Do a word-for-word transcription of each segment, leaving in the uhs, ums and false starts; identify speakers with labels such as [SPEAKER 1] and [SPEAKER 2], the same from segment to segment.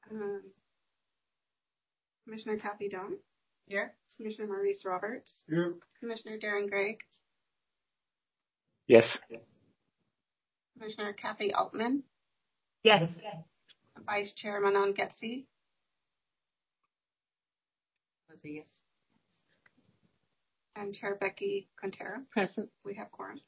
[SPEAKER 1] Um, Commissioner Kathy Dunn.
[SPEAKER 2] Here.
[SPEAKER 1] Commissioner Maurice Roberts.
[SPEAKER 3] Here.
[SPEAKER 1] Commissioner Darren Gregg.
[SPEAKER 4] Yes.
[SPEAKER 1] Commissioner Kathy Altman.
[SPEAKER 2] Yes.
[SPEAKER 1] Vice Chair Manon Getzi.
[SPEAKER 2] Was a yes.
[SPEAKER 1] And Chair Becky Quintero.
[SPEAKER 2] Present.
[SPEAKER 1] We have quorum.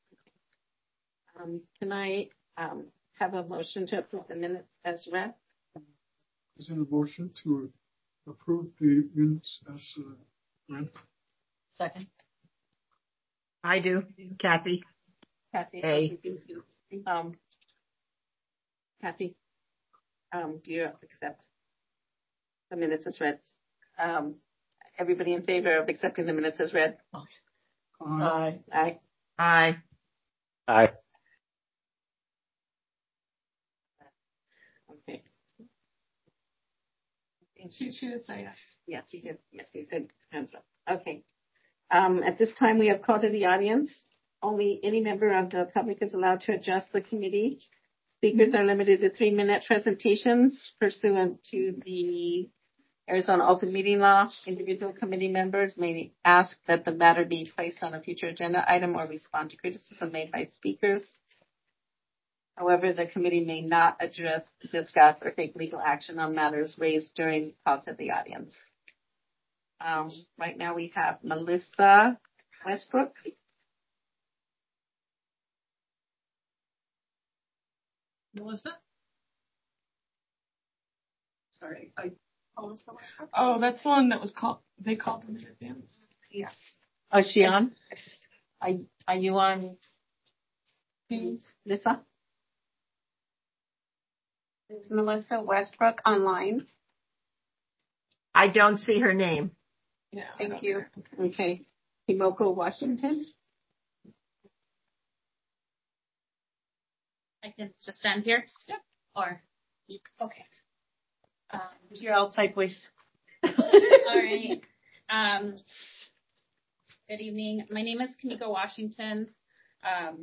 [SPEAKER 2] Um, can I um, have a motion to approve the minutes as read?
[SPEAKER 3] Is there a motion to approve the minutes as uh, read?
[SPEAKER 2] Second.
[SPEAKER 5] I do. Kathy.
[SPEAKER 2] Kathy.
[SPEAKER 5] A.
[SPEAKER 2] Thank you. Um, Kathy, um, do you accept the minutes as read? Um, everybody in favor of accepting the minutes as read?
[SPEAKER 3] Aye.
[SPEAKER 2] Aye.
[SPEAKER 5] Aye.
[SPEAKER 4] Aye.
[SPEAKER 2] Okay.
[SPEAKER 1] She, she did say yes.
[SPEAKER 2] Yes, you did. Yes, you said hands up. Okay. Um, at this time, we have called to the audience. Only any member of the public is allowed to address the committee. Speakers are limited to three-minute presentations pursuant to the Arizona Open Meeting Law. Individual committee members may ask that the matter be placed on a future agenda item or respond to criticism made by speakers. However, the committee may not address, discuss, or take legal action on matters raised during calls of the audience. Um, right now we have Melissa Westbrook.
[SPEAKER 1] Melissa? Sorry. I, Melissa Westbrook?
[SPEAKER 6] Oh, that's the one that was called, they called in advance.
[SPEAKER 1] Yes.
[SPEAKER 2] Oh, is she on? Are, are you on, Lisa?
[SPEAKER 1] Is Melissa Westbrook online?
[SPEAKER 5] I don't see her name.
[SPEAKER 6] Yeah.
[SPEAKER 1] Thank you.
[SPEAKER 2] Okay. Himoko Washington.
[SPEAKER 7] I can just stand here?
[SPEAKER 6] Yep.
[SPEAKER 7] Or, okay. Um,
[SPEAKER 5] Your outside voice.
[SPEAKER 7] all right. Um, good evening. My name is Kamiko Washington. Um,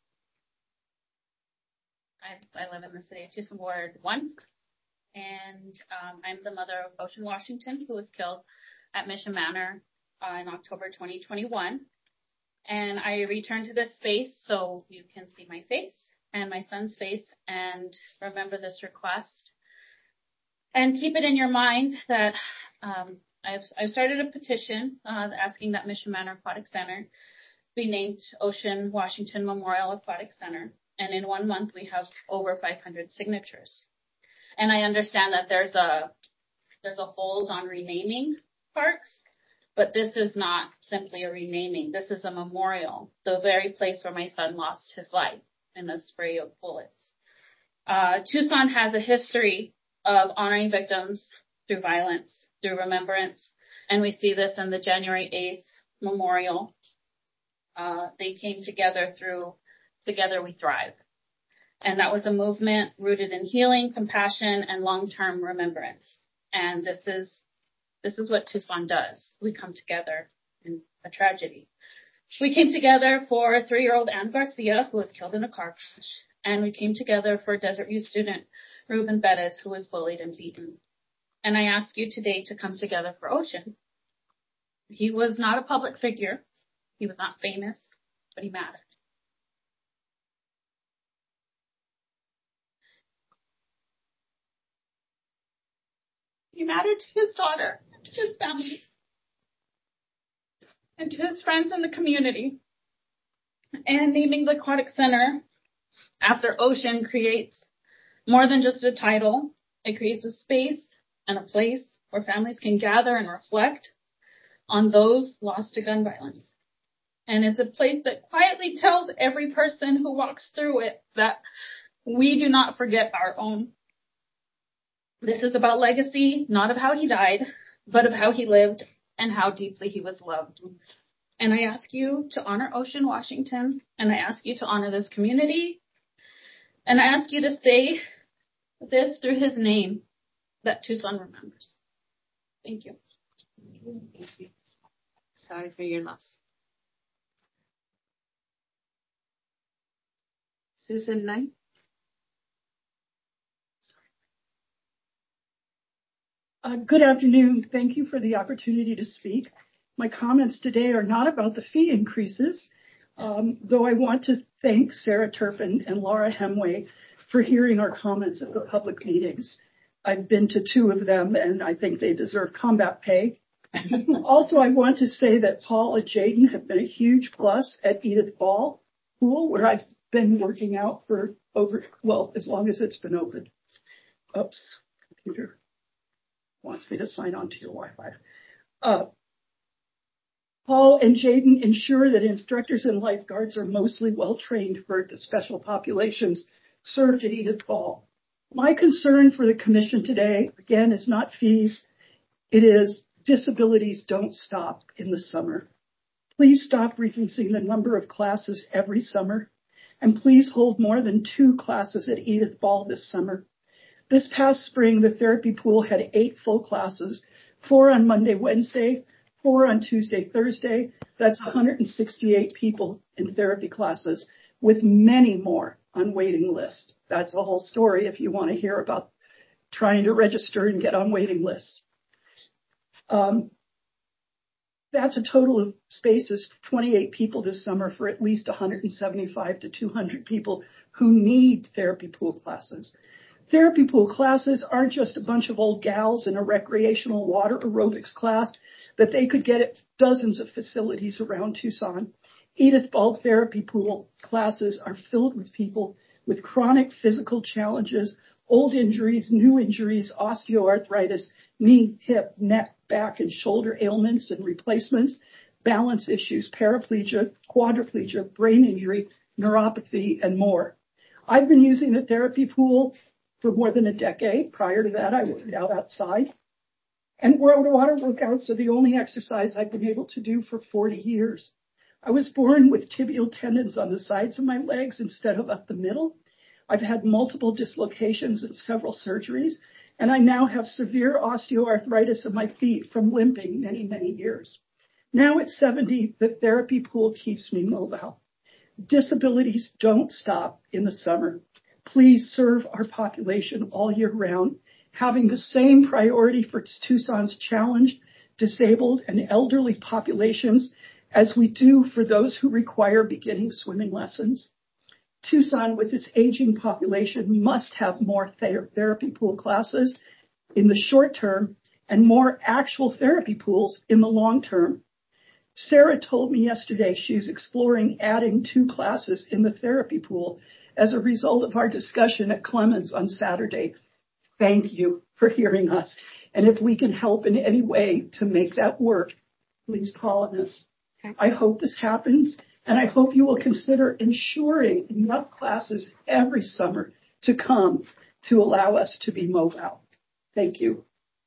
[SPEAKER 7] I, I live in the city of Tucson, Ward one. And um, I'm the mother of Ocean Washington, who was killed at Mission Manor uh, in October twenty twenty-one. And I returned to this space so you can see my face and my son's face and remember this request. And keep it in your mind that um, I've, I've started a petition uh, asking that Mission Manor Aquatic Center be named Ocean Washington Memorial Aquatic Center. And in one month, we have over five hundred signatures. And I understand that there's a there's a hold on renaming parks, but this is not simply a renaming. This is a memorial, the very place where my son lost his life in a spray of bullets. Uh, Tucson has a history of honoring victims through violence, through remembrance, and we see this in the January eighth memorial. Uh, they came together through Together We Thrive. And that was a movement rooted in healing, compassion, and long-term remembrance. And this is this is what Tucson does. We come together in a tragedy. We came together for three-year-old Ann Garcia, who was killed in a car crash. And we came together for Desert View student Ruben Bettis, who was bullied and beaten. And I ask you today to come together for Ocean. He was not a public figure. He was not famous, but he mattered. He mattered to his daughter, to his family, and to his friends in the community. And naming the Aquatic Center after Ocean creates more than just a title. It creates a space and a place where families can gather and reflect on those lost to gun violence. And it's a place that quietly tells every person who walks through it that we do not forget our own. This is about legacy, not of how he died, but of how he lived and how deeply he was loved. And I ask you to honor Ocean Washington, and I ask you to honor this community, and I ask you to say this through his name that Tucson remembers. Thank you.
[SPEAKER 2] Thank you. Sorry for your loss. Susan Knight.
[SPEAKER 8] Uh, good afternoon. Thank you for the opportunity to speak. My comments today are not about the fee increases, um, though I want to thank Sarah Turpin and Laura Hemway for hearing our comments at the public meetings. I've been to two of them, and I think they deserve combat pay. Also, I want to say that Paul and Jaden have been a huge plus at Edith Ball Pool, where I've been working out for over, well, as long as it's been open. Oops, computer wants me to sign on to your Wi-Fi. Uh, Paul and Jaden ensure that instructors and lifeguards are mostly well-trained for the special populations served at Edith Ball. My concern for the commission today, again, is not fees. It is disabilities don't stop in the summer. Please stop reducing the number of classes every summer, and please hold more than two classes at Edith Ball this summer. This past spring, the therapy pool had eight full classes, four on Monday, Wednesday, four on Tuesday, Thursday. That's one hundred sixty-eight people in therapy classes, with many more on waiting list. That's a whole story if you want to hear about trying to register and get on waiting lists. Um, that's a total of spaces, twenty-eight people this summer for at least one hundred seventy-five to two hundred people who need therapy pool classes. Therapy pool classes aren't just a bunch of old gals in a recreational water aerobics class that they could get at dozens of facilities around Tucson. Edith Ball therapy pool classes are filled with people with chronic physical challenges, old injuries, new injuries, osteoarthritis, knee, hip, neck, back, and shoulder ailments and replacements, balance issues, paraplegia, quadriplegia, brain injury, neuropathy, and more. I've been using the therapy pool for more than a decade. Prior to that, I worked out outside. And water workouts are the only exercise I've been able to do for forty years. I was born with tibial tendons on the sides of my legs instead of up the middle. I've had multiple dislocations and several surgeries, and I now have severe osteoarthritis in my feet from limping many, many years. Now at seventy, the therapy pool keeps me mobile. Disabilities don't stop in the summer. Please serve our population all year round, having the same priority for Tucson's challenged, disabled, and elderly populations as we do for those who require beginning swimming lessons. Tucson, with its aging population, must have more ther- therapy pool classes in the short term and more actual therapy pools in the long term. Sarah told me yesterday she's exploring adding two classes in the therapy pool as a result of our discussion at Clemens on Saturday. Thank you for hearing us. And if we can help in any way to make that work, please call on us. I hope this happens, and I hope you will consider ensuring enough classes every summer to come to allow us to be mobile. Thank you.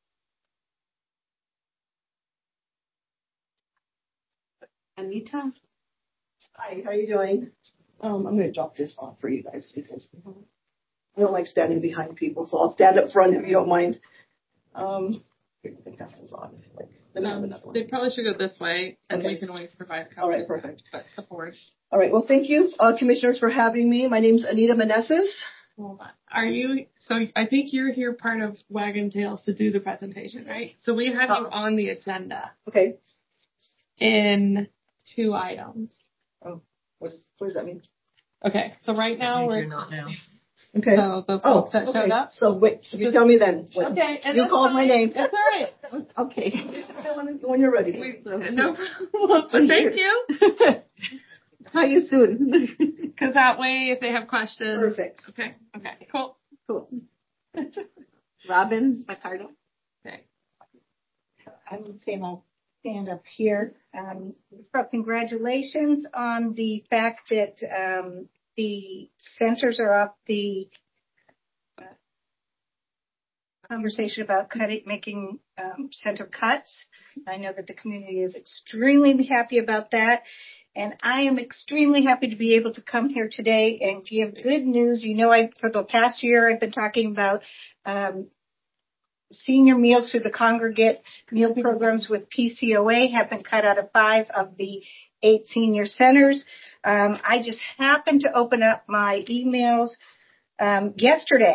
[SPEAKER 2] Anita?
[SPEAKER 9] Hi, how are you doing? Um, I'm going to drop this off for you guys because I don't like standing behind people, so I'll stand up front if you don't mind. Um, I think that's on. Like, let me have another one.
[SPEAKER 6] They probably should go this way, and
[SPEAKER 9] Okay.
[SPEAKER 6] we can always provide copies.
[SPEAKER 9] All right, perfect.
[SPEAKER 6] But support.
[SPEAKER 9] All right, well, thank you, uh, commissioners, for having me. My name's Anita Meneses.
[SPEAKER 6] Hold on. Are you, so I think you're here part of Wagon Tails to do the presentation, right? So we have you
[SPEAKER 9] Oh.
[SPEAKER 6] on the agenda
[SPEAKER 9] Okay.
[SPEAKER 6] in two items.
[SPEAKER 9] Oh, what's, what does that mean?
[SPEAKER 6] Okay, so right now we're,
[SPEAKER 5] not now.
[SPEAKER 9] Okay.
[SPEAKER 6] so the
[SPEAKER 9] Oh,
[SPEAKER 6] folks that
[SPEAKER 9] okay.
[SPEAKER 6] showed up.
[SPEAKER 9] So wait, you tell me then. What-
[SPEAKER 6] Okay, and
[SPEAKER 9] You
[SPEAKER 6] that's
[SPEAKER 9] called my
[SPEAKER 6] fine.
[SPEAKER 9] name.
[SPEAKER 6] That's all right.
[SPEAKER 9] Okay. When you're ready.
[SPEAKER 6] We, no problem. So thank you.
[SPEAKER 9] How you soon?
[SPEAKER 6] Because that way, if they have questions.
[SPEAKER 9] Perfect.
[SPEAKER 6] Okay. Okay. Cool.
[SPEAKER 2] Cool. Robin Picardo?
[SPEAKER 6] Okay.
[SPEAKER 10] I'm saying I'll stand up here. Um, so congratulations on the fact that um, the centers are up. The uh, conversation about cutting, making um, center cuts. I know that the community is extremely happy about that. And I am extremely happy to be able to come here today and give good news. You know, I for the past year, I've been talking about um, senior meals through the congregate meal programs with P C O A have been cut out of five of the eight senior centers. Um, I just happened to open up my emails um, yesterday,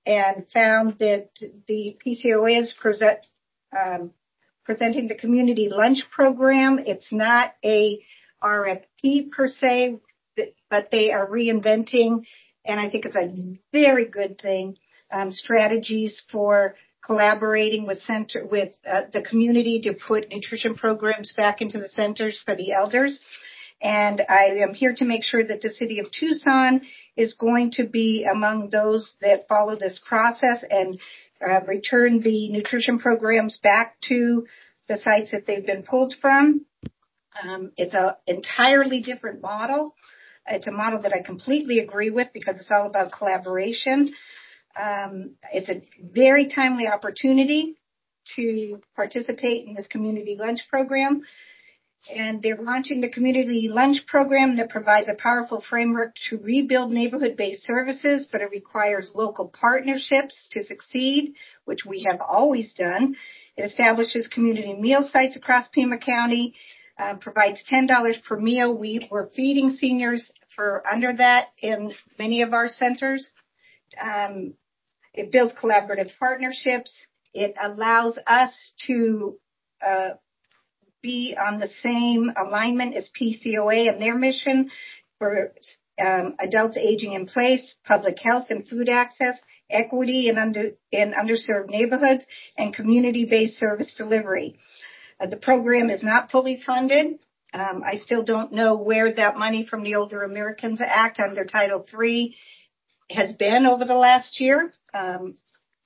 [SPEAKER 10] and found that the P C O A is present, um, presenting the community lunch program. It's not a R F P per se, but they are reinventing, and I think it's a very good thing, um, strategies for collaborating with center with uh, the community to put nutrition programs back into the centers for the elders. And I am here to make sure that the city of Tucson is going to be among those that follow this process and uh, return the nutrition programs back to the sites that they've been pulled from. Um, it's an entirely different model. It's a model that I completely agree with because it's all about collaboration. Um, it's a very timely opportunity to participate in this community lunch program. And they're launching the community lunch program that provides a powerful framework to rebuild neighborhood-based services, but it requires local partnerships to succeed, which we have always done. It establishes community meal sites across Pima County, uh, provides ten dollars per meal. We were feeding seniors for under that in many of our centers. Um, It builds collaborative partnerships. It allows us to uh, be on the same alignment as P C O A and their mission for um, adults aging in place, public health and food access, equity in, under, in underserved neighborhoods, and community-based service delivery. Uh, the program is not fully funded. Um, I still don't know where that money from the Older Americans Act under Title three has been over the last year. Um,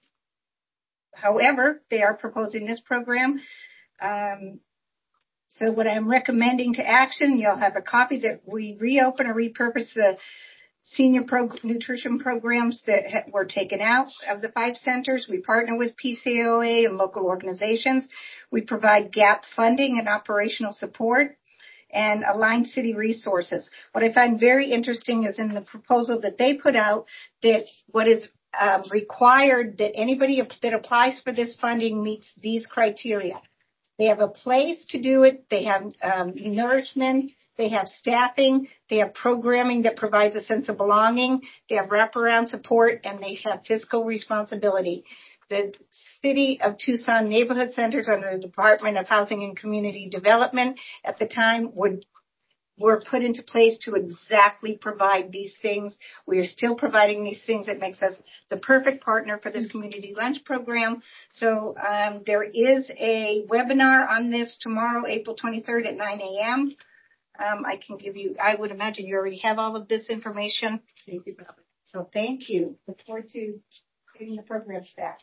[SPEAKER 10] however, they are proposing this program. Um, so what I'm recommending to action, you'll have a copy that we reopen or repurpose the senior pro- nutrition programs that ha- were taken out of the five centers. We partner with P C O A and local organizations. We provide gap funding and operational support and align city resources. What I find very interesting is in the proposal that they put out that what is um, required that anybody that applies for this funding meets these criteria. They have a place to do it. They have um, nourishment. They have staffing. They have programming that provides a sense of belonging. They have wraparound support, and they have fiscal responsibility. The City of Tucson Neighborhood Centers under the Department of Housing and Community Development at the time would were put into place to exactly provide these things. We are still providing these things. It makes us the perfect partner for this community lunch program. So um, there is a webinar on this tomorrow, April twenty-third at nine a.m. Um, I can give you, I would imagine you already have all of this information. Thank you, Bobby. So thank you. Look forward to getting the programs back.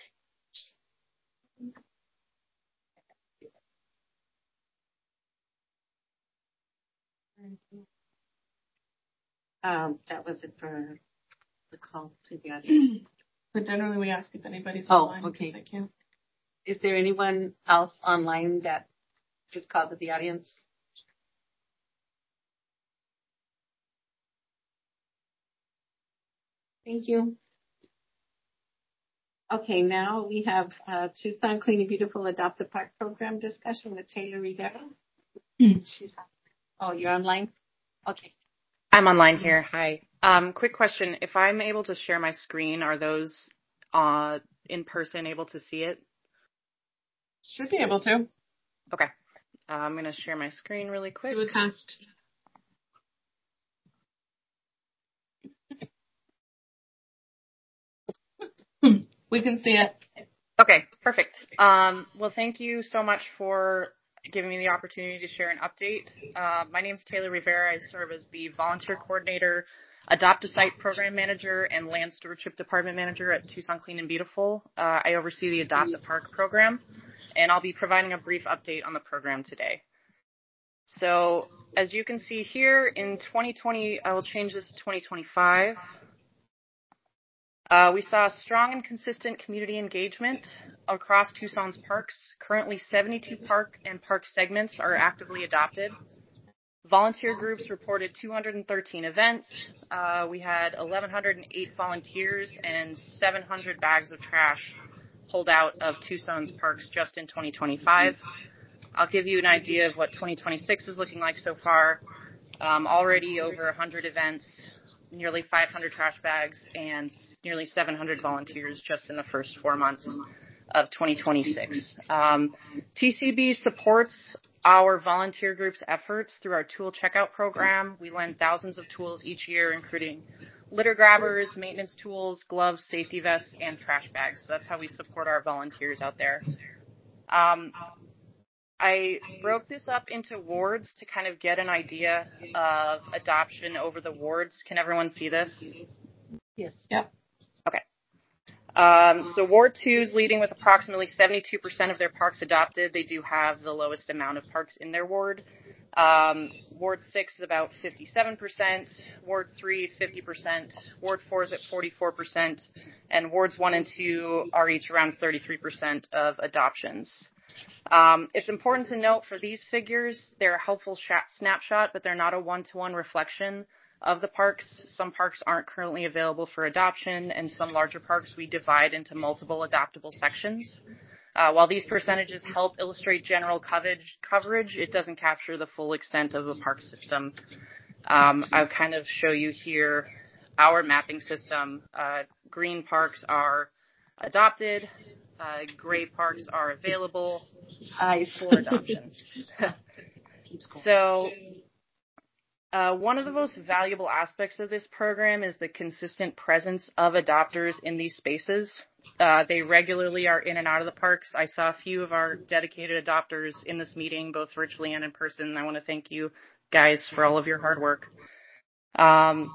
[SPEAKER 2] Um, that was it for the call to the audience.
[SPEAKER 6] But generally we ask if anybody's
[SPEAKER 2] Oh,
[SPEAKER 6] online.
[SPEAKER 2] okay.
[SPEAKER 6] They can.
[SPEAKER 2] Is there anyone else online that just called to the audience? Thank you. Okay, now we have uh, Tucson Clean and Beautiful Adopt a Park program discussion with Taylor Rivera.
[SPEAKER 11] Mm.
[SPEAKER 2] She's, oh, you're online? Okay.
[SPEAKER 11] I'm online here. Hi. Um, quick question. If I'm able to share my screen, are those uh, in person able to see it?
[SPEAKER 6] Should be able to.
[SPEAKER 11] Okay. Uh, I'm going to share my screen really quick.
[SPEAKER 6] Do a test. We can see it.
[SPEAKER 11] Okay, perfect. Um, well, thank you so much for giving me the opportunity to share an update. Uh, my name is Taylor Rivera. I serve as the volunteer coordinator, Adopt a Site program manager, and land stewardship department manager at Tucson Clean and Beautiful. Uh, I oversee the Adopt a Park program, and I'll be providing a brief update on the program today. So, as you can see here, in twenty twenty, I will change this to twenty twenty-five. Uh, we saw strong and consistent community engagement across Tucson's parks. Currently, seventy-two park and park segments are actively adopted. Volunteer groups reported two hundred thirteen events. Uh, we had one thousand one hundred eight volunteers and seven hundred bags of trash pulled out of Tucson's parks just in twenty twenty-five. I'll give you an idea of what twenty twenty-six is looking like so far. Um, already over one hundred events, nearly five hundred trash bags, and nearly seven hundred volunteers just in the first four months of twenty twenty-six. Um, T C B supports our volunteer group's efforts through our tool checkout program. We lend thousands of tools each year, including litter grabbers, maintenance tools, gloves, safety vests, and trash bags. So that's how we support our volunteers out there. Um, I broke this up into wards to kind of get an idea of adoption over the wards. Can everyone see this?
[SPEAKER 2] Yes. Yep.
[SPEAKER 11] Okay. Um, so Ward two is leading with approximately seventy-two percent of their parks adopted. They do have the lowest amount of parks in their ward. Um, Ward six is about fifty-seven percent, Ward three, fifty percent, Ward four is at forty-four percent, and Wards one and two are each around thirty-three percent of adoptions. Um, it's important to note for these figures, they're a helpful sh- snapshot, but they're not a one-to-one reflection of the parks. Some parks aren't currently available for adoption, and some larger parks we divide into multiple adoptable sections. Uh, while these percentages help illustrate general coverage, coverage, it doesn't capture the full extent of the park system. Um, I'll kind of show you here our mapping system. Uh, green parks are adopted, uh, gray parks are available for adoption. So uh, one of the most valuable aspects of this program is the consistent presence of adopters in these spaces. Uh, they regularly are in and out of the parks. I saw a few of our dedicated adopters in this meeting, both virtually and in person. I want to thank you guys for all of your hard work. Um,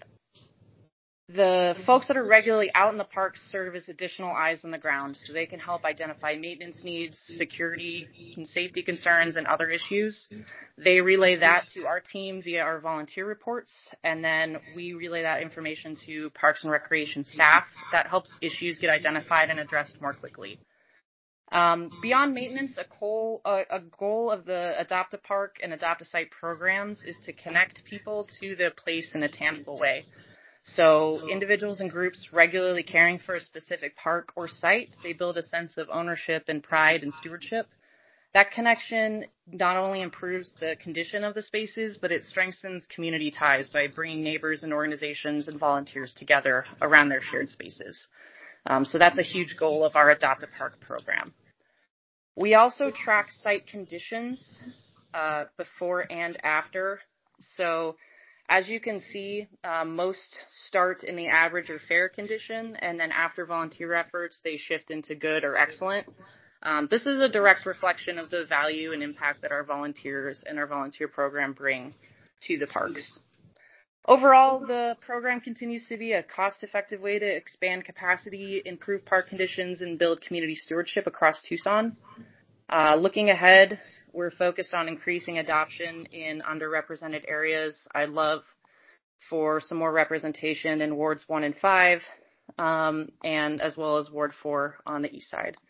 [SPEAKER 11] the folks that are regularly out in the parks serve as additional eyes on the ground, so they can help identify maintenance needs, security and safety concerns, and other issues. They relay that to our team via our volunteer reports, and then we relay that information to Parks and Recreation staff. That helps issues get identified and addressed more quickly. Um, beyond maintenance, a goal, a, a goal of the Adopt a Park and Adopt a Site programs is to connect people to the place in a tangible way. So individuals and groups regularly caring for a specific park or site, they build a sense of ownership and pride and stewardship. That connection not only improves the condition of the spaces, but it strengthens community ties by bringing neighbors and organizations and volunteers together around their shared spaces. Um, so that's a huge goal of our Adopt a Park program. We also track site conditions uh, before and after. So as you can see, uh, most start in the average or fair condition, and then after volunteer efforts, they shift into good or excellent. Um, this is a direct reflection of the value and impact that our volunteers and our volunteer program bring to the parks. Overall, the program continues to be a cost-effective way to expand capacity, improve park conditions, and build community stewardship across Tucson. Uh, looking ahead, we're focused on increasing adoption in underrepresented areas. I'd love for some more representation in wards one and five, um, and as well as ward four on the east side.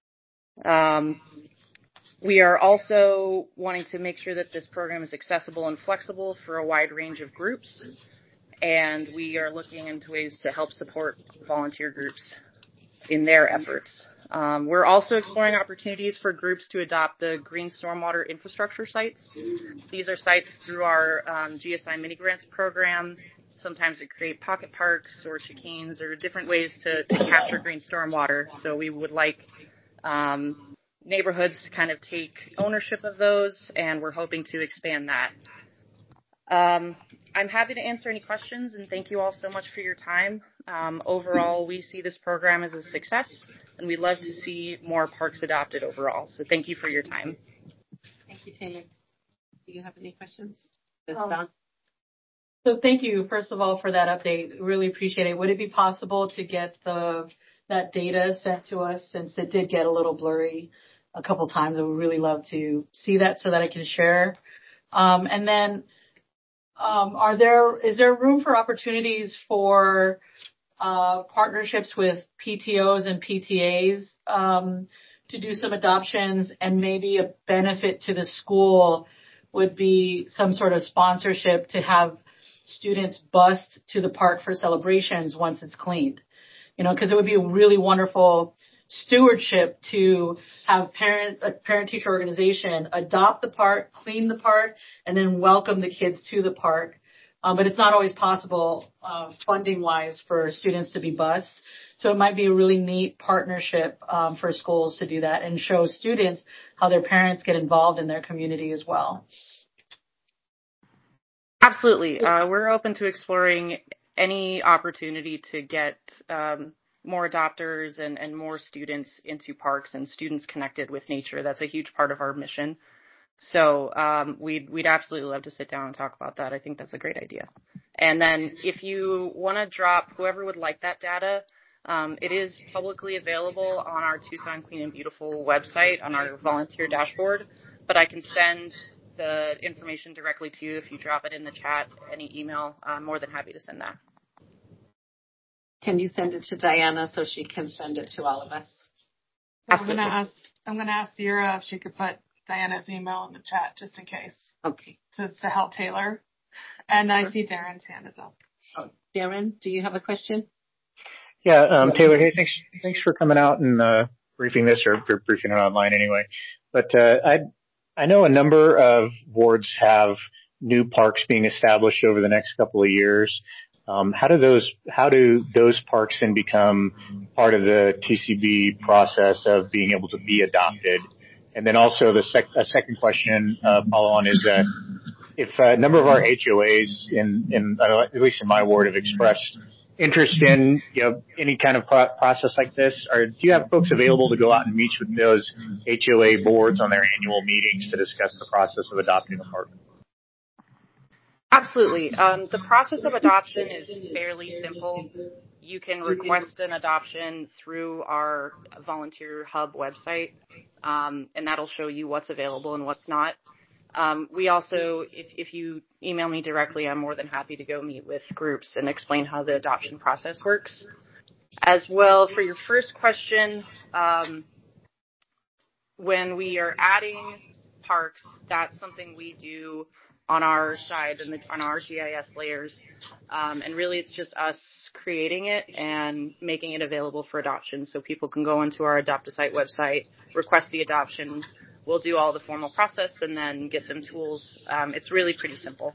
[SPEAKER 11] Um, we are also wanting to make sure that this program is accessible and flexible for a wide range of groups, and we are looking into ways to help support volunteer groups in their efforts. Um, we're also exploring opportunities for groups to adopt the green stormwater infrastructure sites. These are sites through our um, G S I mini grants program. Sometimes we create pocket parks or chicanes or different ways to, to capture green stormwater. So we would like um, neighborhoods to kind of take ownership of those, and we're hoping to expand that. Um, I'm happy to answer any questions, and thank you all so much for your time. Um, overall, we see this program as a success, and we'd love to see more parks adopted overall. So thank you for your time.
[SPEAKER 2] Thank you, Taylor. Do you have any questions?
[SPEAKER 12] Um, so thank you, first of all, for that update. Really appreciate it. Would it be possible to get the that data sent to us, since it did get a little blurry a couple times? I would really love to see that so that I can share. Um, and then um, are there is there room for opportunities for uh, partnerships with P T Os and P T As um, to do some adoptions, and maybe a benefit to the school would be some sort of sponsorship to have students bused to the park for celebrations once it's cleaned? You know, because it would be a really wonderful stewardship to have parent, a parent-teacher organization adopt the park, clean the park, and then welcome the kids to the park Um, but it's not always possible uh, funding-wise for students to be bused. So it might be a really neat partnership um, for schools to do that and show students how their parents get involved in their community as well.
[SPEAKER 11] Absolutely. Uh, we're open to exploring any opportunity to get um, more adopters and, and more students into parks and students connected with nature. That's a huge part of our mission. So um, we'd, we'd absolutely love to sit down and talk about that. I think that's a great idea. And then if you want to drop, whoever would like that data, um, it is publicly available on our Tucson Clean and Beautiful website on our volunteer dashboard, but I can send the information directly to you if you drop it in the chat, any email. I'm more than happy to send that.
[SPEAKER 2] Can you send it to Diana so she can send it to all of us?
[SPEAKER 6] I'm gonna ask. I'm gonna ask Sierra if she could put Diana's email in the chat just in case.
[SPEAKER 2] Okay.
[SPEAKER 6] To, to help Taylor. And I see Darren's hand is up.
[SPEAKER 2] Oh, Darren, do you have a question?
[SPEAKER 4] Yeah, um, Taylor, hey, thanks, thanks for coming out and, uh, briefing this or briefing it online anyway. But, uh, I, I know a number of wards have new parks being established over the next couple of years. Um, how do those, how do those parks then become part of the T C B process of being able to be adopted? And then also the sec- a second question, uh, follow on is that if a number of our H O As in, in, uh, at least in my ward have expressed interest in, you know, any kind of pro- process like this, or do you have folks available to go out and meet with those H O A boards on their annual meetings to discuss the process of adopting a park?
[SPEAKER 11] Absolutely. Um, the process of adoption is fairly simple. You can request an adoption through our volunteer hub website, um, and that'll show you what's available and what's not. Um, we also, if, if you email me directly, I'm more than happy to go meet with groups and explain how the adoption process works. As well, for your first question, um, when we are adding parks, that's something we do on our side and on our G I S layers. Um, and really it's just us creating it and making it available for adoption so people can go into our Adopt a Site website, request the adoption. We'll do all the formal process and then get them tools. Um, it's really pretty simple.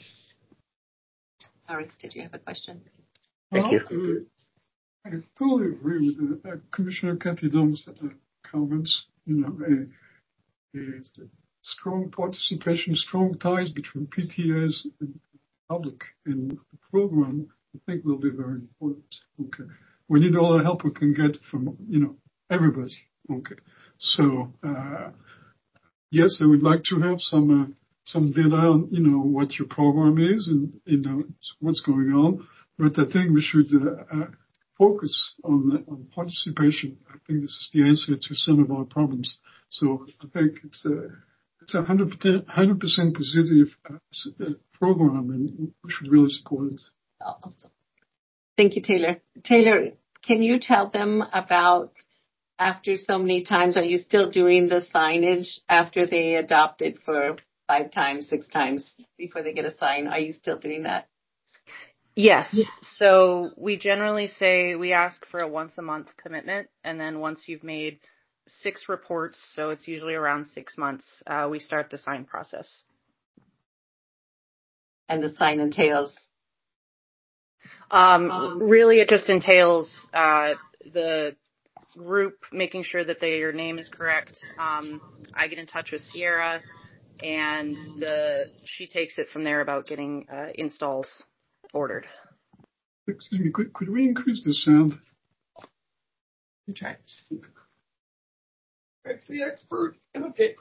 [SPEAKER 2] Lawrence, did you have a question?
[SPEAKER 4] Thank
[SPEAKER 3] well,
[SPEAKER 4] you.
[SPEAKER 3] Uh, I totally agree with uh, Commissioner Kathy Dom's uh, comments. You know, a, a strong participation, strong ties between P T As and public in the program, I think will be very important. Okay. We need all the help we can get from, you know, everybody. Okay. So, uh, yes, I would like to have some, uh, some data on, you know, what your program is and, you know, what's going on. But I think we should, uh, uh focus on, on participation. I think this is the answer to some of our problems. So I think it's a, it's a hundred percent, hundred percent positive uh, program, and we should really support it.
[SPEAKER 2] Awesome. Thank you, Taylor. Taylor, can you tell them about after so many times, are you still doing the signage after they adopt it for five times, six times before they get a sign? Are you still doing that?
[SPEAKER 11] Yes. So we generally say we ask for a once a month commitment. And then once you've made six reports, so it's usually around six months, uh, we start the sign process.
[SPEAKER 2] And the sign entails?
[SPEAKER 11] Um, um, really, it just entails uh, the group making sure that their name is correct. Um, I get in touch with Sierra, and the she takes it from there about getting uh, installs ordered.
[SPEAKER 3] Excuse me, could, could we increase the sound?
[SPEAKER 6] You try. It's the expert. Okay.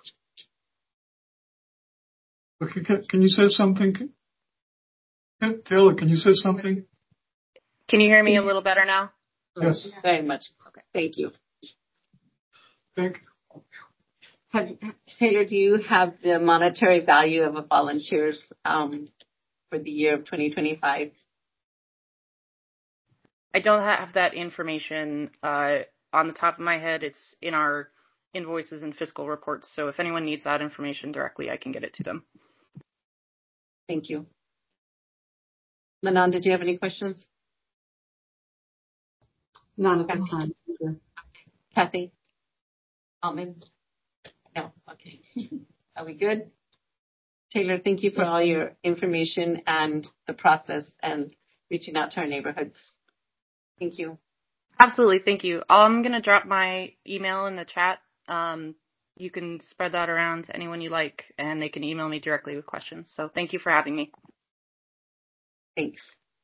[SPEAKER 3] Okay, can, can you say something? Can, Taylor, can you say something?
[SPEAKER 11] Can you hear me a little better now?
[SPEAKER 3] Yes.
[SPEAKER 2] Very much. Okay. Thank you.
[SPEAKER 3] Thank you.
[SPEAKER 2] Have, Taylor, do you have the monetary value of a volunteers um, for the year of twenty twenty-five?
[SPEAKER 11] I don't have that information uh, on the top of my head. It's in our invoices and fiscal reports. So if anyone needs that information directly, I can get it to them.
[SPEAKER 2] Thank you. Manon, did you have any questions?
[SPEAKER 12] None at this time.
[SPEAKER 2] Kathy? Altman? No. Okay. Are we good? Taylor, thank you for all your information and the process and reaching out to our neighborhoods. Thank you.
[SPEAKER 11] Absolutely. Thank you. I'm going to drop my email in the chat. Um, you can spread that around to anyone you like, and they can email me directly with questions. So thank you for having me.
[SPEAKER 2] Thanks.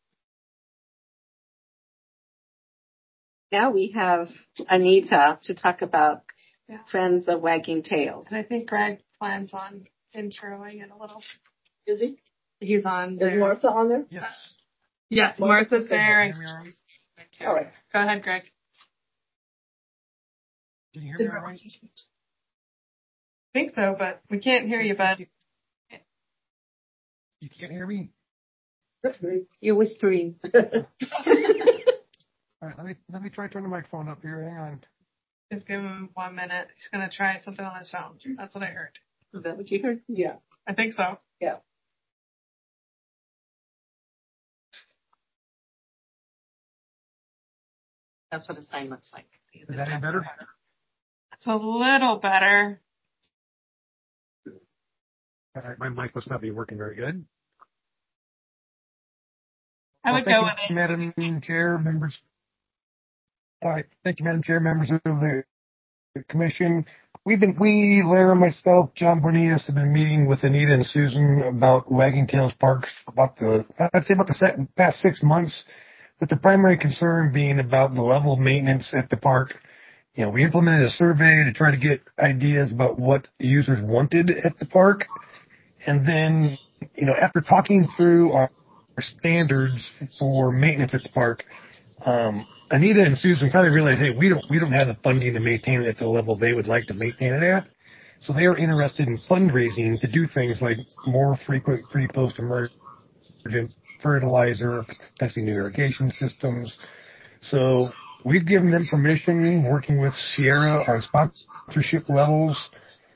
[SPEAKER 2] Now we have Anita to talk about yeah. Friends of Wagging Tails.
[SPEAKER 6] I think Greg plans on introing in a little.
[SPEAKER 9] Is he?
[SPEAKER 6] He's on there.
[SPEAKER 9] Is Martha on there?
[SPEAKER 6] Yes. Yes, Martha's, Martha's there. And...
[SPEAKER 9] All right.
[SPEAKER 6] Go ahead, Greg.
[SPEAKER 13] Can you hear me all right?
[SPEAKER 6] I think so, but we can't hear you, bud.
[SPEAKER 13] You can't hear me?
[SPEAKER 2] You're whispering.
[SPEAKER 13] All right, let me let me try turning my phone up here. Hang on.
[SPEAKER 6] Just give him one minute. He's gonna try something on his phone. That's what I heard.
[SPEAKER 2] Is that what you heard?
[SPEAKER 9] Yeah.
[SPEAKER 6] I think so.
[SPEAKER 9] Yeah.
[SPEAKER 2] That's what a sign looks like.
[SPEAKER 13] Is that any better?
[SPEAKER 6] It's a little better.
[SPEAKER 13] All right, my mic must not be working very good.
[SPEAKER 6] I would well, go with
[SPEAKER 13] you,
[SPEAKER 6] it.
[SPEAKER 13] Madam Chair, members. All right, thank you, Madam Chair, members of the, the Commission. We've been, we, Lara, myself, John Bonias have been meeting with Anita and Susan about Wagging Tails Park about the, I'd say about the past six months, with the primary concern being about the level of maintenance at the park. You know, we implemented a survey to try to get ideas about what users wanted at the park. And then, you know, after talking through our, our standards for maintenance at the park, um, Anita and Susan kind of realized, hey, we don't, we don't have the funding to maintain it at the level they would like to maintain it at. So they are interested in fundraising to do things like more frequent pre-post emergent fertilizer, potentially new irrigation systems. So we've given them permission, working with Sierra on sponsorship levels.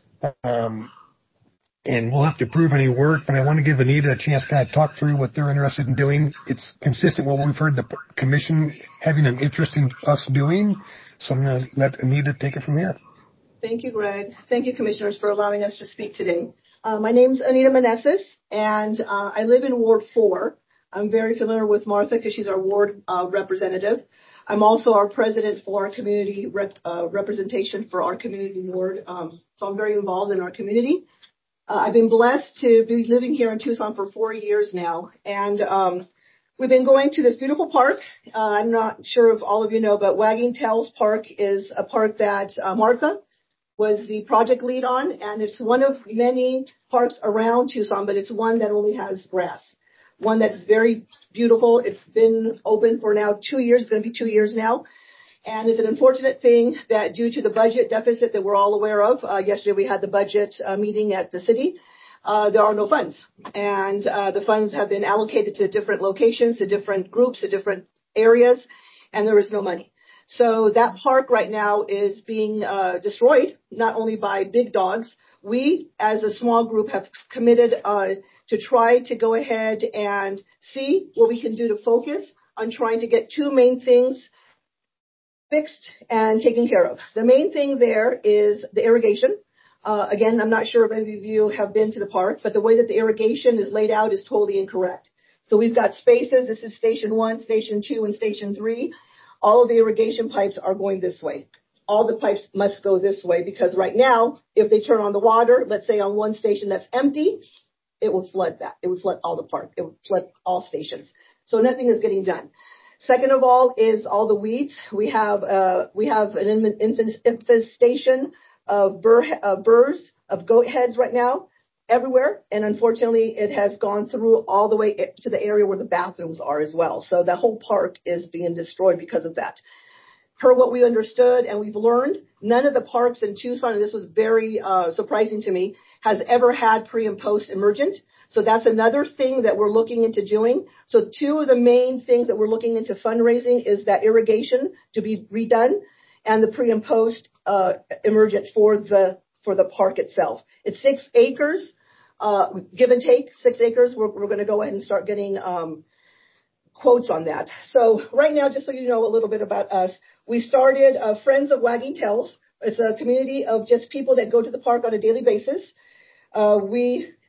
[SPEAKER 13] Um, and we'll have to approve any work, but I want to give Anita a chance to kind of talk through what they're interested in doing. It's consistent with what we've heard the Commission having an interest in us doing. So I'm going to let Anita take it from there.
[SPEAKER 9] Thank you, Greg. Thank you, Commissioners, for allowing us to speak today. Uh, my name's Anita Meneses, and uh, I live in Ward four. I'm very familiar with Martha because she's our ward uh, representative. I'm also our president for our community rep, uh, representation for our community ward. Um, so I'm very involved in our community. Uh, I've been blessed to be living here in Tucson for four years now, and um, we've been going to this beautiful park. Uh, I'm not sure if all of you know, but Wagging Tails Park is a park that uh, Martha was the project lead on, and it's one of many parks around Tucson, but it's one that only has grass. One that's very beautiful. It's been open for now two years. It's going to be two years now. And it's an unfortunate thing that due to the budget deficit that we're all aware of, uh, yesterday we had the budget uh, meeting at the city, uh, there are no funds. And uh, the funds have been allocated to different locations, to different groups, to different areas, and there is no money. So that park right now is being uh, destroyed, not only by big dogs. We, as a small group, have committed uh, to try to go ahead and see what we can do to focus on trying to get two main things fixed and taken care of. The main thing there is the irrigation. Uh, again, I'm not sure if any of you have been to the park, but the way that the irrigation is laid out is totally incorrect. So we've got spaces. This is station one, station two, and station three. All of the irrigation pipes are going this way. All the pipes must go this way because right now, if they turn on the water, let's say on one station that's empty, it will flood that. It will flood all the park. It will flood all stations. So nothing is getting done. Second of all is all the weeds. We have uh, we have an infestation of burr, uh, burrs, of goat heads right now everywhere. And unfortunately, it has gone through all the way to the area where the bathrooms are as well. So the whole park is being destroyed because of that. Per what we understood and we've learned, none of the parks in Tucson, and this was very uh, surprising to me, has ever had pre and post emergent. So that's another thing that we're looking into doing. So two of the main things that we're looking into fundraising is that irrigation to be redone and the pre and post uh, emergent for the for the park itself. It's six acres, uh, give and take, six acres. We're, we're going to go ahead and start getting um, quotes on that. So right now, just so you know a little bit about us, we started uh, Friends of Wagging Tails. It's a community of just people that go to the park on a daily basis. Uh, we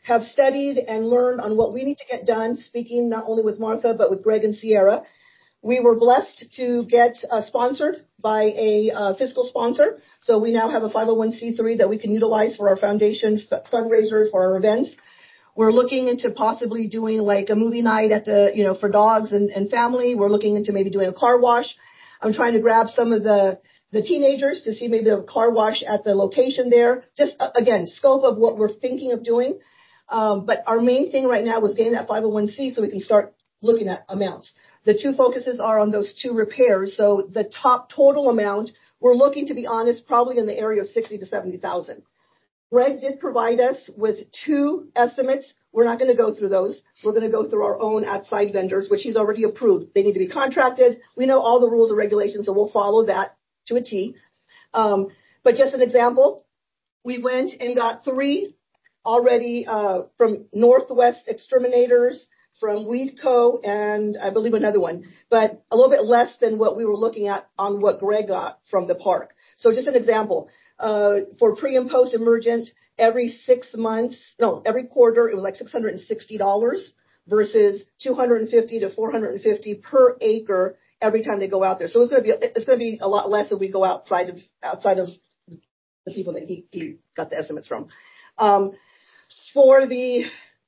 [SPEAKER 9] have studied and learned on what we need to get done, speaking not only with Martha, but with Greg and Sierra. We were blessed to get uh, sponsored by a uh, fiscal sponsor. So we now have a five oh one c three that we can utilize for our foundation f- fundraisers, for our events. We're looking into possibly doing like a movie night at the, you know, for dogs and, and family. We're looking into maybe doing a car wash. I'm trying to grab some of the, the teenagers to see maybe a car wash at the location there. Just, uh, again, scope of what we're thinking of doing. Um, but our main thing right now was getting that five oh one c so we can start looking at amounts. The two focuses are on those two repairs. So the top total amount, we're looking, to be honest, probably in the area of sixty to seventy thousand. Greg did provide us with two estimates. We're not going to go through those. We're going to go through our own outside vendors, which he's already approved. They need to be contracted. We know all the rules and regulations, so we'll follow that to a T. Um, but just an example, we went and got three already uh, from Northwest Exterminators, from Weedco, and I believe another one, but a little bit less than what we were looking at on what Greg got from the park. So just an example, uh, for pre and post emergent, every six months, no, every quarter, it was like six hundred sixty dollars versus two hundred fifty to four hundred fifty per acre every time they go out there. So it's going to be, it's going to be a lot less if we go outside of, outside of the people that he, he got the estimates from. Um, for the,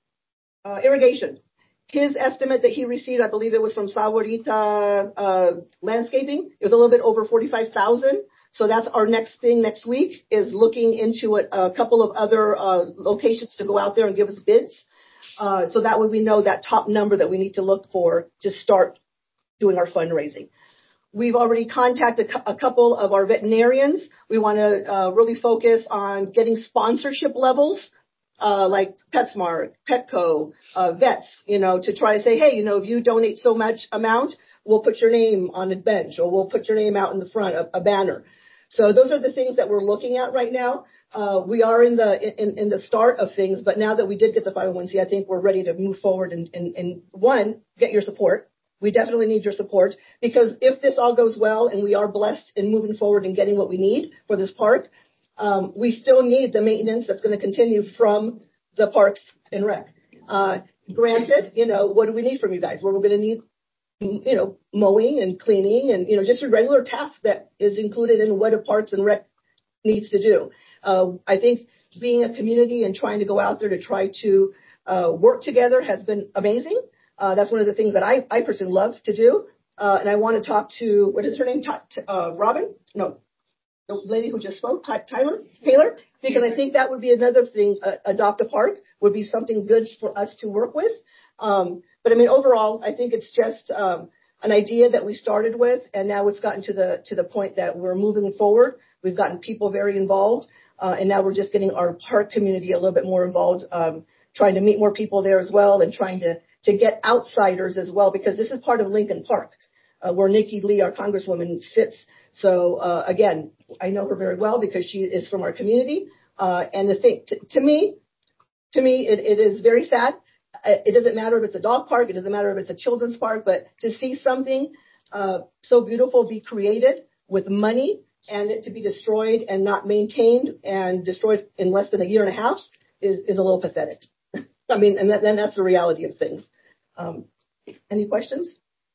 [SPEAKER 9] uh, irrigation, his estimate that he received, I believe it was from Sawarita uh, Landscaping. It was a little bit over forty-five thousand. So that's our next thing next week, is looking into a, a couple of other uh, locations to go out there and give us bids. Uh, so that way we know that top number that we need to look for to start doing our fundraising. We've already contacted a couple of our veterinarians. We want to uh, really focus on getting sponsorship levels. Uh, like PetSmart, Petco, uh, vets, you know, to try to say, hey, you know, if you donate so much amount, we'll put your name on a bench, or we'll put your name out in the front, a, a banner. So those are the things that we're looking at right now. Uh, we are in the, in, in the start of things, but now that we did get the five oh one c, I think we're ready to move forward and, and, and one, get your support. We definitely need your support, because if this all goes well and we are blessed in moving forward and getting what we need for this park, Um, we still need the maintenance that's going to continue from the Parks and Rec. Uh, granted, you know, what do we need from you guys? Well, we're going to need, you know, mowing and cleaning and, you know, just a regular task that is included in what a Parks and Rec needs to do. Uh, I think being a community and trying to go out there to try to uh, work together has been amazing. Uh, that's one of the things that I, I personally love to do. Uh, and I want to talk to, what is her name? Uh, Robin? No. The lady who just spoke, Tyler, Taylor, because I think that would be another thing. Uh, Adopt a Park would be something good for us to work with. Um, but I mean, overall, I think it's just um, an idea that we started with, and now it's gotten to the to the point that we're moving forward. We've gotten people very involved, uh, and now we're just getting our park community a little bit more involved, um, trying to meet more people there as well, and trying to to get outsiders as well, because this is part of Lincoln Park, uh, where Nikki Lee, our congresswoman, sits. So, uh, again, I know her very well because she is from our community. Uh, and the thing, t- to me, to me, it, it is very sad. It doesn't matter if it's a dog park. It doesn't matter if it's a children's park, but to see something, uh, so beautiful be created with money and it to be destroyed and not maintained and destroyed in less than a year and a half is, is a little pathetic. I mean, and then that's the reality of things. Um, any questions?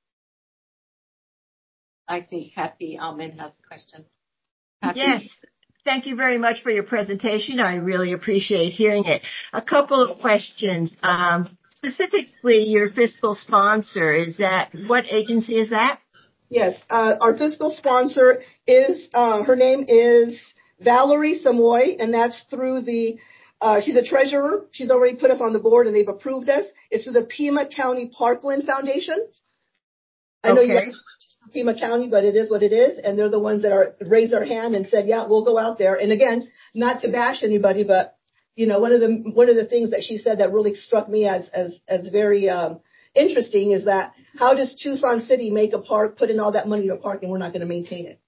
[SPEAKER 2] I think Kathy Alman has a question. Kathy?
[SPEAKER 5] Yes. Thank you very much for your presentation. I really appreciate hearing it. A couple of questions. Um, specifically, your fiscal sponsor, is that, what agency is that?
[SPEAKER 9] Yes, uh, our fiscal sponsor is, uh, her name is Valerie Samoy, and that's through the, uh, she's a treasurer. She's already put us on the board and they've approved us. It's through the Pima County Parkland Foundation. I know okay. you guys Pima County, but it is what it is. And they're the ones that are raised their hand and said, yeah, we'll go out there. And again, not to bash anybody, but you know, one of the, one of the things that she said that really struck me as, as, as very, um, interesting is that how does Tucson City make a park, put in all that money to a park and we're not going to maintain it?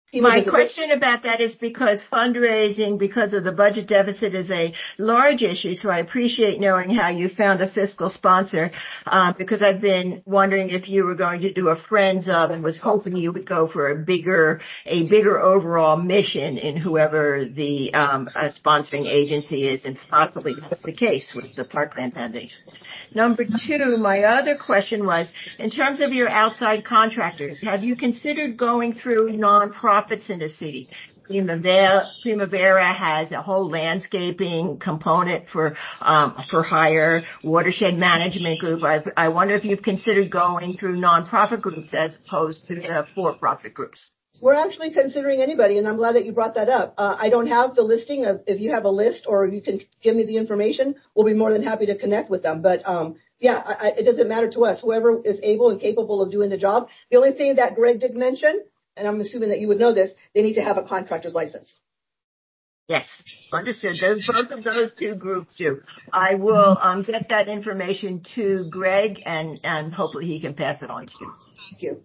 [SPEAKER 5] My question about that is because fundraising, because of the budget deficit, is a large issue. So I appreciate knowing how you found a fiscal sponsor, uh, because I've been wondering if you were going to do a Friends of and was hoping you would go for a bigger, a bigger overall mission in whoever the um, uh, sponsoring agency is, and possibly that's the case with the Parkland Foundation. Number two, my other question was, in terms of your outside contractors, have you considered going through nonprofit profits in the city? Primavera, Primavera has a whole landscaping component for um, for hire, watershed management group. I, I wonder if you've considered going through nonprofit groups as opposed to the for-profit groups.
[SPEAKER 9] We're actually considering anybody, and I'm glad that you brought that up. Uh, I don't have the listing of, if you have a list or you can give me the information, we'll be more than happy to connect with them. But um, yeah, I, I, it doesn't matter to us. Whoever is able and capable of doing the job. The only thing that Greg did mention, and I'm assuming that you would know this, they need to have a contractor's license.
[SPEAKER 5] Yes, understood. Those, both of those two groups do. I will um, get that information to Greg, and, and hopefully he can pass it on to you.
[SPEAKER 9] Thank you.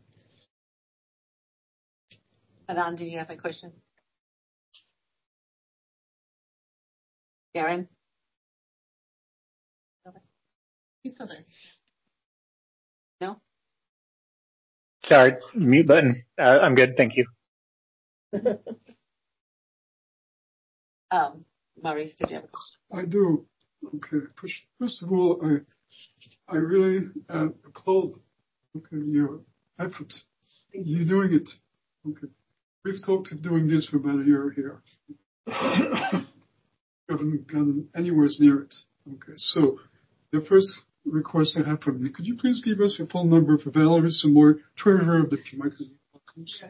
[SPEAKER 2] Adan, do you have a question? Karen?
[SPEAKER 6] He's still there.
[SPEAKER 2] No?
[SPEAKER 4] Sorry, mute button. Uh, I'm good, thank you.
[SPEAKER 2] um, Maurice, did you have a question?
[SPEAKER 3] I do. Okay. First, first of all, I I really uh, applaud okay, your efforts. You're doing it. Okay. We've talked of doing this for about a year here. We haven't gotten anywhere near it. Okay. So the first request I have from you, could you please give us a phone number for Valerie Samore, treasurer of the Jamaica? Yes.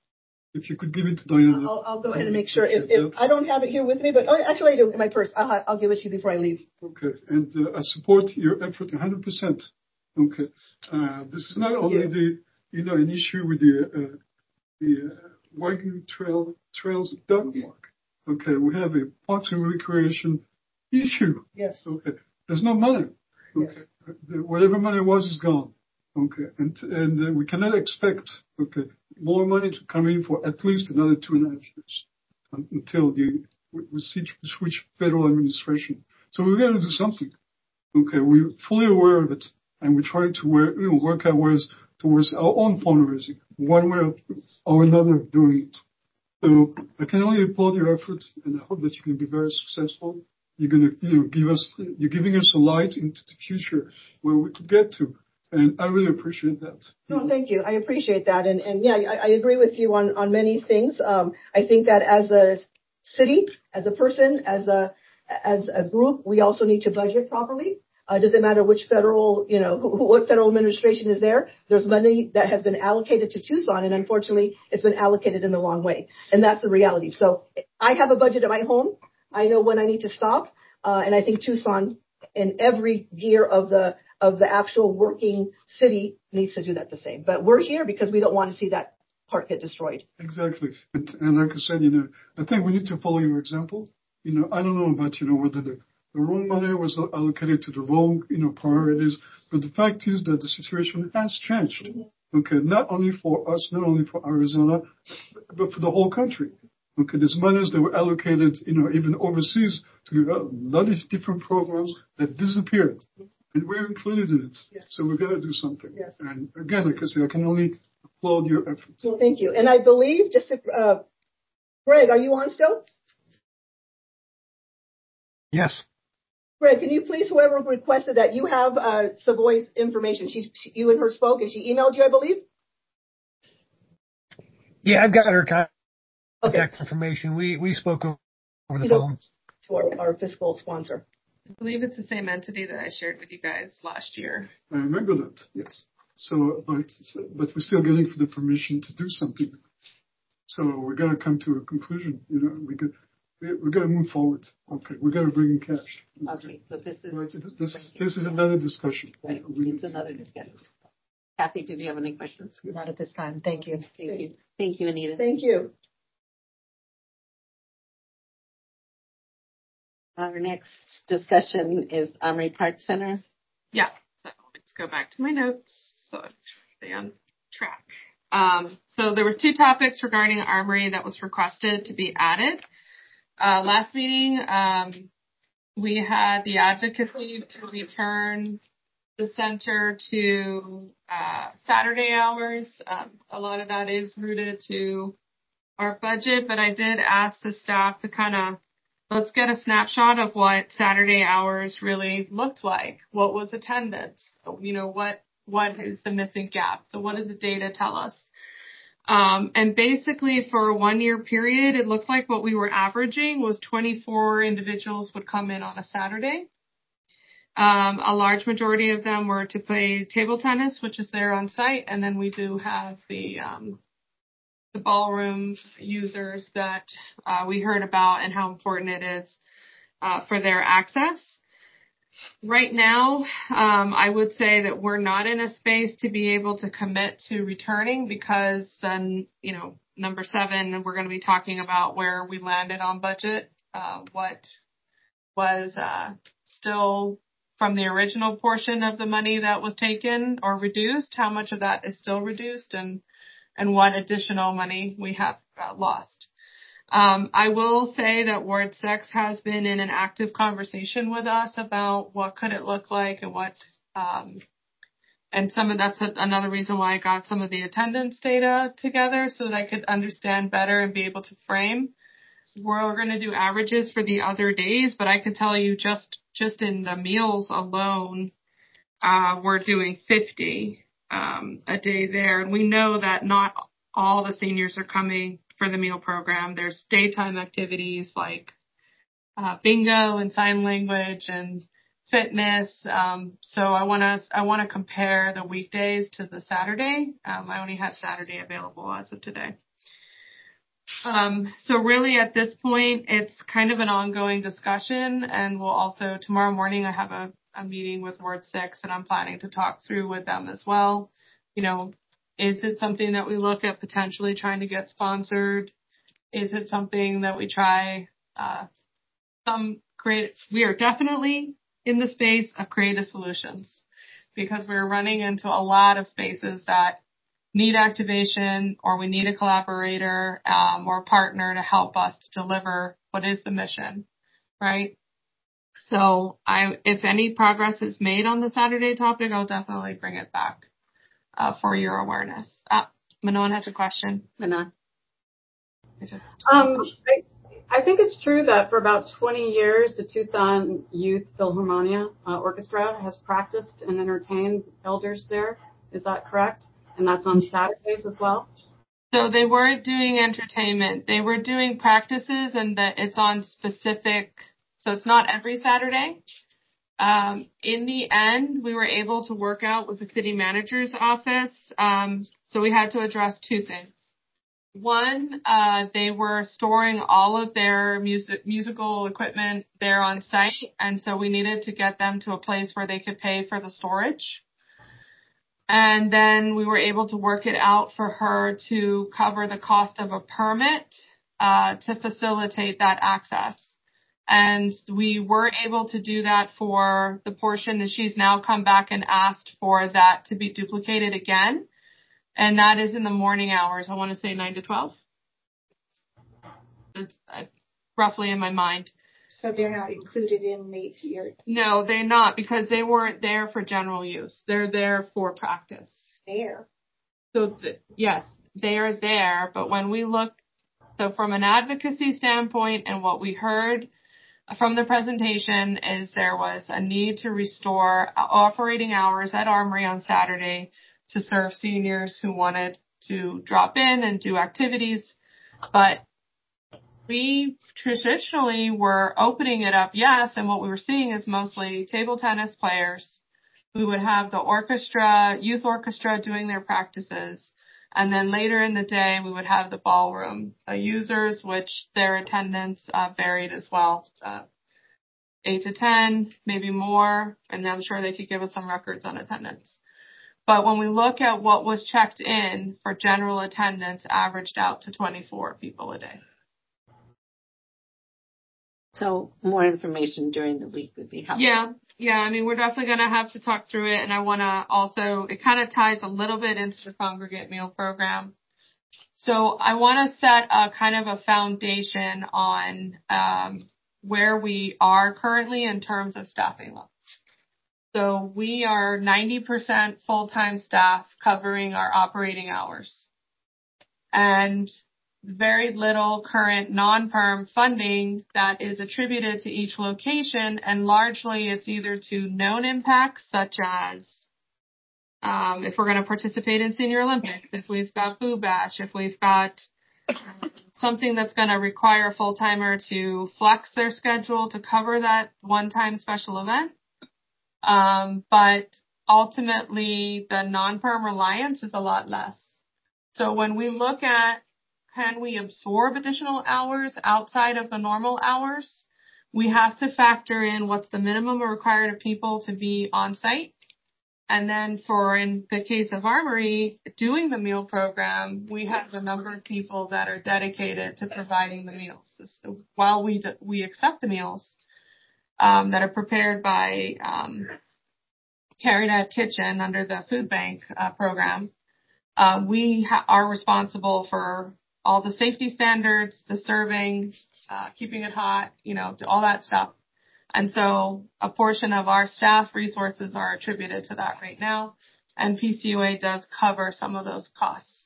[SPEAKER 3] If you could give it to Diana.
[SPEAKER 9] I'll, I'll go ahead and make sure. If, if I don't have it here with me, but oh, actually I do in my purse. I'll, I'll give it to you before I leave.
[SPEAKER 3] Okay. And uh, I support your effort one hundred percent. Okay. Uh, this is not
[SPEAKER 9] Thank
[SPEAKER 3] only
[SPEAKER 9] you.
[SPEAKER 3] the, you know, an issue with the, uh, the uh, Wagon Trail Trails dog walk. Okay. We have a Parks and Recreation issue.
[SPEAKER 9] Yes.
[SPEAKER 3] Okay. There's no money. Okay. Yes. The, whatever money was is gone. Okay. And, and uh, we cannot expect, okay, more money to come in for at least another two and a half years um, until the, we, we switch, switch federal administration. So we've got to do something. Okay. We're fully aware of it, and we're trying to work, you know, work our ways towards our own fundraising, one way or another of doing it. So I can only applaud your efforts, and I hope that you can be very successful. You're going to, you know, give us, you're giving us a light into the future where we could get to. And I really appreciate that.
[SPEAKER 9] No, thank you. I appreciate that. And, and yeah, I, I agree with you on, on many things. Um, I think that as a city, as a person, as a, as a group, we also need to budget properly. Uh, doesn't matter which federal, you know, who, what federal administration is there. There's money that has been allocated to Tucson, and unfortunately, it's been allocated in the wrong way. And that's the reality. So I have a budget at my home. I know when I need to stop. Uh, and I think Tucson, in every gear of the of the actual working city, needs to do that the same. But we're here because we don't want to see that part get destroyed.
[SPEAKER 3] Exactly. And, and like I said, you know, I think we need to follow your example. You know, I don't know about, you know, whether the, the wrong money was allocated to the wrong, you know, priorities, but the fact is that the situation has changed. Okay, not only for us, not only for Arizona, but for the whole country. Okay, there's monies that were allocated, you know, even overseas to a lot of different programs that disappeared. And we're included in it. Yes. So we've got to do something. Yes. And again, like I say, I can only applaud your efforts.
[SPEAKER 9] Well, thank you. And I believe, just to, uh, Greg, are you on still?
[SPEAKER 13] Yes.
[SPEAKER 9] Greg, can you please, whoever requested that, you have uh, Savoy's information. She, she, you and her spoke, and she emailed you, I believe?
[SPEAKER 13] Yeah, I've got her contact
[SPEAKER 9] okay.
[SPEAKER 13] information. We we spoke over the
[SPEAKER 9] you
[SPEAKER 13] phone.
[SPEAKER 9] Know, to our, our fiscal sponsor.
[SPEAKER 6] I believe it's the same entity that I shared with you guys last year.
[SPEAKER 3] I remember that, yes. So, but, but we're still getting for the permission to do something. So we're going to come to a conclusion. You know, we could, we're going to move forward. Okay, we're going to bring in cash.
[SPEAKER 2] Okay, okay so this is...
[SPEAKER 3] Right, this, this, this is another discussion.
[SPEAKER 2] Right, it's another discussion. Kathy, did you have any questions?
[SPEAKER 12] Not at this time. Thank you.
[SPEAKER 2] Thank you. Thank you, Anita.
[SPEAKER 9] Thank you.
[SPEAKER 2] Our next discussion is Armory Park Center.
[SPEAKER 6] Yeah. So let's go back to my notes so I stay on track. Um, so there were two topics regarding Armory that was requested to be added. Uh, last meeting, um, we had the advocacy to return the center to uh, Saturday hours. Um, a lot of that is rooted to our budget, but I did ask the staff to kind of let's get a snapshot of what Saturday hours really looked like. What was attendance? You know, what what is the missing gap? So what does the data tell us? Um, and basically for a one year period, it looked like what we were averaging was twenty-four individuals would come in on a Saturday. Um, a large majority of them were to play table tennis, which is there on site. And then we do have the, um, the ballroom users that, uh, we heard about and how important it is, uh, for their access. Right now, um, I would say that we're not in a space to be able to commit to returning because then, you know, number seven, we're going to be talking about where we landed on budget, uh, what was, uh, still from the original portion of the money that was taken or reduced, how much of that is still reduced and, and what additional money we have uh, lost. Um, I will say that Ward six has been in an active conversation with us about what could it look like and what, um, and some of that's a, another reason why I got some of the attendance data together so that I could understand better and be able to frame. We're going to do averages for the other days, but I could tell you just, just in the meals alone, uh, we're doing fifty, um, a day there. And we know that not all the seniors are coming for the meal program. There's daytime activities like, uh, bingo and sign language and fitness. Um, so I want to, I want to compare the weekdays to the Saturday. Um, I only had Saturday available as of today. Um, so really at this point, it's kind of an ongoing discussion, and we'll also, tomorrow morning, I have a, a meeting with Ward six, and I'm planning to talk through with them as well. You know, is it something that we look at potentially trying to get sponsored? Is it something that we try, uh, some create, we are definitely in the space of creative solutions because we're running into a lot of spaces that need activation or we need a collaborator, um, or a partner to help us to deliver what is the mission, right? So I, if any progress is made on the Saturday topic, I'll definitely bring it back, uh, for your awareness. Uh, Manon has a question. Manon. I just,
[SPEAKER 14] um, I, I think it's true that for about twenty years, the Tucson Youth Philharmonia uh, Orchestra has practiced and entertained elders there. Is that correct? And that's on Saturdays as well?
[SPEAKER 6] So they weren't doing entertainment. They were doing practices and that it's on specific, so it's not every Saturday. Um, in the end, we were able to work out with the city manager's office. Um, so we had to address two things. One, uh, they were storing all of their music, musical equipment there on site. And so we needed to get them to a place where they could pay for the storage. And then we were able to work it out for her to cover the cost of a permit, uh, to facilitate that access. And we were able to do that for the portion, and she's now come back and asked for that to be duplicated again. And that is in the morning hours. I want to say nine to twelve. It's uh, roughly in my mind.
[SPEAKER 10] So they're not included in the year?
[SPEAKER 6] No, they're not because they weren't there for general use. They're there for practice.
[SPEAKER 10] There.
[SPEAKER 6] So th- yes, they are there. But when we look, so from an advocacy standpoint and what we heard from the presentation is there was a need to restore operating hours at Armory on Saturday to serve seniors who wanted to drop in and do activities. But we traditionally were opening it up, yes, and what we were seeing is mostly table tennis players. We would have the orchestra, youth orchestra doing their practices. And then later in the day, we would have the ballroom uh, users, which their attendance uh, varied as well. Uh, eight to ten, maybe more, and I'm sure they could give us some records on attendance. But when we look at what was checked in for general attendance, averaged out to twenty-four people a day.
[SPEAKER 2] So more information during the week would be helpful.
[SPEAKER 6] Yeah. Yeah. I mean, we're definitely going to have to talk through it. And I want to also, it kind of ties a little bit into the congregate meal program. So I want to set a kind of a foundation on, um, where we are currently in terms of staffing levels. So we are ninety percent full-time staff covering our operating hours. And very little current non-perm funding that is attributed to each location, and largely it's either to known impacts such as um, if we're going to participate in Senior Olympics, if we've got Boo Bash, if we've got something that's going to require a full-timer to flex their schedule to cover that one-time special event. Um, but ultimately the non-perm reliance is a lot less. So when we look at can we absorb additional hours outside of the normal hours, we have to factor in what's the minimum required of people to be on site. And then for, in the case of Armory, doing the meal program, we have a number of people that are dedicated to providing the meals. So while we do, we accept the meals um, that are prepared by um, Carried Out Kitchen under the food bank uh, program, uh, we ha- are responsible for all the safety standards, the serving, uh, keeping it hot, you know, all that stuff. And so a portion of our staff resources are attributed to that right now. And P C U A does cover some of those costs.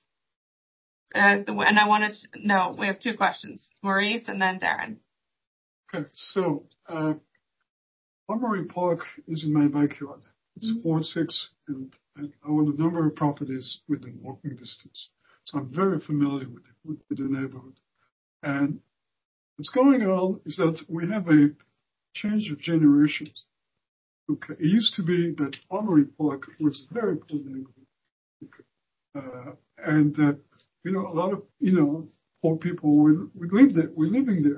[SPEAKER 6] And, and I wanted to know, we have two questions, Maurice and then Darren.
[SPEAKER 3] Okay, so, uh, Armory Park is in my backyard. It's mm-hmm. Ward six, and I own a number of properties within walking distance. So I'm very familiar with, with, with the neighborhood. And what's going on is that we have a change of generations. Okay, it used to be that Armory Park was a very poor neighborhood. Okay. Uh, and, uh, you know, a lot of, you know, poor people would, would live there, we're living there.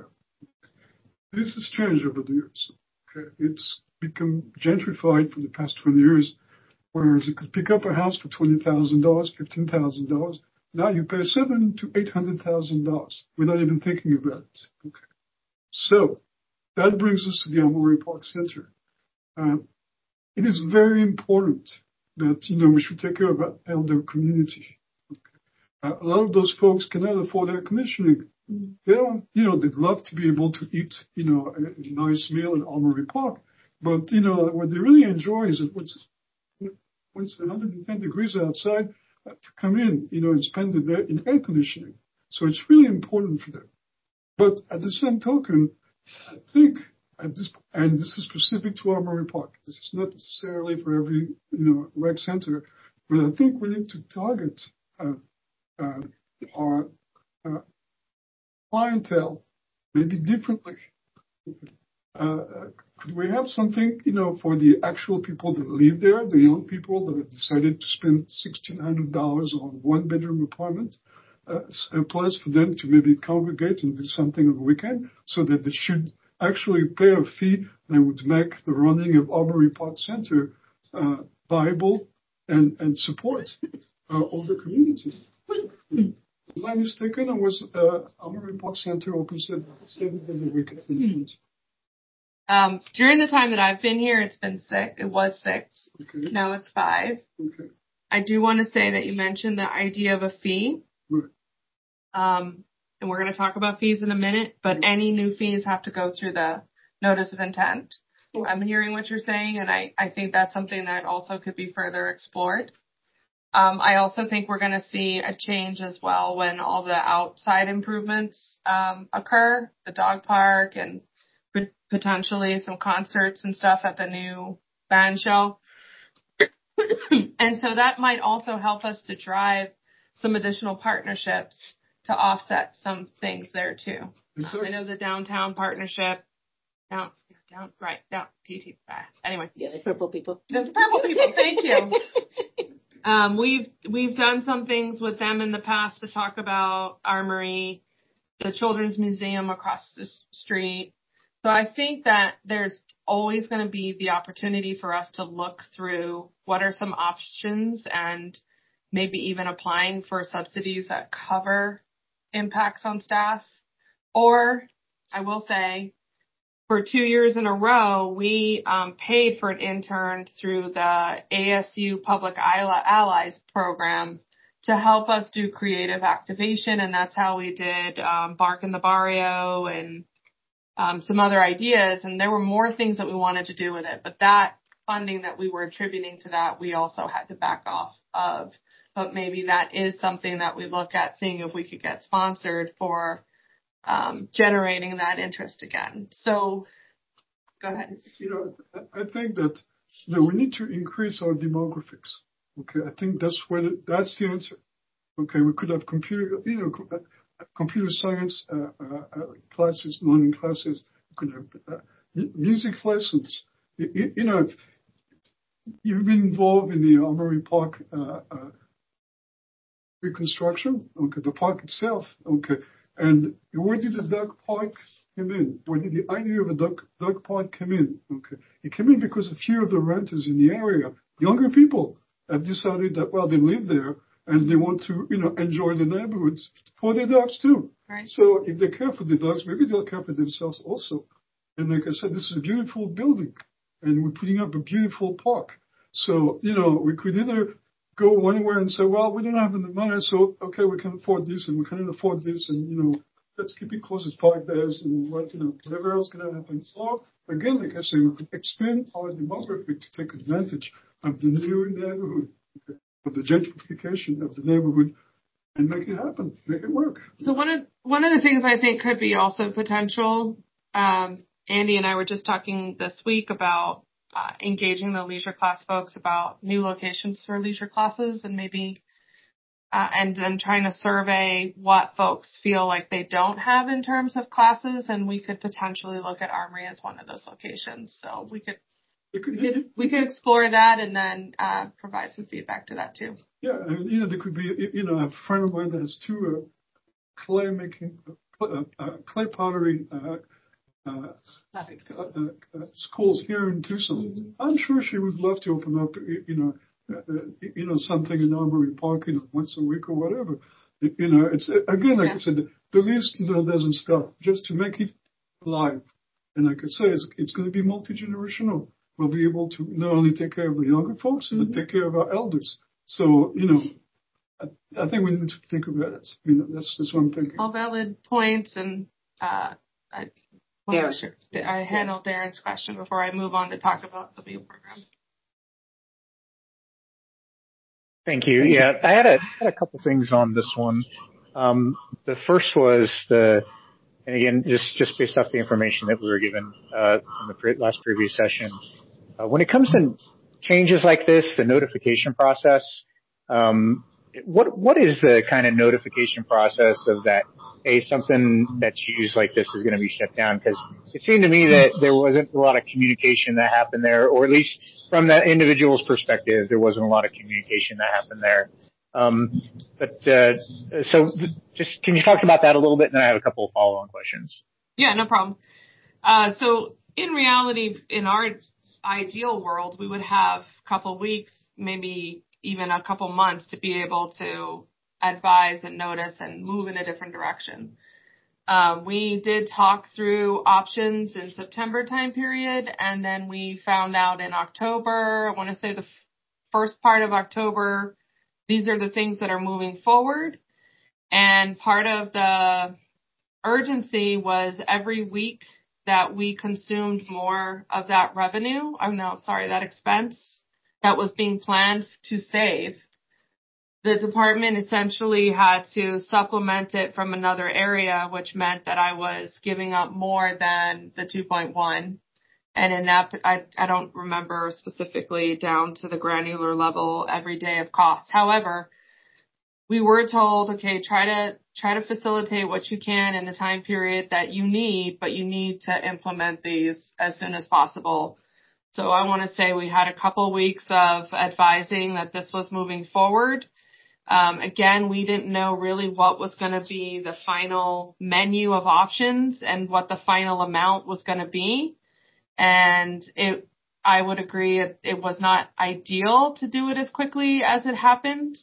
[SPEAKER 3] This has changed over the years. Okay. It's become gentrified for the past twenty years, whereas you could pick up a house for twenty thousand dollars, fifteen thousand dollars. Now you pay seven to eight hundred thousand dollars without even thinking about it. Okay. So that brings us to the Armory Park Center. Uh, it is very important that, you know, we should take care of our elder community. Okay. Uh, a lot of those folks cannot afford air conditioning. They don't, you know, they'd love to be able to eat, you know, a, a nice meal at Armory Park. But, you know, what they really enjoy is that once, once one hundred ten degrees outside, uh, to come in, you know, and spend the day in air conditioning. So it's really important for them. But at the same token, I think at this, and this is specific to Armory Park. This is not necessarily for every, you know, rec center, but I think we need to target uh, uh, our uh, clientele maybe differently. Uh, could we have something, you know, for the actual people that live there, the young people that have decided to spend sixteen hundred dollars on one bedroom apartment, uh, a place for them to maybe congregate and do something on the weekend, so that they should actually pay a fee that would make the running of Armory Park Center uh, viable and, and support uh, all the community. Am I mistaken, or was uh, Armory Park Center open seven, seven days a week? Mm-hmm.
[SPEAKER 6] Um, during the time that I've been here, it's been six. It was six. Okay. Now it's five.
[SPEAKER 3] Okay.
[SPEAKER 6] I do want to say that you mentioned the idea of a fee.
[SPEAKER 3] Right.
[SPEAKER 6] Um, and we're going to talk about fees in a minute, but any new fees have to go through the notice of intent. Oh. I'm hearing what you're saying, and I, I think that's something that also could be further explored. Um, I also think we're going to see a change as well when all the outside improvements um, occur, the dog park and p- potentially some concerts and stuff at the new band show. And so that might also help us to drive some additional partnerships to offset some things there too. Exactly. I know the downtown partnership, down, down, right, down, T T. Anyway.
[SPEAKER 2] Yeah, the purple people.
[SPEAKER 6] The purple people, thank you. Um, we've, we've done some things with them in the past to talk about Armory, the Children's Museum across the street. So I think that there's always going to be the opportunity for us to look through what are some options and maybe even applying for subsidies that cover impacts on staff. Or I will say for two years in a row, we um, paid for an intern through the A S U Public Allies program to help us do creative activation, and that's how we did um, Bark in the Barrio and um, some other ideas. And there were more things that we wanted to do with it, but that funding that we were attributing to that, we also had to back off of. But maybe that is something that we look at, seeing if we could get sponsored for um, generating that interest again. So, go ahead.
[SPEAKER 3] You know, I think that you know, we need to increase our demographics. Okay, I think that's where the, that's the answer. Okay, we could have computer, you know, computer science uh, uh, classes, learning classes. We could have uh, music lessons. You, you know, you've been involved in the Armory Park uh, uh, reconstruction. Okay, the park itself. Okay, and where did the dog park come in? Where did the idea of a dog dog park come in? Okay, it came in because a few of the renters in the area, younger people, have decided that well they live there and they want to you know enjoy the neighborhoods for their dogs too.
[SPEAKER 6] Right.
[SPEAKER 3] So if they care for the dogs, maybe they'll care for themselves also. And like I said, this is a beautiful building, and we're putting up a beautiful park. So you know we could either go one way and say, well, we don't have the money, so okay, we can afford this and we can afford this, and you know, let's keep it close as five days and what you know, whatever else can happen. So again, like I say, we could expand our demographic to take advantage of the new neighborhood, okay, of the gentrification of the neighborhood, and make it happen, make it work.
[SPEAKER 6] So one of one of the things I think could be also potential. Um, Andy and I were just talking this week about uh, engaging the leisure class folks about new locations for leisure classes, and maybe uh, and then trying to survey what folks feel like they don't have in terms of classes, and we could potentially look at Armory as one of those locations. So we could we could, we could explore that and then uh, provide some feedback to that too.
[SPEAKER 3] Yeah, I mean, you know, there could be you know a friend of mine that has two uh, clay making uh, uh, clay pottery. Uh, Uh, uh, uh, schools here in Tucson. Mm-hmm. I'm sure she would love to open up, you know, uh, you know, something in Armory Park, you know, once a week or whatever. You know, it's again, like yeah. I said, the, the list, you know, doesn't stop. Just to make it live, and like I say, it's, it's going to be multi-generational. We'll be able to not only take care of the younger folks, mm-hmm. but take care of our elders. So, you know, I, I think we need to think about it. I mean, that's that's what I'm thinking.
[SPEAKER 6] All valid points, and uh, I. Well, sure. I handled Darren's question before I move on to talk about the meal program.
[SPEAKER 4] Thank you. Yeah, I had a, had a couple things on this one. Um, the first was the, and again, just, just based off the information that we were given uh, in the pre- last previous session, uh, when it comes to changes like this, the notification process, um, what what is the kind of notification process of that? Hey, something that's used like this is going to be shut down? Because it seemed to me that there wasn't a lot of communication that happened there, or at least from that individual's perspective, there wasn't a lot of communication that happened there. Um, but uh, so, just can you talk about that a little bit? And then I have a couple of follow-on questions.
[SPEAKER 6] Yeah, no problem. Uh, so, in reality, in our ideal world, we would have a couple weeks, maybe even a couple months to be able to advise and notice and move in a different direction. Um, we did talk through options in September time period, and then we found out in October, I want to say the f- first part of October, these are the things that are moving forward. And part of the urgency was every week that we consumed more of that revenue, oh no, sorry, that expense that was being planned to save, the department essentially had to supplement it from another area, which meant that I was giving up more than the two point one. And in that, I, I don't remember specifically down to the granular level every day of costs. However, we were told, okay, try to, try to facilitate what you can in the time period that you need, but you need to implement these as soon as possible. So I want to say we had a couple weeks of advising that this was moving forward. Um, again, we didn't know really what was going to be the final menu of options and what the final amount was going to be. And it, I would agree it, it was not ideal to do it as quickly as it happened.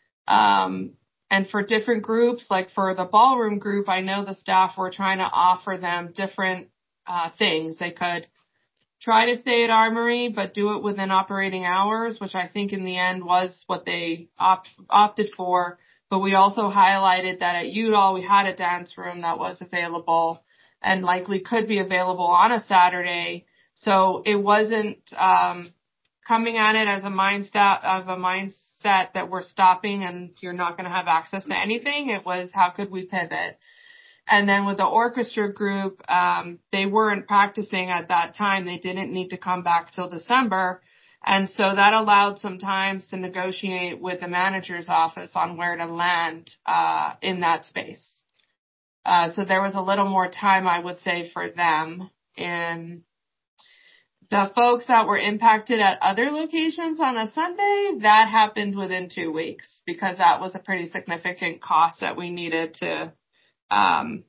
[SPEAKER 6] Um, and for different groups, like for the ballroom group, I know the staff were trying to offer them different uh, things. They could try to stay at Armory, but do it within operating hours, which I think in the end was what they opt, opted for. But we also highlighted that at Udall we had a dance room that was available and likely could be available on a Saturday. So it wasn't um, coming at it as a mindset of a mindset that we're stopping and you're not going to have access to anything. It was how could we pivot? And then with the orchestra group, um, they weren't practicing at that time. They didn't need to come back till December. And so that allowed some time to negotiate with the manager's office on where to land uh, in that space. Uh, so there was a little more time, I would say, for them. And the folks that were impacted at other locations on a Sunday, that happened within two weeks because that was a pretty significant cost that we needed to um,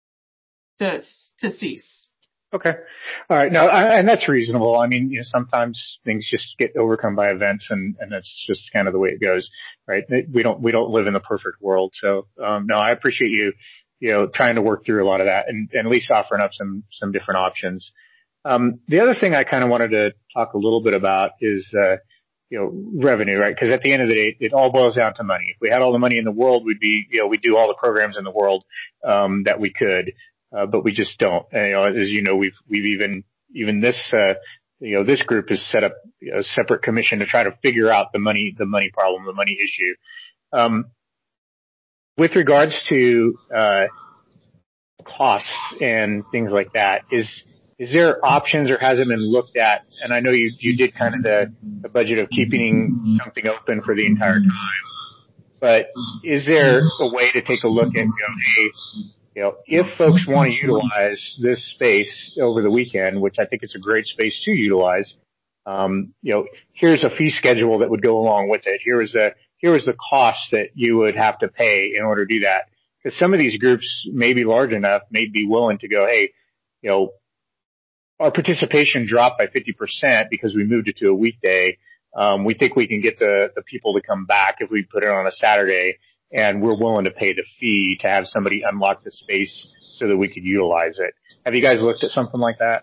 [SPEAKER 6] to to cease.
[SPEAKER 4] Okay. All right. No, I, and that's reasonable. I mean, you know, sometimes things just get overcome by events and, and that's just kind of the way it goes, right? We don't, we don't live in the perfect world. So, um, no, I appreciate you, you know, trying to work through a lot of that and, and at least offering up some, some different options. Um, the other thing I kind of wanted to talk a little bit about is, uh, you know, revenue, right? Because at the end of the day, it all boils down to money. If we had all the money in the world, we'd be, you know, we'd do all the programs in the world, um, that we could. Uh, but we just don't. And, you know, as you know, we've, we've even, even this, uh, you know, this group has set up a separate commission to try to figure out the money, the money problem, the money issue. Um, with regards to, uh, costs and things like that, is, is there options or has it been looked at? And I know you, you did kind of the, the budget of keeping something open for the entire time, but is there a way to take a look at, you know, hey, you know, if folks want to utilize this space over the weekend, which I think is a great space to utilize, um, you know, here's a fee schedule that would go along with it. Here is a, here is the cost that you would have to pay in order to do that. Because some of these groups may be large enough, may be willing to go, hey, you know, our participation dropped by fifty percent because we moved it to a weekday. Um, we think we can get the, the people to come back if we put it on a Saturday. And we're willing to pay the fee to have somebody unlock the space so that we could utilize it. Have you guys looked at something like that?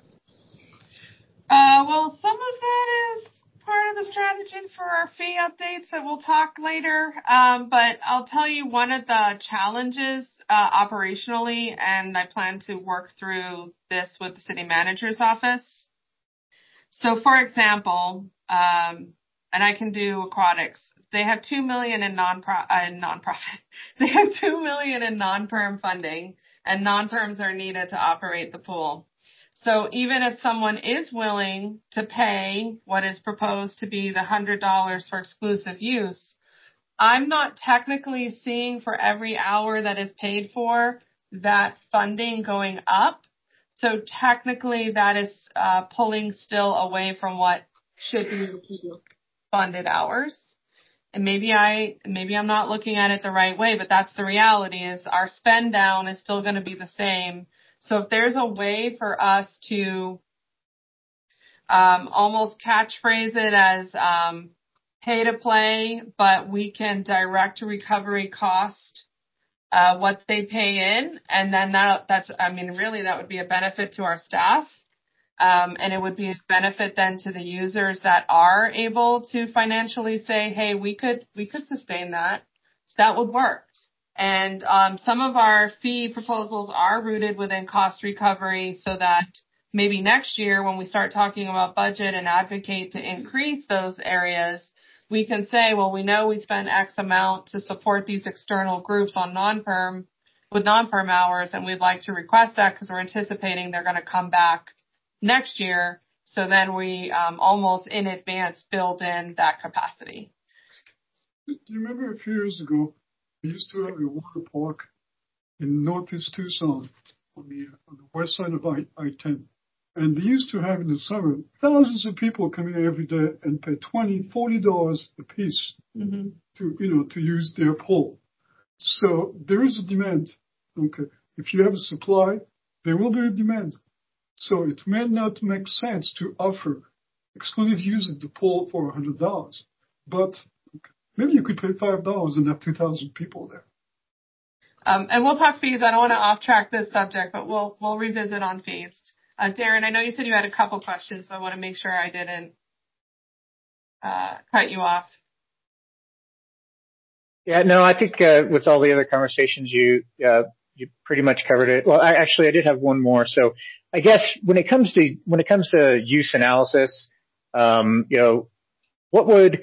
[SPEAKER 6] Uh, well, some of that is part of the strategy for our fee updates that we'll talk later. Um, but I'll tell you one of the challenges uh, operationally, and I plan to work through this with the city manager's office. So, for example, um, and I can do aquatics. They have two million in non-pro, uh, non-profit. They have two million in non-perm funding, and non-perms are needed to operate the pool. So even if someone is willing to pay what is proposed to be the one hundred dollars for exclusive use, I'm not technically seeing for every hour that is paid for that funding going up. So technically that is uh, pulling still away from what should be funded hours. And maybe I, maybe I'm not looking at it the right way, but that's the reality is our spend down is still going to be the same. So if there's a way for us to, um, almost catchphrase it as, um, pay to play, but we can direct recovery cost, uh, what they pay in. And then that, that's, I mean, really that would be a benefit to our staff. Um, and it would be a benefit then to the users that are able to financially say, hey, we could, we could sustain that. That would work. And, um, some of our fee proposals are rooted within cost recovery so that maybe next year when we start talking about budget and advocate to increase those areas, we can say, well, we know we spend X amount to support these external groups on non-perm with non-perm hours. And we'd like to request that because we're anticipating they're going to come back next year. So then we um, almost in advance build in that capacity.
[SPEAKER 3] Do you remember a few years ago, we used to have a water park in northeast Tucson on the, on the west side of I ten. And they used to have in the summer thousands of people coming in every day and pay twenty dollars, forty dollars a piece mm-hmm. to, you know, to use their pool. So there is a demand. Okay. If you have a supply, there will be a demand. So it may not make sense to offer exclusive use of the pool for one hundred dollars, but maybe you could pay five dollars and have two thousand people there.
[SPEAKER 6] Um, and we'll talk fees. I don't want to off track this subject, but we'll, we'll revisit on fees. Uh, Darren, I know you said you had a couple questions, so I want to make sure I didn't uh, cut you off.
[SPEAKER 4] Yeah, no, I think uh, with all the other conversations, you uh, you pretty much covered it. Well, I, actually, I did have one more. So, I guess when it comes to when it comes to use analysis, um, you know, what would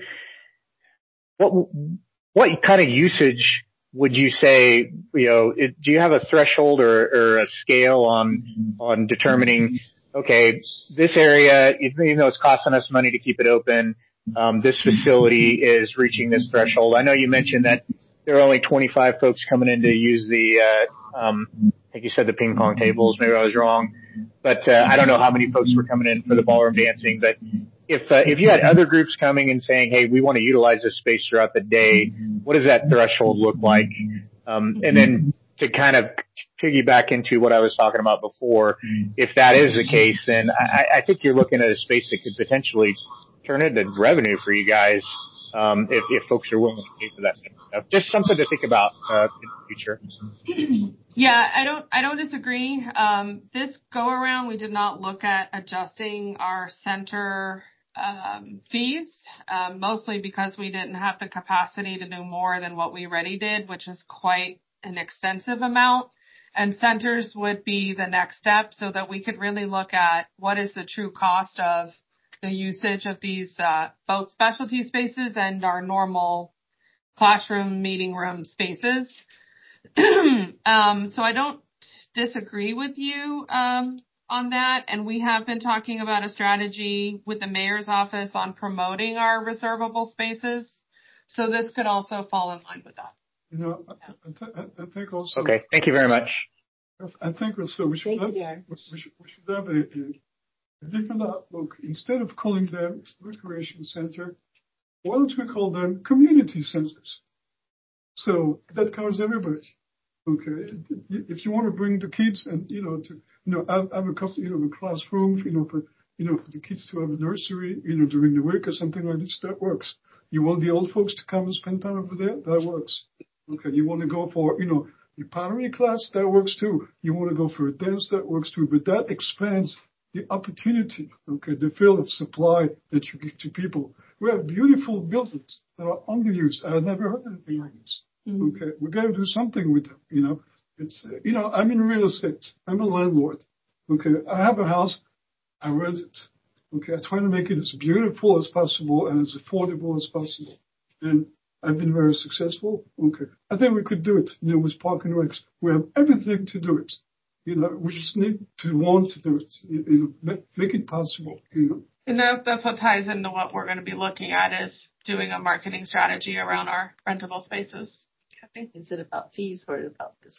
[SPEAKER 4] what what kind of usage would you say? You know, it, do you have a threshold or, or a scale on on determining? Okay, this area, even though it's costing us money to keep it open, um, this facility is reaching this threshold. I know you mentioned that there are only twenty-five folks coming in to use the, uh, um, I think you said the ping pong tables. Maybe I was wrong, but uh, I don't know how many folks were coming in for the ballroom dancing. But if uh, if you had other groups coming and saying, "Hey, we want to utilize this space throughout the day," what does that threshold look like? Um, and then to kind of piggyback into what I was talking about before, if that is the case, then I, I think you're looking at a space that could potentially turn into revenue for you guys, um, if, if folks are willing to pay for that kind of stuff. Just something to think about uh, in the future.
[SPEAKER 6] Yeah, I don't, I don't disagree. Um, this go around, we did not look at adjusting our center um, fees, um, mostly because we didn't have the capacity to do more than what we already did, which is quite an extensive amount. And centers would be the next step so that we could really look at what is the true cost of the usage of these uh, both specialty spaces and our normal classroom meeting room spaces. um, so I don't disagree with you um, on that. And we have been talking about a strategy with the mayor's office on promoting our reservable spaces. So this could also fall in line with that.
[SPEAKER 3] You know, I, I, th- I think also.
[SPEAKER 4] Okay, thank you very much.
[SPEAKER 3] I think also we should, have, we should, we should have a, a different outlook. Instead of calling them recreation center, why don't we call them community centers? So that covers everybody. Okay, if you want to bring the kids and you know to you know have, have a couple, you know a classroom, you know for you know for the kids to have a nursery, you know during the week or something like this, that works. You want the old folks to come and spend time over there, that works. Okay, you want to go for you know your pottery class, that works too. You want to go for a dance, that works too. But that expands the opportunity, okay, the field of supply that you give to people. We have beautiful buildings that are underused. I had never heard anything like this. Mm-hmm. Okay, we got to do something with them. You know, it's uh, you know I'm in real estate. I'm a landlord. Okay, I have a house. I rent it. Okay, I try to make it as beautiful as possible and as affordable as possible. And I've been very successful. Okay, I think we could do it. You know, with Park and Recs, we have everything to do it. You know, we just need to want to do it. You, you know, make, make it possible. You know.
[SPEAKER 6] And that, that's what ties into what we're going to be looking at is doing a marketing strategy around our rentable spaces. Kathy?
[SPEAKER 2] Is it about fees or about this?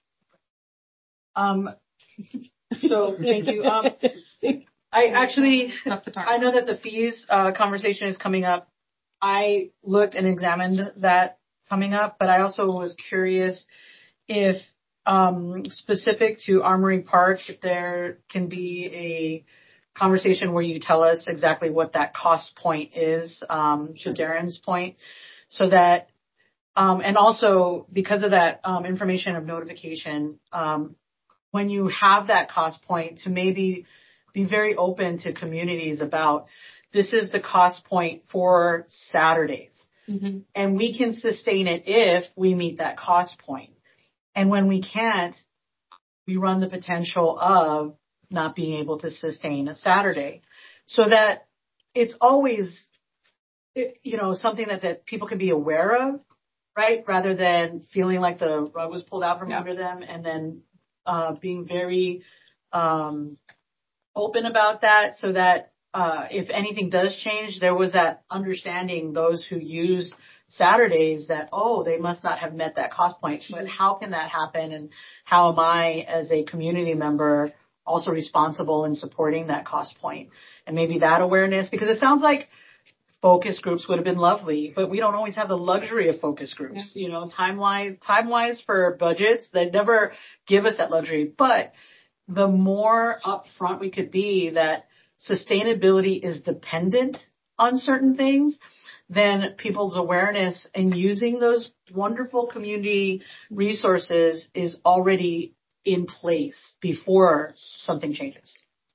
[SPEAKER 12] Um, so thank you. Um, I actually, I know that the fees uh, conversation is coming up. I looked and examined that coming up, but I also was curious if um, specific to Armory Park, if there can be a conversation where you tell us exactly what that cost point is, um, to Darren's point, so that, um, and also because of that um, information of notification, um, when you have that cost point to maybe be very open to communities about this is the cost point for Saturdays. Mm-hmm. And we can sustain it if we meet that cost point. And when we can't, we run the potential of not being able to sustain a Saturday. So that it's always, you know, something that, that people can be aware of, right? Rather than feeling like the rug was pulled out from yeah. under them and then uh, being very um, open about that so that Uh, if anything does change, there was that understanding, those who used Saturdays, that, oh, they must not have met that cost point. But how can that happen? And how am I, as a community member, also responsible in supporting that cost point? And maybe that awareness, because it sounds like focus groups would have been lovely, but we don't always have the luxury of focus groups. Yeah. You know, time-wise, time-wise for budgets, they never give us that luxury. But the more upfront we could be that sustainability is dependent on certain things, then people's awareness and using those wonderful community resources is already in place before something changes.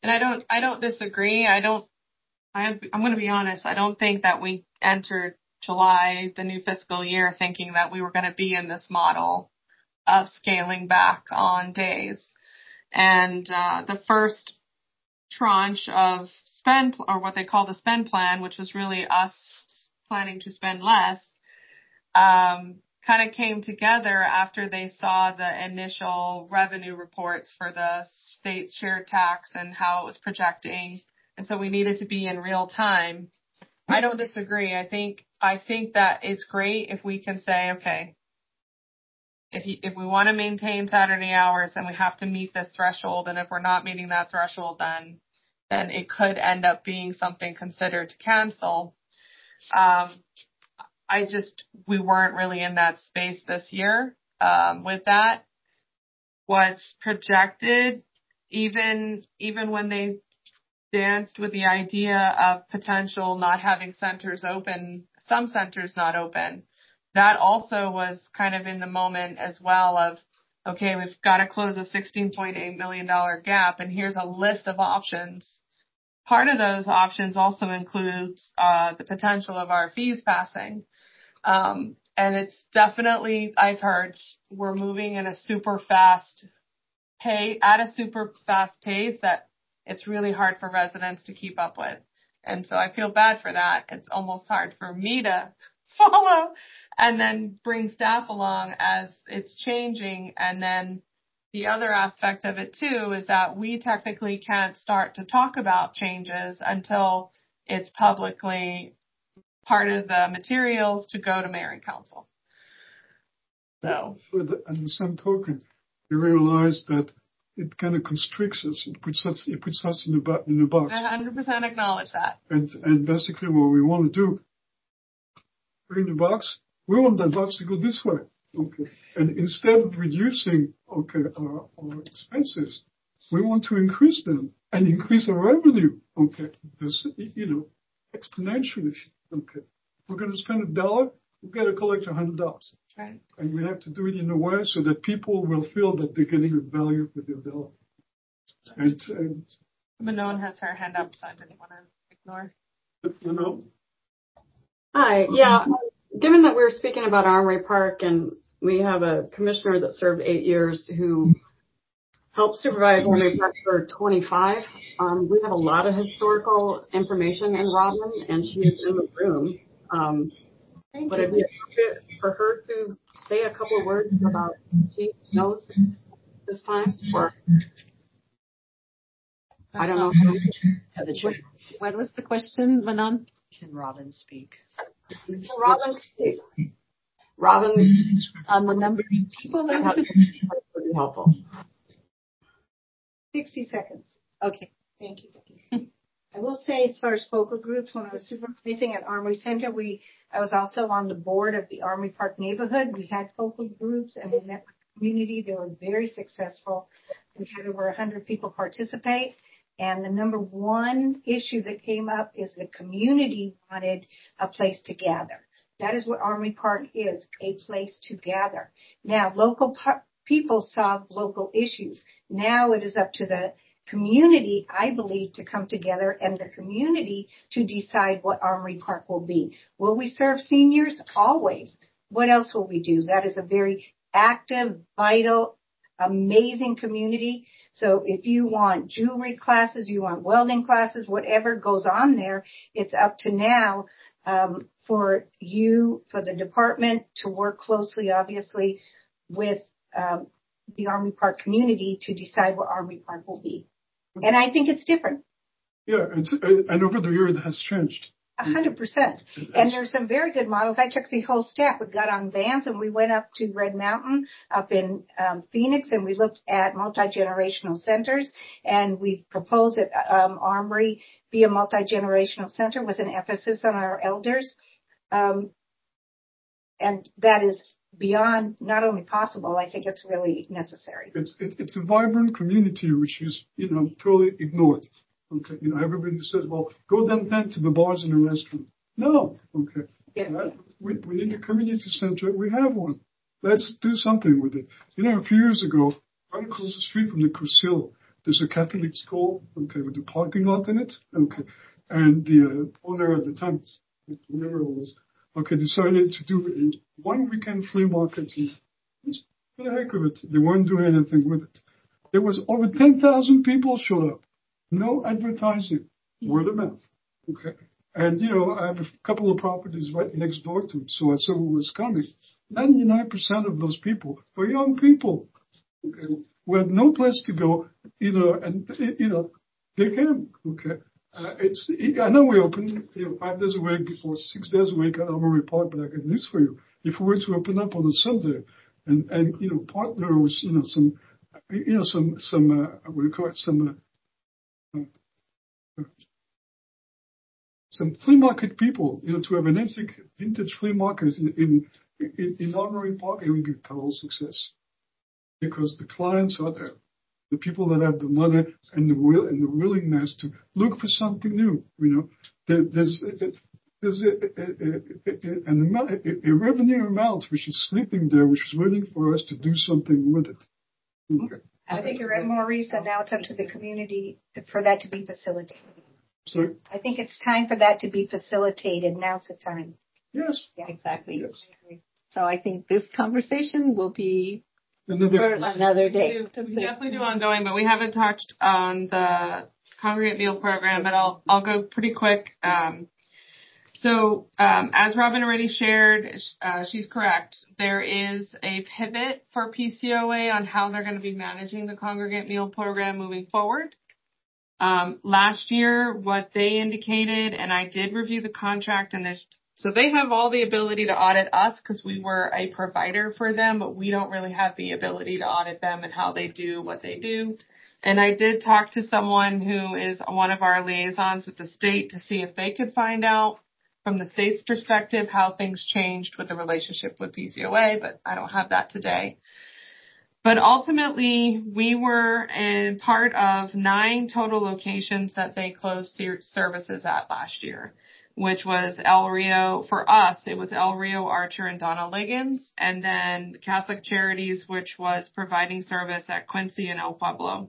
[SPEAKER 6] And I don't, I don't disagree. I don't, I, I'm going to be honest. I don't think that we entered July, the new fiscal year, thinking that we were going to be in this model of scaling back on days. And, uh, the first tranche of spend, or what they call the spend plan, which was really us planning to spend less, um, kind of came together after they saw the initial revenue reports for the state shared tax and how it was projecting. And so we needed to be in real time. I don't disagree. I think, I think that it's great if we can say, okay, if you, if we want to maintain Saturday hours, then we have to meet this threshold. And if we're not meeting that threshold, then, then it could end up being something considered to cancel. Um, I just, we weren't really in that space this year. Um, with that, what's projected, even, even when they danced with the idea of potential not having centers open, some centers not open, that also was kind of in the moment as well of, okay, we've got to close a sixteen point eight million dollars gap, and here's a list of options. Part of those options also includes uh, the potential of our fees passing. Um, and it's definitely, I've heard, we're moving in a super fast pay, at a super fast pace that it's really hard for residents to keep up with. And so I feel bad for that. It's almost hard for me to follow and then bring staff along as it's changing. And then the other aspect of it too is that we technically can't start to talk about changes until it's publicly part of the materials to go to mayor and council. So,
[SPEAKER 3] for the, and the same token, you realize that it kind of constricts us. It puts us, it puts us in a bo- in a box.
[SPEAKER 6] I one hundred percent acknowledge that.
[SPEAKER 3] And and basically, what we want to do, we're in the box. We want that box to go this way. Okay. And instead of reducing, okay, our, our expenses, we want to increase them and increase our revenue. Okay. This, you know, exponentially. Okay. We're going to spend a dollar. We've got to collect a hundred dollars.
[SPEAKER 6] Right.
[SPEAKER 3] And we have to do it in a way so that people will feel that they're getting a value for their dollar. And, and
[SPEAKER 6] Manon has her hand up, so I didn't want to ignore.
[SPEAKER 3] You know.
[SPEAKER 14] Hi. Yeah. Given that we're speaking about Armory Park and we have a commissioner that served eight years who helped supervise Armory Park for twenty-five, um, we have a lot of historical information in Robin, and she is in the room. Um,
[SPEAKER 10] Thank
[SPEAKER 14] would
[SPEAKER 10] you.
[SPEAKER 14] it be appropriate for her to say a couple of words about what she knows this time? Or I don't know.
[SPEAKER 2] What, what was the question, Manon?
[SPEAKER 15] Can Robin speak?
[SPEAKER 14] Robin speak. Robin,
[SPEAKER 2] on the number of people that have
[SPEAKER 14] would be helpful.
[SPEAKER 10] sixty seconds.
[SPEAKER 2] Okay.
[SPEAKER 10] Thank you. I will say, as far as focal groups, when I was supervising at Armory Center, we I was also on the board of the Armory Park neighborhood. We had focal groups and we met with the community. They were very successful. We had over one hundred people participate. And the number one issue that came up is the community wanted a place to gather. That is what Armory Park is, a place to gather. Now, local par- people solve local issues. Now it is up to the community, I believe, to come together and the community to decide what Armory Park will be. Will we serve seniors? Always. What else will we do? That is a very active, vital, amazing community. So if you want jewelry classes, you want welding classes, whatever goes on there, it's up to now um, for you, for the department to work closely, obviously, with um, the Armory Park community to decide what Armory Park will be. And I think it's different.
[SPEAKER 3] Yeah, it's, and over the years it has changed.
[SPEAKER 10] A hundred percent. And there's some very good models. I took the whole staff. We got on vans and we went up to Red Mountain up in um, Phoenix and we looked at multi-generational centers and we proposed that um, Armory be a multi-generational center with an emphasis on our elders. Um, and that is beyond not only possible, I think it's really necessary.
[SPEAKER 3] It's it, it's a vibrant community which is, you know, totally ignored. Okay, you know, everybody says, well, go downtown to the bars and the restaurants. No, okay.
[SPEAKER 10] Yeah.
[SPEAKER 3] Right? We, we need a community center. We have one. Let's do something with it. You know, a few years ago, right across the street from the Crucial, There's a Catholic school, okay, with a parking lot in it, okay. And the uh, owner at the time, whoever it was, okay, decided to do a one weekend flea market. Just for the heck of it, they weren't doing anything with it. There was over ten thousand people showed up. No advertising, word of mouth, okay. And, you know, I have a couple of properties right next door to it, so I saw who was coming. ninety-nine percent of those people were young people, okay, who had no place to go, you know, and, you know, they came, okay. Uh, it's, I know we open, you know, five days a week before six days a week at Armory Park, but I got news for you. If we were to open up on a Sunday and, and, you know, partner with, you know, some, you know, some, some, uh, what do you call it, some, uh, uh, some flea market people, you know, to have an antique vintage flea market in, in, in, in Armory Park, it would be a total success. Because the clients are there. The people that have the money and the will and the willingness to look for something new, you know, there, there's, there's a, a, a, a, an amount, a, a revenue amount which is sleeping there, which is waiting for us to do something with it. Okay.
[SPEAKER 10] I think you're right, Maurice, and now it's up to the community for that to be facilitated.
[SPEAKER 3] Sorry?
[SPEAKER 10] I think it's time for that to be facilitated. Now's the time.
[SPEAKER 3] Yes.
[SPEAKER 2] Yeah, exactly.
[SPEAKER 3] Yes.
[SPEAKER 2] So I think this conversation will be
[SPEAKER 3] another,
[SPEAKER 2] for another day.
[SPEAKER 6] We, we definitely do ongoing, but we haven't touched on the congregate meal program, but I'll, I'll go pretty quick. Um, so, um, as Robin already shared, uh, she's correct. There is a pivot for P C O A on how they're going to be managing the congregate meal program moving forward. Um, last year, what they indicated, and I did review the contract, and there's, so they have all the ability to audit us because we were a provider for them, but we don't really have the ability to audit them and how they do what they do. And I did talk to someone who is one of our liaisons with the state to see if they could find out from the state's perspective how things changed with the relationship with P C O A, but I don't have that today. But ultimately, we were in part of nine total locations that they closed services at last year, which was El Rio. For us, it was El Rio, Archer, and Donna Liggins, and then Catholic Charities, which was providing service at Quincy and El Pueblo.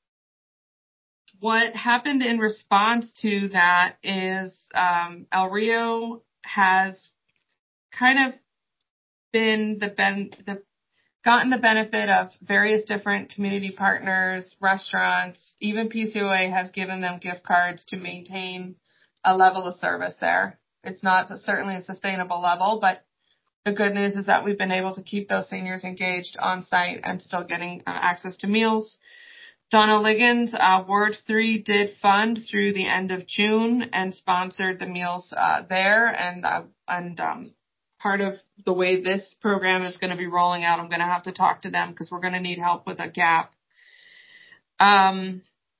[SPEAKER 6] What happened in response to that is um, El Rio has kind of been the ben- the gotten the benefit of various different community partners, restaurants, even P C O A has given them gift cards to maintain a level of service there. It's not a, certainly a sustainable level, but the good news is that we've been able to keep those seniors engaged on site and still getting uh, access to meals. Donna Liggins, uh, Ward three did fund through the end of June and sponsored the meals uh, there, and uh, and um, part of the way this program is going to be rolling out, I'm going to have to talk to them because we're going to need help with a gap. Um,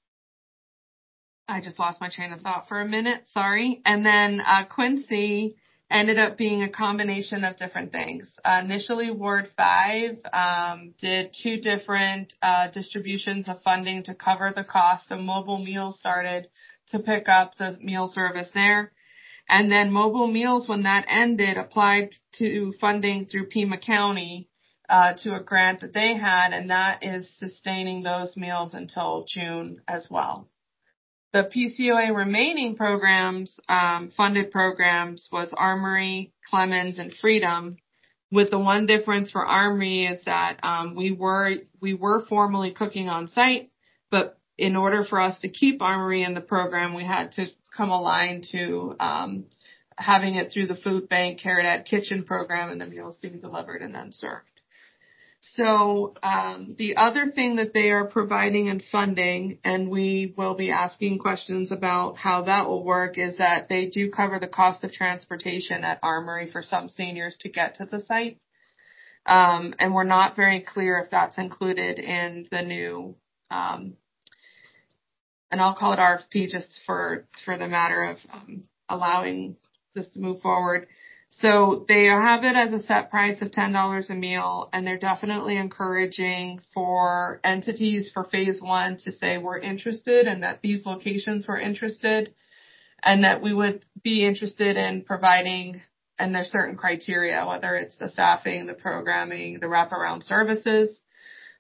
[SPEAKER 6] I just lost my train of thought for a minute. Sorry. And then uh, Quincy ended up being a combination of different things. Uh, initially, Ward five um, did two different uh, distributions of funding to cover the cost. So Mobile Meals started to pick up the meal service there. And then Mobile Meals, when that ended, applied to funding through Pima County uh, to a grant that they had, and that is sustaining those meals until June as well. The P C O A remaining programs, um, funded programs, was Armory, Clemens, and Freedom. With the one difference for Armory is that um, we were we were formally cooking on site, but in order for us to keep Armory in the program, we had to come aligned to um, having it through the food bank Carrot Ad Kitchen program, and the meals being delivered and then served. So um, the other thing that they are providing and funding, and we will be asking questions about how that will work, is that they do cover the cost of transportation at Armory for some seniors to get to the site. Um, and we're not very clear if that's included in the new, um, and I'll call it R F P just for, for the matter of um, allowing this to move forward. So they have it as a set price of ten dollars a meal, and they're definitely encouraging for entities for phase one to say we're interested and that these locations were interested and that we would be interested in providing, and there's certain criteria, whether it's the staffing, the programming, the wraparound services.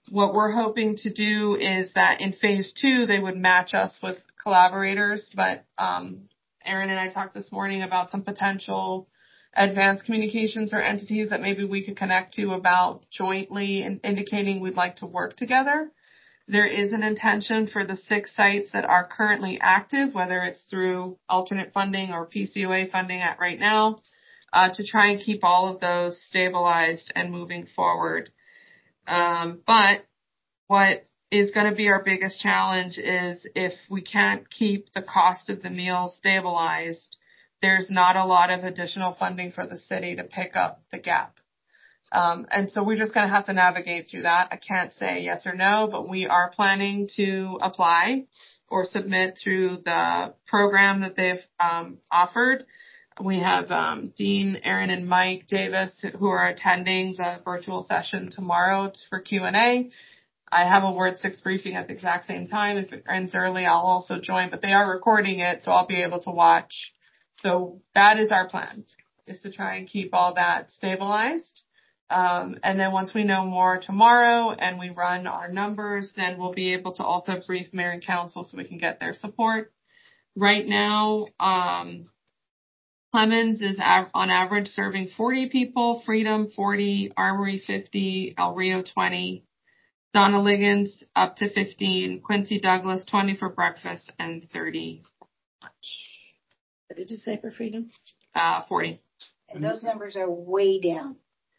[SPEAKER 6] what we're hoping to do is that in phase two, they would match us with collaborators. But um, Aaron and I talked this morning about some potential advanced communications or entities that maybe we could connect to about jointly in- indicating we'd like to work together. There is an intention for the six sites that are currently active, whether it's through alternate funding or P C O A funding at right now, uh, to try and keep all of those stabilized and moving forward. Um, but what is going to be our biggest challenge is if we can't keep the cost of the meals stabilized, there's not a lot of additional funding for the city to pick up the gap. Um, and so we're just going to have to navigate through that. I can't say yes or no, but we are planning to apply or submit through the program that they've um, offered. We have um, Dean, Aaron, and Mike Davis who are attending the virtual session tomorrow for Q and A. I have a Word six briefing at the exact same time. If it ends early, I'll also join, but they are recording it, so I'll be able to watch. So that is our plan, is to try and keep all that stabilized. Um, and then once we know more tomorrow and we run our numbers, then we'll be able to also brief mayor and council so we can get their support. Right now, um, Clemens is av- on average serving forty people, Freedom forty, Armory fifty, El Rio twenty, Donna Liggins up to fifteen, Quincy Douglas twenty for breakfast, and thirty for lunch.
[SPEAKER 2] What did you say for Freedom?
[SPEAKER 6] Uh, forty.
[SPEAKER 10] And those numbers are way down.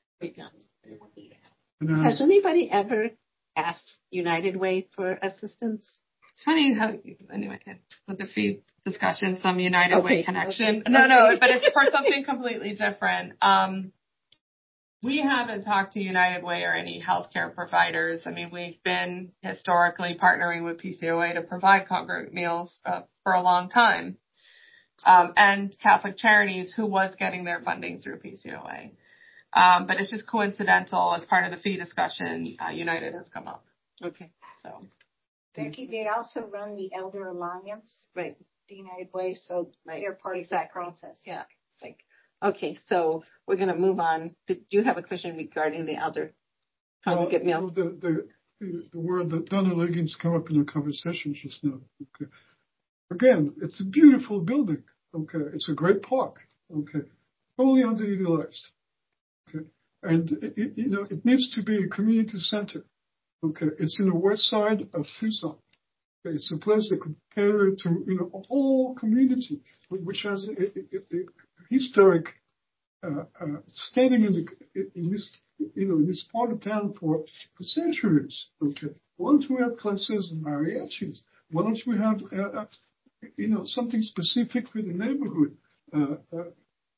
[SPEAKER 2] Has anybody ever asked United Way for assistance?
[SPEAKER 6] It's funny how, anyway, with the fee discussion, some United
[SPEAKER 2] Okay.
[SPEAKER 6] Way connection.
[SPEAKER 2] Okay.
[SPEAKER 6] No,
[SPEAKER 2] Okay.
[SPEAKER 6] no, but it's for something completely different. Um, we haven't talked to United Way or any healthcare providers. I mean, we've been historically partnering with P C O A to provide congregate meals uh, for a long time. Um, and Catholic Charities, who was getting their funding through P C O A. Um, but it's just coincidental as part of the fee discussion, uh, United has come up.
[SPEAKER 2] Okay.
[SPEAKER 6] So.
[SPEAKER 10] Becky, they also run the Elder Alliance.
[SPEAKER 2] Right.
[SPEAKER 10] The United Way, so
[SPEAKER 2] Right.
[SPEAKER 10] they're part
[SPEAKER 2] Exactly.
[SPEAKER 10] of that process.
[SPEAKER 2] Yeah. Like, okay, so we're going to move on. Did you have a question regarding the elder congregate
[SPEAKER 3] Well,
[SPEAKER 2] meal?
[SPEAKER 3] The, the, the, the word that Donna Liggins come up in the conversation just now. Okay. Again, it's a beautiful building. Okay. It's a great park. Okay. Totally underutilized. Okay. And, it, it, you know, it needs to be a community center. Okay. It's in the west side of Tucson. Okay. It's a place that could cater to, you know, a whole community, which has a, a, a, a historic, uh, uh, standing in the, in this, you know, in this part of town for, for centuries. Okay. Why don't we have classes and mariachis? Why don't we have, uh, uh, you know, something specific for the neighborhood, uh, uh,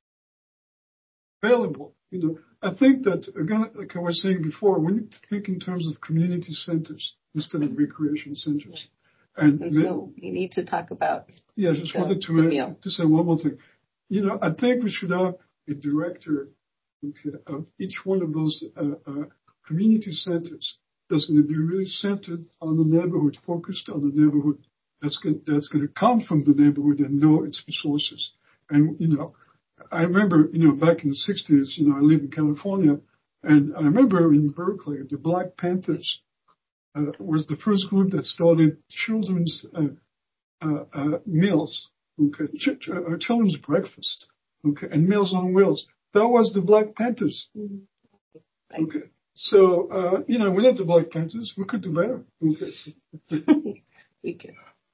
[SPEAKER 3] available? You know, I think that, again, like I was saying before, we need to think in terms of community centers instead of recreation centers. And,
[SPEAKER 2] And
[SPEAKER 3] then,
[SPEAKER 2] so we need to talk about.
[SPEAKER 3] yeah, I just
[SPEAKER 2] the,
[SPEAKER 3] wanted
[SPEAKER 2] the
[SPEAKER 3] to,
[SPEAKER 2] meal.
[SPEAKER 3] uh, to say one more thing. You know, I think we should have a director, okay, of each one of those uh, uh, community centers that's going to be really centered on the neighborhood, focused on the neighborhood. That's going, that's going to come from the neighborhood and know its resources. And, you know, I remember, you know, back in the sixties, you know, I lived in California, and I remember in Berkeley, the Black Panthers uh, was the first group that started children's uh, uh, uh, meals, okay, ch- ch- uh, children's breakfast, okay, and Meals on Wheels. That was the Black Panthers. Okay. So, uh, you know, we love the Black Panthers. We could do better. Okay.
[SPEAKER 2] We could.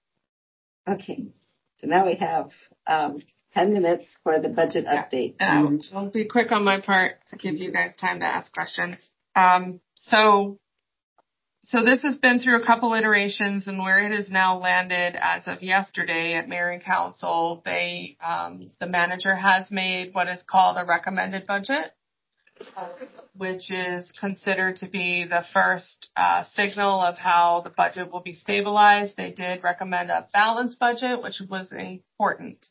[SPEAKER 2] Okay. So now we have um, ten minutes for the budget
[SPEAKER 6] Yeah.
[SPEAKER 2] update.
[SPEAKER 6] Um, I'll be quick on my part to give you guys time to ask questions. Um, so, so this has been through a couple iterations, and where it has now landed as of yesterday at Mayor and Council, they, um, the manager has made what is called a recommended budget, which is considered to be the first uh, signal of how the budget will be stabilized. They did recommend a balanced budget, which was important.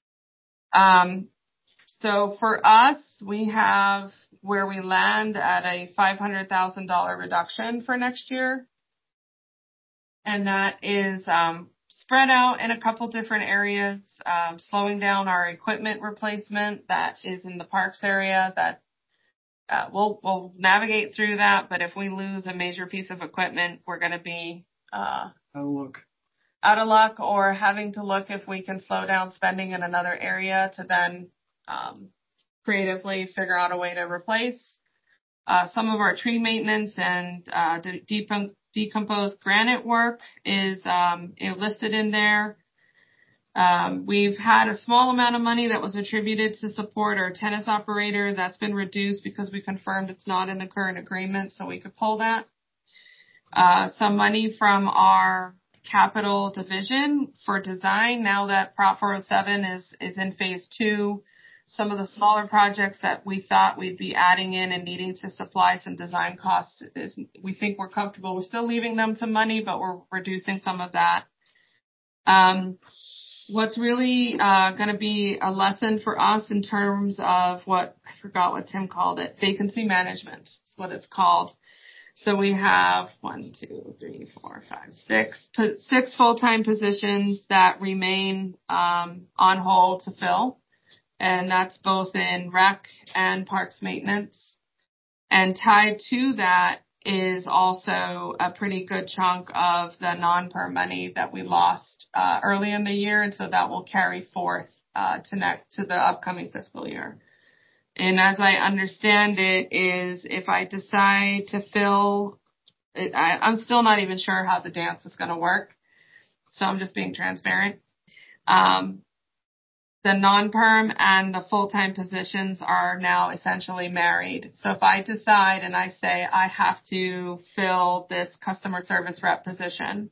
[SPEAKER 6] Um, so for us, we have where we land at a five hundred thousand dollars reduction for next year. And that is um, spread out in a couple different areas, um, slowing down our equipment replacement that is in the parks area that uh, we'll, we'll navigate through that. But if we lose a major piece of equipment, we're going to be, uh,
[SPEAKER 3] out of luck.
[SPEAKER 6] out of luck, or having to look if we can slow down spending in another area to then, um, creatively figure out a way to replace. Uh, some of our tree maintenance and, uh, de- de- decomposed granite work is, um, listed in there. Um, we've had a small amount of money that was attributed to support our tennis operator. That's been reduced because we confirmed it's not in the current agreement, so we could pull that. Uh, some money from our capital division for design. Now that Prop four oh seven is, is in phase two, some of the smaller projects that we thought we'd be adding in and needing to supply some design costs is, we think we're comfortable. We're still leaving them some money, but we're reducing some of that. Um, What's really uh, going to be a lesson for us in terms of what, I forgot what Tim called it, vacancy management is what it's called. So we have one, two, three, four, five, six, six full-time positions that remain um, on hold to fill. And that's both in rec and parks maintenance. And tied to that is also a pretty good chunk of the non-perm money that we lost uh, early in the year, and so that will carry forth uh, to next to the upcoming fiscal year. And as I understand it, is if I decide to fill, it, I, I'm still not even sure how the dance is going to work, so I'm just being transparent. Um, The non-perm and the full-time positions are now essentially married. So if I decide and I say I have to fill this customer service rep position,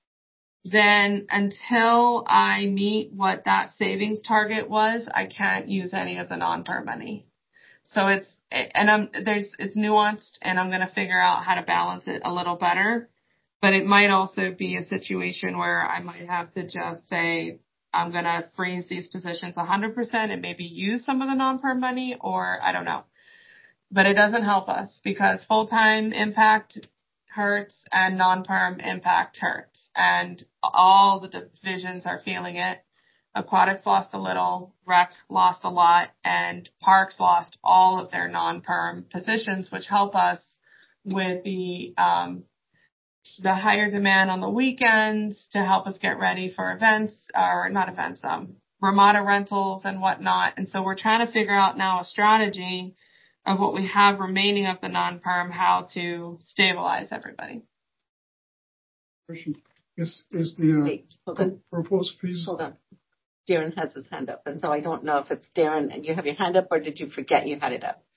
[SPEAKER 6] then until I meet what that savings target was, I can't use any of the non-perm money. So it's, and I'm, there's, it's nuanced, and I'm going to figure out how to balance it a little better. But it might also be a situation where I might have to just say, I'm going to freeze these positions one hundred percent and maybe use some of the non-perm money, or I don't know. But it doesn't help us because full-time impact hurts and non-perm impact hurts. And all the divisions are feeling it. Aquatics lost a little, rec lost a lot, and parks lost all of their non-perm positions, which help us with the um the higher demand on the weekends to help us get ready for events, or not events, um, Ramada rentals and whatnot. And so we're trying to figure out now a strategy of what we have remaining of the non-perm, how to stabilize everybody.
[SPEAKER 3] Question. Is, is the uh,
[SPEAKER 2] Wait, hold
[SPEAKER 3] pro-
[SPEAKER 2] on.
[SPEAKER 3] proposed fees?
[SPEAKER 2] Hold on. Darren has his hand up, and so I don't know if it's Darren and you have your hand up, or did you forget you had it up?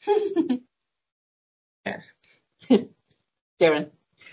[SPEAKER 6] There.
[SPEAKER 2] Darren.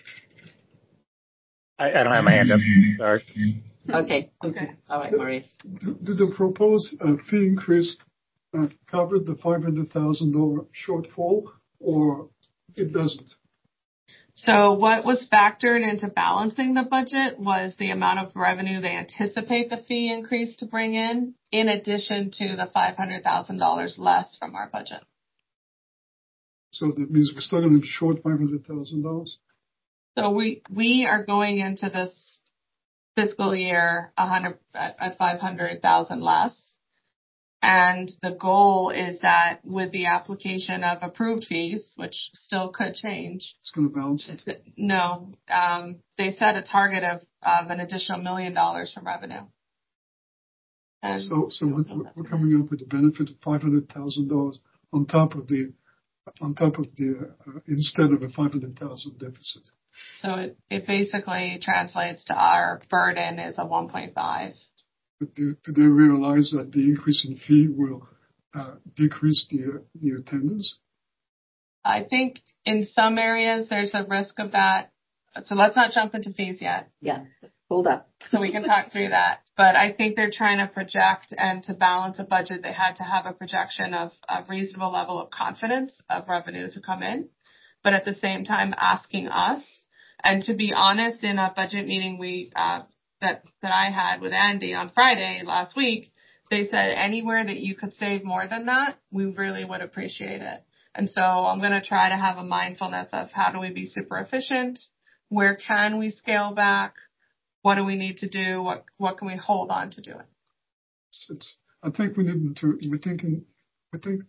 [SPEAKER 4] I, I don't have my hand up. Sorry.
[SPEAKER 2] Okay. Okay. All right, Maurice.
[SPEAKER 3] Do, do the proposed uh, fee increase uh, cover the five hundred thousand dollars shortfall, or it doesn't?
[SPEAKER 6] So what was factored into balancing the budget was the amount of revenue they anticipate the fee increase to bring in, in addition to the five hundred thousand dollars less from our budget.
[SPEAKER 3] So that means we're still going to be short five hundred thousand dollars?
[SPEAKER 6] So we, we are going into this fiscal year one hundred at, at five hundred thousand less. And the goal is that with the application of approved fees, which still could change.
[SPEAKER 3] It's going to balance it?
[SPEAKER 6] No, um, they set a target of, of an additional million dollars from revenue. And
[SPEAKER 3] so, so we're, we're coming up with a benefit of five hundred thousand dollars on top of the, on top of the, uh, instead of a five hundred thousand deficit.
[SPEAKER 6] So it, it basically translates to our burden is a one point five.
[SPEAKER 3] But do, do they realize that the increase in fee will uh, decrease the, the attendance?
[SPEAKER 6] I think in some areas there's a risk of that. So let's not jump into fees yet.
[SPEAKER 2] Yeah, hold up.
[SPEAKER 6] So we can talk through that. But I think they're trying to project, and to balance a budget, they had to have a projection of a reasonable level of confidence of revenue to come in. But at the same time, asking us, and to be honest, in a budget meeting we uh, that that I had with Andy on Friday last week, they said anywhere that you could save more than that, we really would appreciate it. And so I'm going to try to have a mindfulness of how do we be super efficient? Where can we scale back? What do we need to do? What what can we hold on to doing?
[SPEAKER 3] It's, it's, I think we need to. We thinking. I think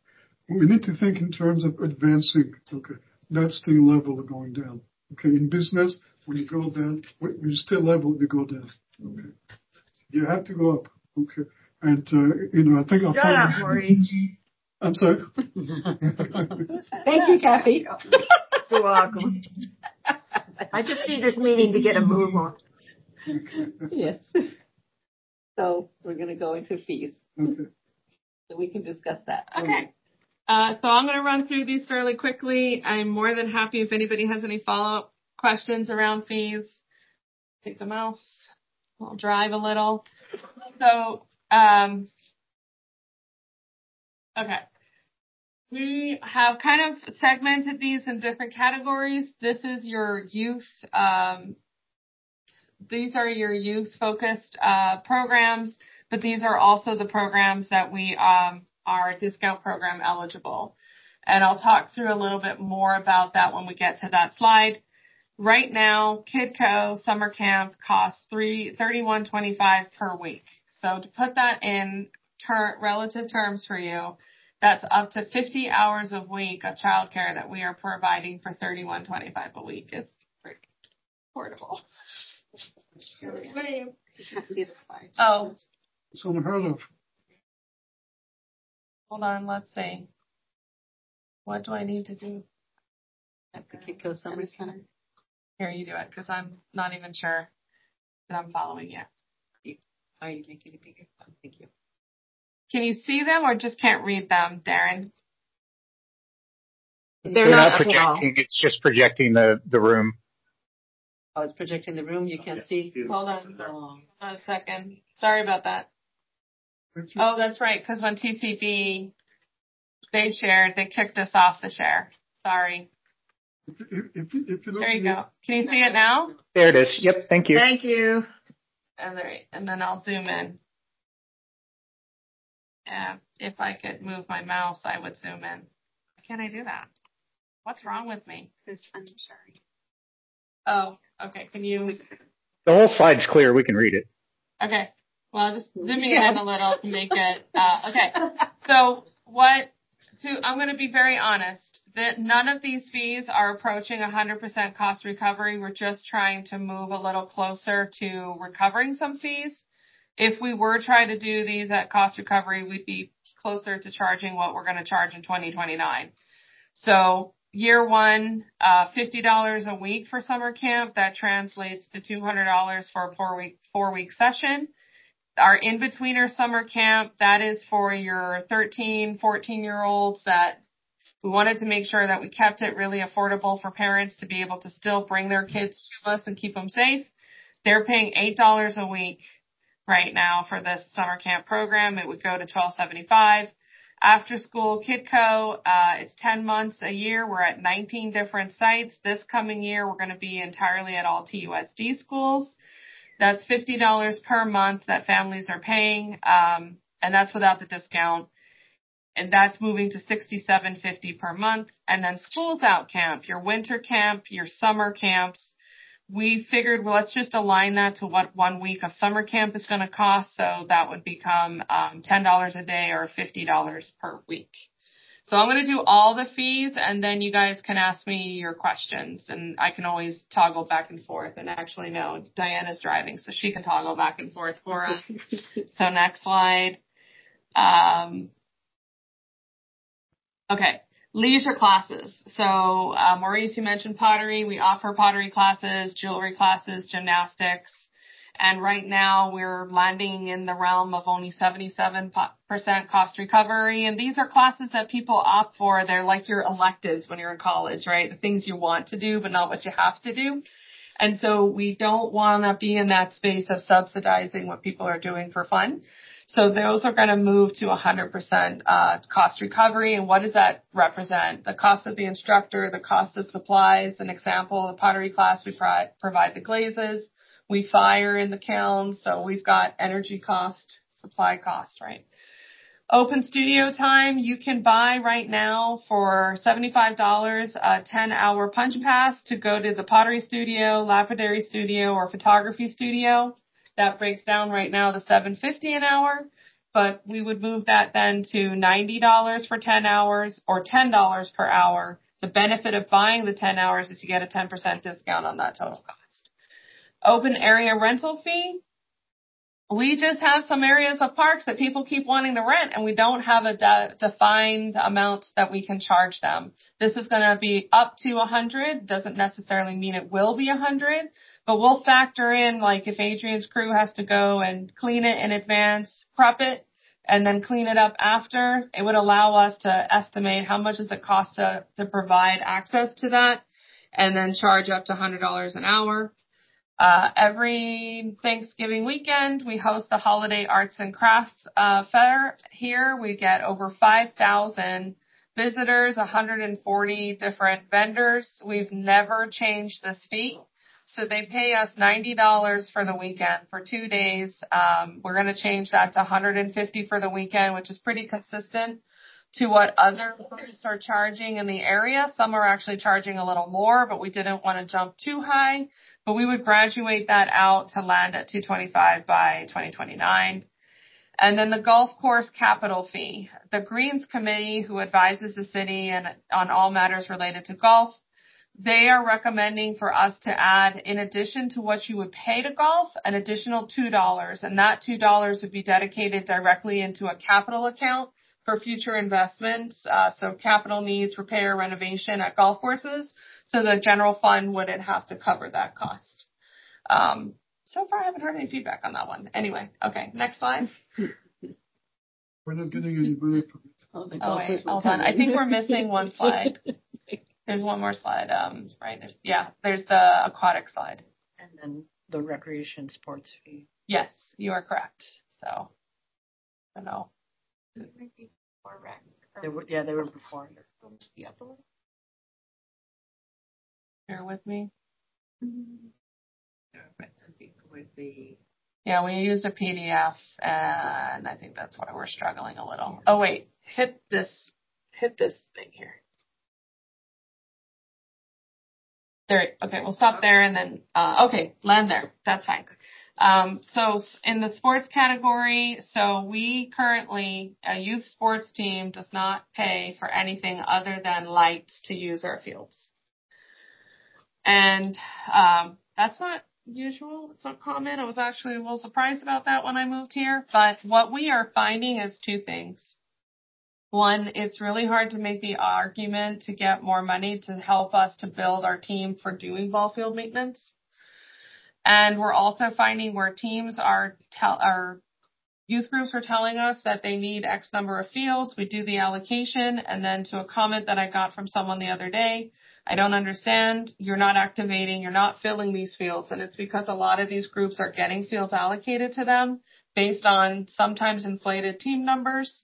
[SPEAKER 3] we need to think in terms of advancing. Okay, that's the level of going down. Okay, in business, when you go down, when you stay level, you go down. Okay, you have to go up. Okay, and uh, you know, I think I'll
[SPEAKER 5] Shut up, Maurice.
[SPEAKER 3] I'm sorry.
[SPEAKER 5] Thank you, Kathy. You're welcome. I just need this meeting to get a move on.
[SPEAKER 2] Yes. So we're going to go into fees.
[SPEAKER 3] Okay.
[SPEAKER 2] So we can discuss that.
[SPEAKER 6] Okay. Uh, so I'm going to run through these fairly quickly. I'm more than happy if anybody has any follow-up questions around fees. Take the mouse. I'll drive a little. So, um, okay. We have kind of segmented these in different categories. This is your youth, um, these are your youth-focused uh, programs, but these are also the programs that we um, are discount program eligible. And I'll talk through a little bit more about that when we get to that slide. Right now, KidCo summer camp costs three thirty-one twenty-five per week. So to put that in ter- relative terms for you, that's up to fifty hours a week of childcare that we are providing for thirty-one twenty-five a week. It's pretty affordable. Oh,
[SPEAKER 3] It's unheard of.
[SPEAKER 6] hold on. Let's see. What do I need to do?
[SPEAKER 2] At the KidCo Summer Center.
[SPEAKER 6] Here, you do it, because I'm not even sure that I'm following you.
[SPEAKER 2] Are you making it bigger? Oh, thank you.
[SPEAKER 6] Can you see them or just can't read them, Darren?
[SPEAKER 4] They're,
[SPEAKER 5] They're
[SPEAKER 4] not,
[SPEAKER 5] not
[SPEAKER 4] projecting. It's just projecting the, the room.
[SPEAKER 2] Oh, it's projecting the room. You can't see.
[SPEAKER 6] Hold on. Hold on a second. Sorry about that. Oh, that's right, because when T C B, they shared, they kicked us off the share. Sorry.
[SPEAKER 3] If, if, if you look
[SPEAKER 6] There you go. Can you see it now?
[SPEAKER 4] There it is. Yep. Thank you.
[SPEAKER 5] Thank you.
[SPEAKER 6] And there, and then I'll zoom in. Yeah, if I could move my mouse, I would zoom in. Why can't I do that? What's wrong with me?
[SPEAKER 1] Because I'm sorry.
[SPEAKER 6] Oh, okay. Can you?
[SPEAKER 4] The whole slide's clear. We can read it.
[SPEAKER 6] Okay. Well, just zooming it in a little to make it. Uh, okay. So what? So I'm going to be very honest. That none of these fees are approaching one hundred percent cost recovery. We're just trying to move a little closer to recovering some fees. If we were trying to do these at cost recovery, we'd be closer to charging what we're going to charge in twenty twenty-nine. So year one, uh, fifty dollars a week for summer camp. That translates to two hundred dollars for a four week, four week session. Our in-betweener summer camp, that is for your thirteen, fourteen year olds that we wanted to make sure that we kept it really affordable for parents to be able to still bring their kids to us and keep them safe. They're paying eight dollars a week right now for this summer camp program. It would go to twelve seventy-five. After school KidCo, uh, it's ten months a year. We're at nineteen different sites. This coming year, we're going to be entirely at all T U S D schools. That's fifty dollars per month that families are paying, um, and that's without the discount. And that's moving to sixty-seven fifty per month. And then schools out camp, your winter camp, your summer camps. We figured, well, let's just align that to what one week of summer camp is going to cost. So that would become um, ten dollars a day or fifty dollars per week. So I'm going to do all the fees, and then you guys can ask me your questions, and I can always toggle back and forth. And actually, no, Diana's driving, so she can toggle back and forth for us. So next slide. Um, okay. Leisure classes. So, uh, Maurice, you mentioned pottery. We offer pottery classes, jewelry classes, gymnastics. And right now we're landing in the realm of only seventy-seven percent cost recovery. And these are classes that people opt for. They're like your electives when you're in college, right? The things you want to do, but not what you have to do. And so we don't want to be in that space of subsidizing what people are doing for fun. So those are going to move to one hundred percent uh, cost recovery. And what does that represent? The cost of the instructor, the cost of supplies. An example, the pottery class, we pro- provide the glazes. We fire in the kilns, so we've got energy cost, supply cost, right? Open studio time, you can buy right now for seventy-five dollars a ten hour punch pass to go to the pottery studio, lapidary studio, or photography studio. That breaks down right now to seven fifty an hour. but we would move that then to ninety dollars for ten hours or ten dollars per hour. The benefit of buying the ten hours is you get a ten percent discount on that total cost. Open area rental fee. We just have some areas of parks that people keep wanting to rent, and we don't have a de- defined amount that we can charge them. This is going to be up to one hundred. Doesn't necessarily mean it will be one hundred, but we'll factor in, like, if Adrian's crew has to go and clean it in advance, prep it, and then clean it up after. It would allow us to estimate how much does it cost to, to provide access to that, and then charge up to one hundred dollars an hour. Uh, every Thanksgiving weekend, we host the Holiday Arts and Crafts uh, Fair here. We get over five thousand visitors, one hundred forty different vendors. We've never changed this fee. So they pay us ninety dollars for the weekend for two days. Um, we're going to change that to one hundred fifty dollars for the weekend, which is pretty consistent to what other groups are charging in the area. Some are actually charging a little more, but we didn't want to jump too high. But we would graduate that out to land at two hundred twenty-five dollars by twenty twenty-nine. And then the golf course capital fee. The Greens Committee, who advises the city and on all matters related to golf, they are recommending for us to add, in addition to what you would pay to golf, an additional two dollars. And that two dollars would be dedicated directly into a capital account for future investments. Uh, so capital needs, repair, renovation at golf courses. So the general fund wouldn't have to cover that cost. Um, so far, I haven't heard any feedback on that one. Anyway, okay, next slide.
[SPEAKER 3] We're not getting any money from it.
[SPEAKER 2] Oh, the
[SPEAKER 6] Oh, wait,
[SPEAKER 2] golfers will
[SPEAKER 6] hold
[SPEAKER 2] come
[SPEAKER 6] on. I
[SPEAKER 2] in.
[SPEAKER 6] think we're missing one slide. There's one more slide. Um, right. There's, yeah, there's the aquatic slide.
[SPEAKER 12] And then the recreation sports fee.
[SPEAKER 6] Yes, you are correct. So, I don't know.
[SPEAKER 12] They were, yeah, they were before. The other one.
[SPEAKER 6] Bear with me.
[SPEAKER 2] Yeah, I think with the
[SPEAKER 6] Yeah, we used a P D F, and I think that's why we're struggling a little. Oh, wait. Hit this. Hit this thing here. There. Okay, we'll stop there and then, uh, okay, land there. That's fine. Um, so in the sports category, so we currently, a youth sports team does not pay for anything other than lights to use our fields. And, um, that's not usual. It's not common. I was actually a little surprised about that when I moved here. But what we are finding is two things. One, it's really hard to make the argument to get more money to help us to build our team for doing ball field maintenance. And we're also finding where teams are, tell, our youth groups are telling us that they need X number of fields. We do the allocation. And then to a comment that I got from someone the other day, I don't understand. You're not activating. You're not filling these fields. And it's because a lot of these groups are getting fields allocated to them based on sometimes inflated team numbers.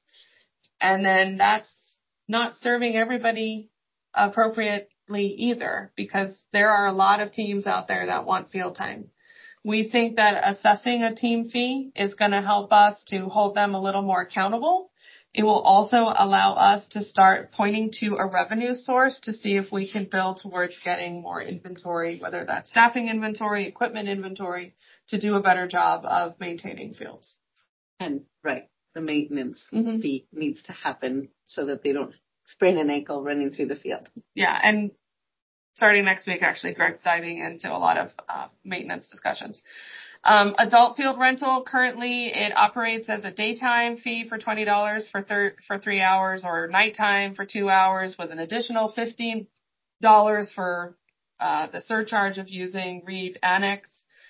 [SPEAKER 6] And then that's not serving everybody appropriately either, because there are a lot of teams out there that want field time. We think that assessing a team fee is going to help us to hold them a little more accountable. It will also allow us to start pointing to a revenue source to see if we can build towards getting more inventory, whether that's staffing inventory, equipment inventory, to do a better job of maintaining fields.
[SPEAKER 2] And right, the maintenance
[SPEAKER 6] mm-hmm.
[SPEAKER 2] fee needs to happen so that they don't sprain an ankle running through the field.
[SPEAKER 6] Yeah, and starting next week, actually, Greg's diving into a lot of uh, maintenance discussions. Um, adult field rental, currently it operates as a daytime fee for twenty dollars for thir- for three hours or nighttime for two hours with an additional fifteen dollars for uh, the surcharge of using Reed Annex.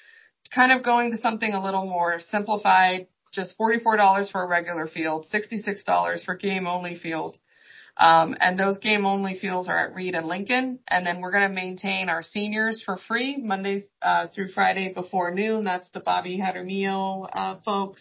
[SPEAKER 6] Kind of going to something a little more simplified, just forty-four dollars for a regular field, sixty-six dollars for game-only field. Um, and those game-only fields are at Reed and Lincoln. And then we're going to maintain our seniors for free Monday uh, through Friday before noon. That's the Bobby Jaramillo uh, folks.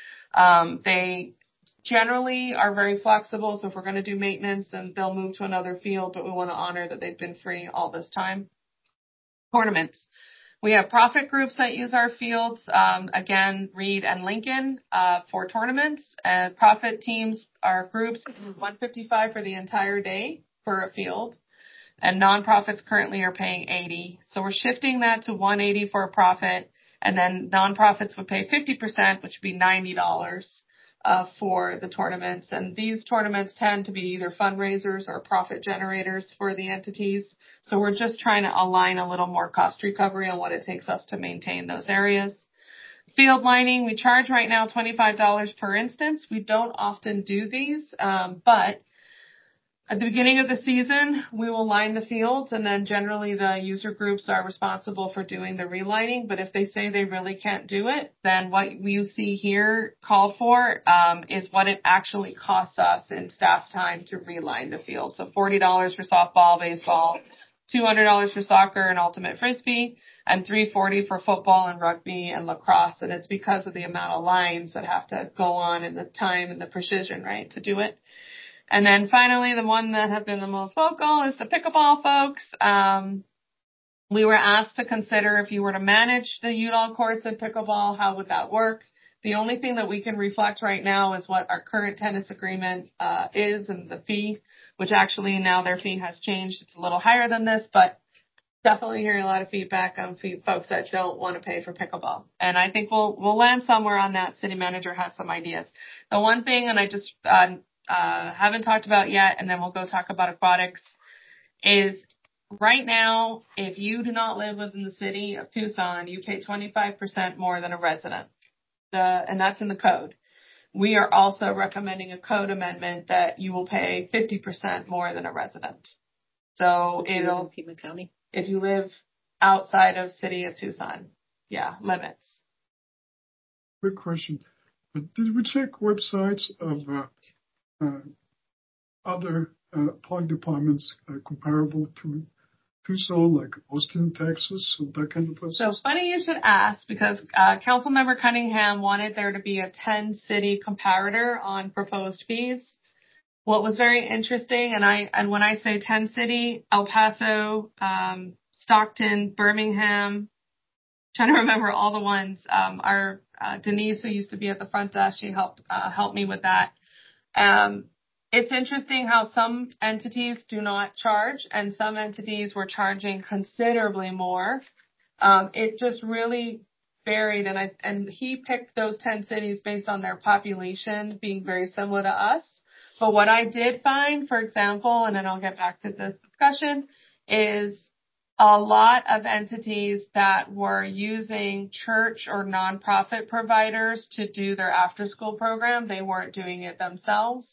[SPEAKER 6] Um, they generally are very flexible. So if we're going to do maintenance, then they'll move to another field. But we want to honor that they've been free all this time. Tournaments. We have profit groups that use our fields, um, again, Reed and Lincoln, uh, for tournaments. And profit teams are groups one hundred fifty-five dollars for the entire day for a field. And nonprofits currently are paying eighty dollars. So we're shifting that to one hundred eighty dollars for a profit. And then nonprofits would pay fifty percent, which would be ninety dollars. uh, for the tournaments. And these tournaments tend to be either fundraisers or profit generators for the entities. So we're just trying to align a little more cost recovery on what it takes us to maintain those areas. Field lining, we charge right now twenty-five dollars per instance. We don't often do these, um, but at the beginning of the season, we will line the fields, and then generally the user groups are responsible for doing the relining. But if they say they really can't do it, then what you see here called for um, is what it actually costs us in staff time to reline the field. So forty dollars for softball, baseball, two hundred dollars for soccer and ultimate frisbee, and three hundred forty dollars for football and rugby and lacrosse. And it's because of the amount of lines that have to go on and the time and the precision, right, to do it. And then finally, the one that have been the most vocal is the pickleball folks. Um, we were asked to consider if you were to manage the Udall courts in pickleball, how would that work? The only thing that we can reflect right now is what our current tennis agreement uh, is and the fee, which actually now their fee has changed. It's a little higher than this, but definitely hearing a lot of feedback on folks that don't want to pay for pickleball. And I think we'll we'll land somewhere on that. City manager has some ideas. The one thing, and I just uh, uh, haven't talked about yet, and then we'll go talk about aquatics, is right now, if you do not live within the city of Tucson, you pay twenty-five percent more than a resident. The, and that's in the code. We are also recommending a code amendment that you will pay fifty percent more than a resident. So
[SPEAKER 2] If you live
[SPEAKER 6] it'll,
[SPEAKER 2] in Pima County.
[SPEAKER 6] if you live outside of city of Tucson, yeah, limits.
[SPEAKER 3] Quick question. Uh, Did we check websites of uh, uh, other uh, park departments uh, comparable to Tucson, like Austin, Texas, or that kind of place?
[SPEAKER 6] So funny you should ask, because uh, Councilmember Cunningham wanted there to be a ten city comparator on proposed fees. What was very interesting, and I and when I say ten city, El Paso, um, Stockton, Birmingham, trying to remember all the ones. Um, our uh, Denise, who used to be at the front desk, she helped uh, help me with that. Um, it's interesting how some entities do not charge, and some entities were charging considerably more. Um, it just really varied, and I and he picked those ten cities based on their population being very similar to us. But what I did find, for example, and then I'll get back to this discussion, is a lot of entities that were using church or nonprofit providers to do their after-school program. They weren't doing it themselves,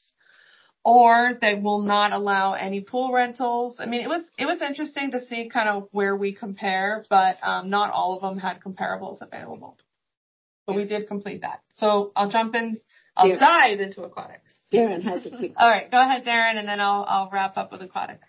[SPEAKER 6] or they will not allow any pool rentals. I mean, it was it was interesting to see kind of where we compare, but um, not all of them had comparables available. But we did complete that. So I'll jump in. I'll
[SPEAKER 2] Yeah.
[SPEAKER 6] dive into aquatics.
[SPEAKER 2] Darren has a quick.
[SPEAKER 6] All right, go ahead, Darren, and then I'll I'll wrap up with aquatic.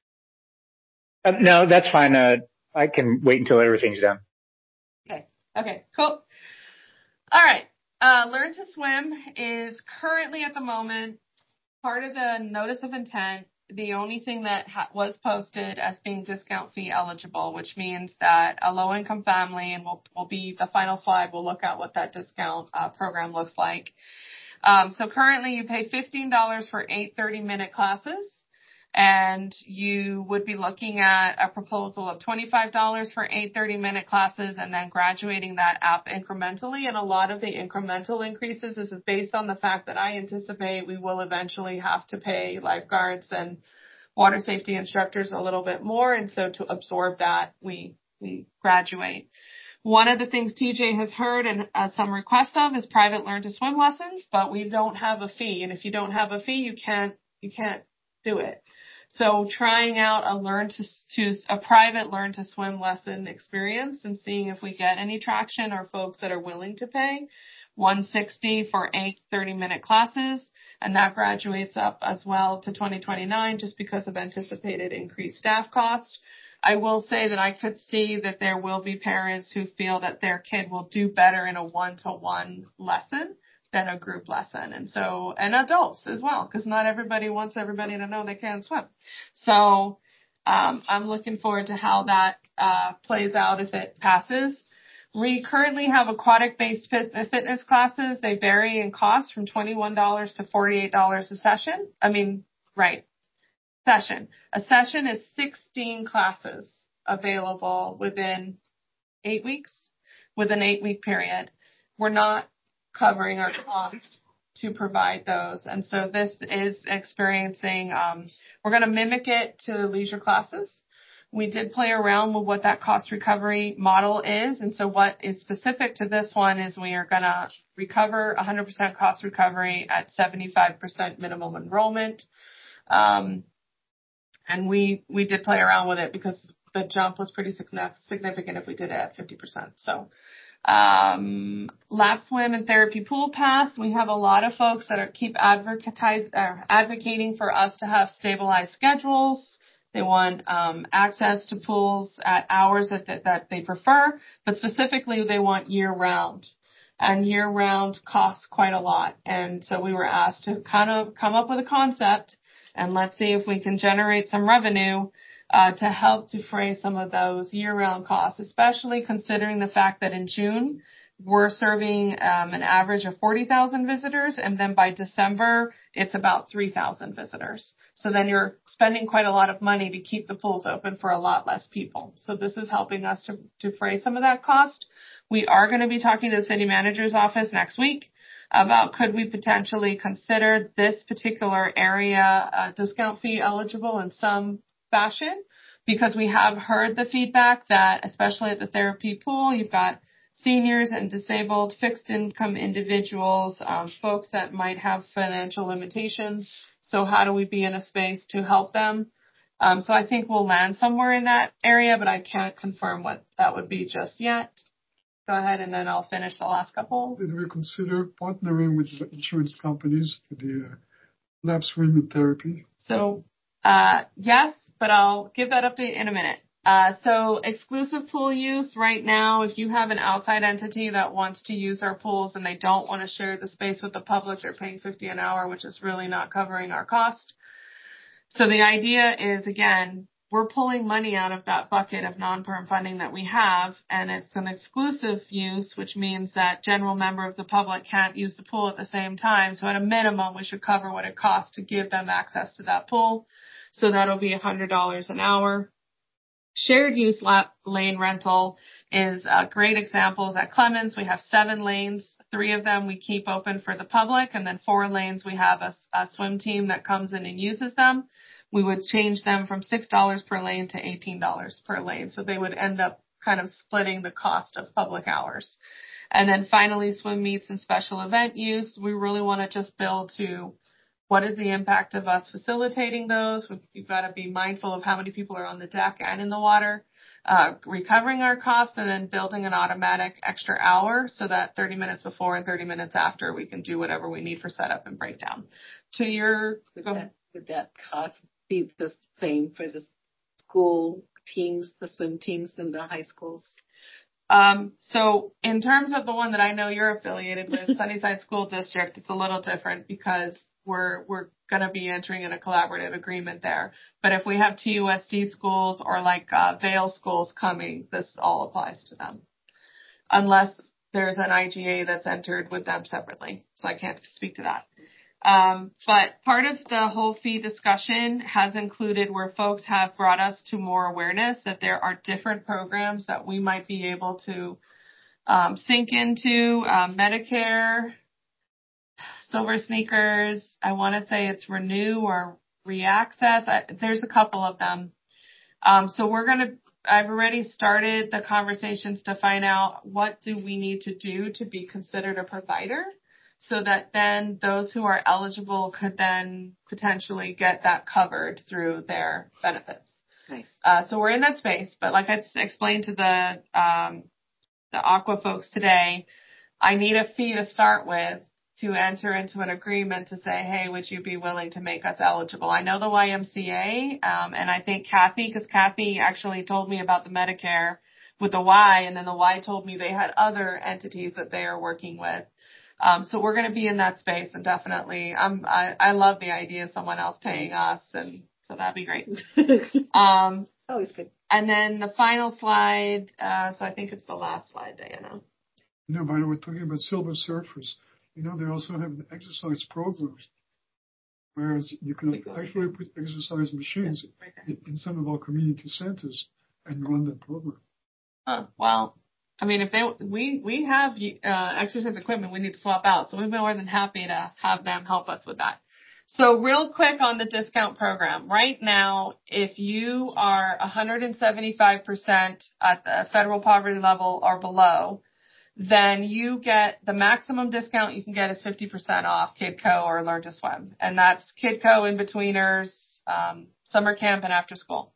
[SPEAKER 4] Uh, no, that's fine. Uh, I can wait until everything's done.
[SPEAKER 6] Okay. Okay. Cool. All right. Uh, Learn to Swim is currently at the moment part of the notice of intent. The only thing that ha- was posted as being discount fee eligible, which means that a low income family, and will will be the final slide. We'll look at what that discount uh, program looks like. Um, so currently you pay fifteen dollars for eight thirty minute classes, and you would be looking at a proposal of twenty-five dollars for eight thirty minute classes, and then graduating that up incrementally. And a lot of the incremental increases is based on the fact that I anticipate we will eventually have to pay lifeguards and water safety instructors a little bit more. And so to absorb that, we, we graduate. One of the things T J has heard and uh, some requests of is private learn to swim lessons, but we don't have a fee. And if you don't have a fee, you can't, you can't do it. So trying out a learn to, to a private learn to swim lesson experience and seeing if we get any traction or folks that are willing to pay one hundred sixty dollars for eight thirty minute classes. And that graduates up as well to twenty twenty-nine just because of anticipated increased staff costs. I will say that I could see that there will be parents who feel that their kid will do better in a one-to-one lesson than a group lesson. And so, and adults as well, because not everybody wants everybody to know they can't swim. So, um, I'm looking forward to how that, uh, plays out if it passes. We currently have aquatic-based fit, fitness classes. They vary in cost from twenty-one dollars to forty-eight dollars a session. I mean, right. Session. A session is sixteen classes available within eight weeks, with an eight week period. We're not covering our cost to provide those. And so this is experiencing, um, we're going to mimic it to leisure classes. We did play around with what that cost recovery model is. And so what is specific to this one is we are going to recover one hundred percent cost recovery at seventy-five percent minimum enrollment. Um, and we, we did play around with it because the jump was pretty significant if we did it at fifty percent. So, um, lap swim and therapy pool pass. We have a lot of folks that are keep advertise, uh, advocating for us to have stabilized schedules. They want um, access to pools at hours that, that that they prefer, but specifically they want year-round. And year-round costs quite a lot. And so we were asked to kind of come up with a concept, and let's see if we can generate some revenue uh, to help defray some of those year-round costs, especially considering the fact that in June, we're serving um, an average of forty thousand visitors, and then by December, it's about three thousand visitors. So then you're spending quite a lot of money to keep the pools open for a lot less people. So this is helping us to defray some of that cost. We are going to be talking to the city manager's office next week about could we potentially consider this particular area uh, discount fee eligible in some fashion, because we have heard the feedback that, especially at the therapy pool, you've got seniors and disabled fixed income individuals, um, folks that might have financial limitations. So how do we be in a space to help them? Um, so I think we'll land somewhere in that area, but I can't confirm what that would be just yet. Go ahead, and then I'll finish the last couple.
[SPEAKER 3] Did we consider partnering with the insurance companies for the uh, lap swim and therapy?
[SPEAKER 6] So, uh, yes, but I'll give that update in a minute. Uh, so exclusive pool use right now, if you have an outside entity that wants to use our pools and they don't want to share the space with the public, they're paying fifty an hour, which is really not covering our cost. So the idea is, again, we're pulling money out of that bucket of non-perm funding that we have, and it's an exclusive use, which means that general member of the public can't use the pool at the same time. So at a minimum, we should cover what it costs to give them access to that pool. So that'll be one hundred dollars an hour. Shared use lap lane rental is a great examples at Clemens. We have seven lanes. Three of them we keep open for the public, and then four lanes we have a, a swim team that comes in and uses them. We would change them from six dollars per lane to eighteen dollars per lane. So they would end up kind of splitting the cost of public hours. And then finally, swim meets and special event use. We really want to just build to what is the impact of us facilitating those? We've, we've got to be mindful of how many people are on the deck and in the water, uh, recovering our costs, and then building an automatic extra hour so that thirty minutes before and thirty minutes after we can do whatever we need for setup and breakdown. To your,
[SPEAKER 2] would
[SPEAKER 6] go
[SPEAKER 2] that, would that cost be the same for the school teams, the swim teams, and the high schools?
[SPEAKER 6] Um, so in terms of the one that I know you're affiliated with, Sunnyside School District, it's a little different because we're, we're going to be entering in a collaborative agreement there. But if we have T U S D schools or like, uh, Vail schools coming, this all applies to them. Unless there's an I G A that's entered with them separately. So I can't speak to that. Um, but part of the whole fee discussion has included where folks have brought us to more awareness that there are different programs that we might be able to um, sink into, um, Medicare, Silver Sneakers. I want to say it's Renew or Reaccess. I, there's a couple of them. Um, so we're going to, I've already started the conversations to find out what do we need to do to be considered a provider, so that then those who are eligible could then potentially get that covered through their benefits.
[SPEAKER 2] Nice.
[SPEAKER 6] Uh, so we're in that space, but like I explained to the, um, the Aqua folks today, I need a fee to start with to enter into an agreement to say, hey, would you be willing to make us eligible? I know the Y M C A, um, and I think Kathy, because Kathy actually told me about the Medicare with the Y, and then the Y told me they had other entities that they are working with. Um, so we're going to be in that space, and definitely, um, I, I love the idea of someone else paying us, and so that'd be great. um,
[SPEAKER 2] Always good.
[SPEAKER 6] And then the final slide, uh, so I think it's the last slide, Diana.
[SPEAKER 3] You know, by the way, talking about Silver Surfers, you know, they also have an exercise program, whereas you can actually put exercise machines in, in some of our community centers and run that program.
[SPEAKER 6] Huh, well, I mean, if they, we, we have, uh, exercise equipment we need to swap out. So we've been more than happy to have them help us with that. So real quick on the discount program. Right now, if you are one hundred seventy-five percent at the federal poverty level or below, then you get the maximum discount you can get is fifty percent off KidCo or Learn to Swim. And that's KidCo, In-Betweeners, um, summer camp, and after school.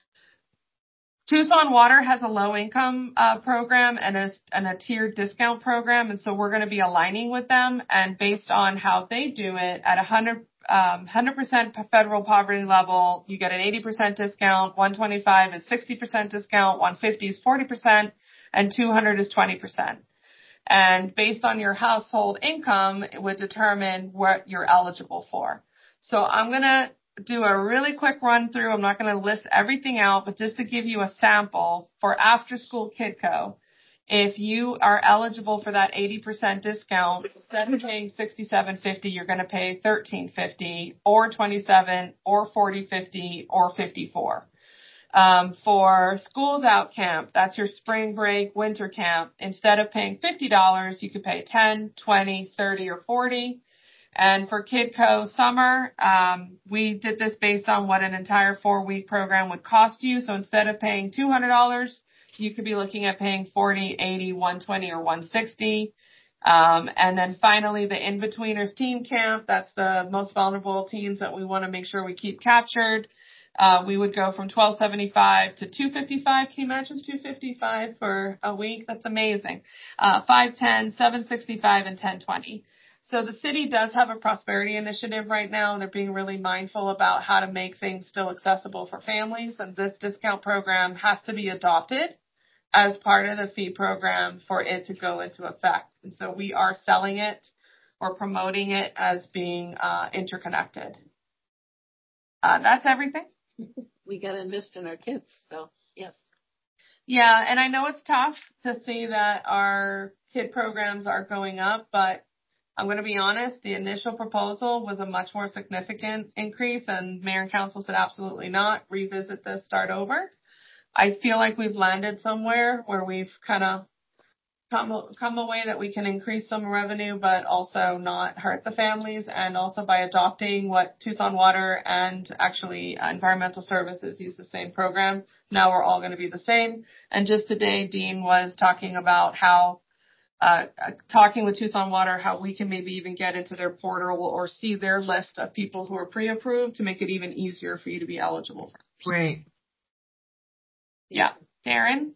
[SPEAKER 6] Tucson Water has a low income uh, program and a, and a tiered discount program. And so we're going to be aligning with them. And based on how they do it at one hundred, um, one hundred percent federal poverty level, you get an eighty percent discount, one twenty-five is sixty percent discount, one fifty is forty percent, and two hundred is twenty percent. And based on your household income, it would determine what you're eligible for. So I'm going to do a really quick run through. I'm not going to list everything out, but just to give you a sample for after school KidCo, if you are eligible for that eighty percent discount, instead of paying sixty-seven fifty, you're going to pay thirteen fifty or twenty-seven or forty fifty or fifty-four. Um, for Schools Out Camp, that's your spring break, winter camp. Instead of paying fifty dollars, you could pay ten, twenty, thirty, or forty. And for KidCo Summer, um, we did this based on what an entire four-week program would cost you. So instead of paying two hundred dollars, you could be looking at paying forty, eighty, one twenty, or one sixty. Um, and then finally, the In-Betweeners Teen Camp, that's the most vulnerable teens that we want to make sure we keep captured. Uh, we would go from twelve seventy-five to two fifty-five. Can you imagine two fifty-five for a week? That's amazing. Uh, five ten, seven sixty-five, and ten twenty. So the city does have a prosperity initiative right now, and they're being really mindful about how to make things still accessible for families. And this discount program has to be adopted as part of the fee program for it to go into effect. And so we are selling it or promoting it as being uh, interconnected. Uh, that's everything.
[SPEAKER 2] We got to invest in our kids, so yes.
[SPEAKER 6] Yeah, and I know it's tough to see that our kid programs are going up, but I'm going to be honest, the initial proposal was a much more significant increase, and Mayor and Council said absolutely not, revisit this, start over. I feel like we've landed somewhere where we've kind of come, come away that we can increase some revenue, but also not hurt the families, and also by adopting what Tucson Water and actually uh, Environmental Services use the same program. Now we're all going to be the same. And just today, Dean was talking about how Uh, talking with Tucson Water, how we can maybe even get into their portal or see their list of people who are pre-approved to make it even easier for you to be eligible for.
[SPEAKER 5] Great.
[SPEAKER 6] Yeah. Darren?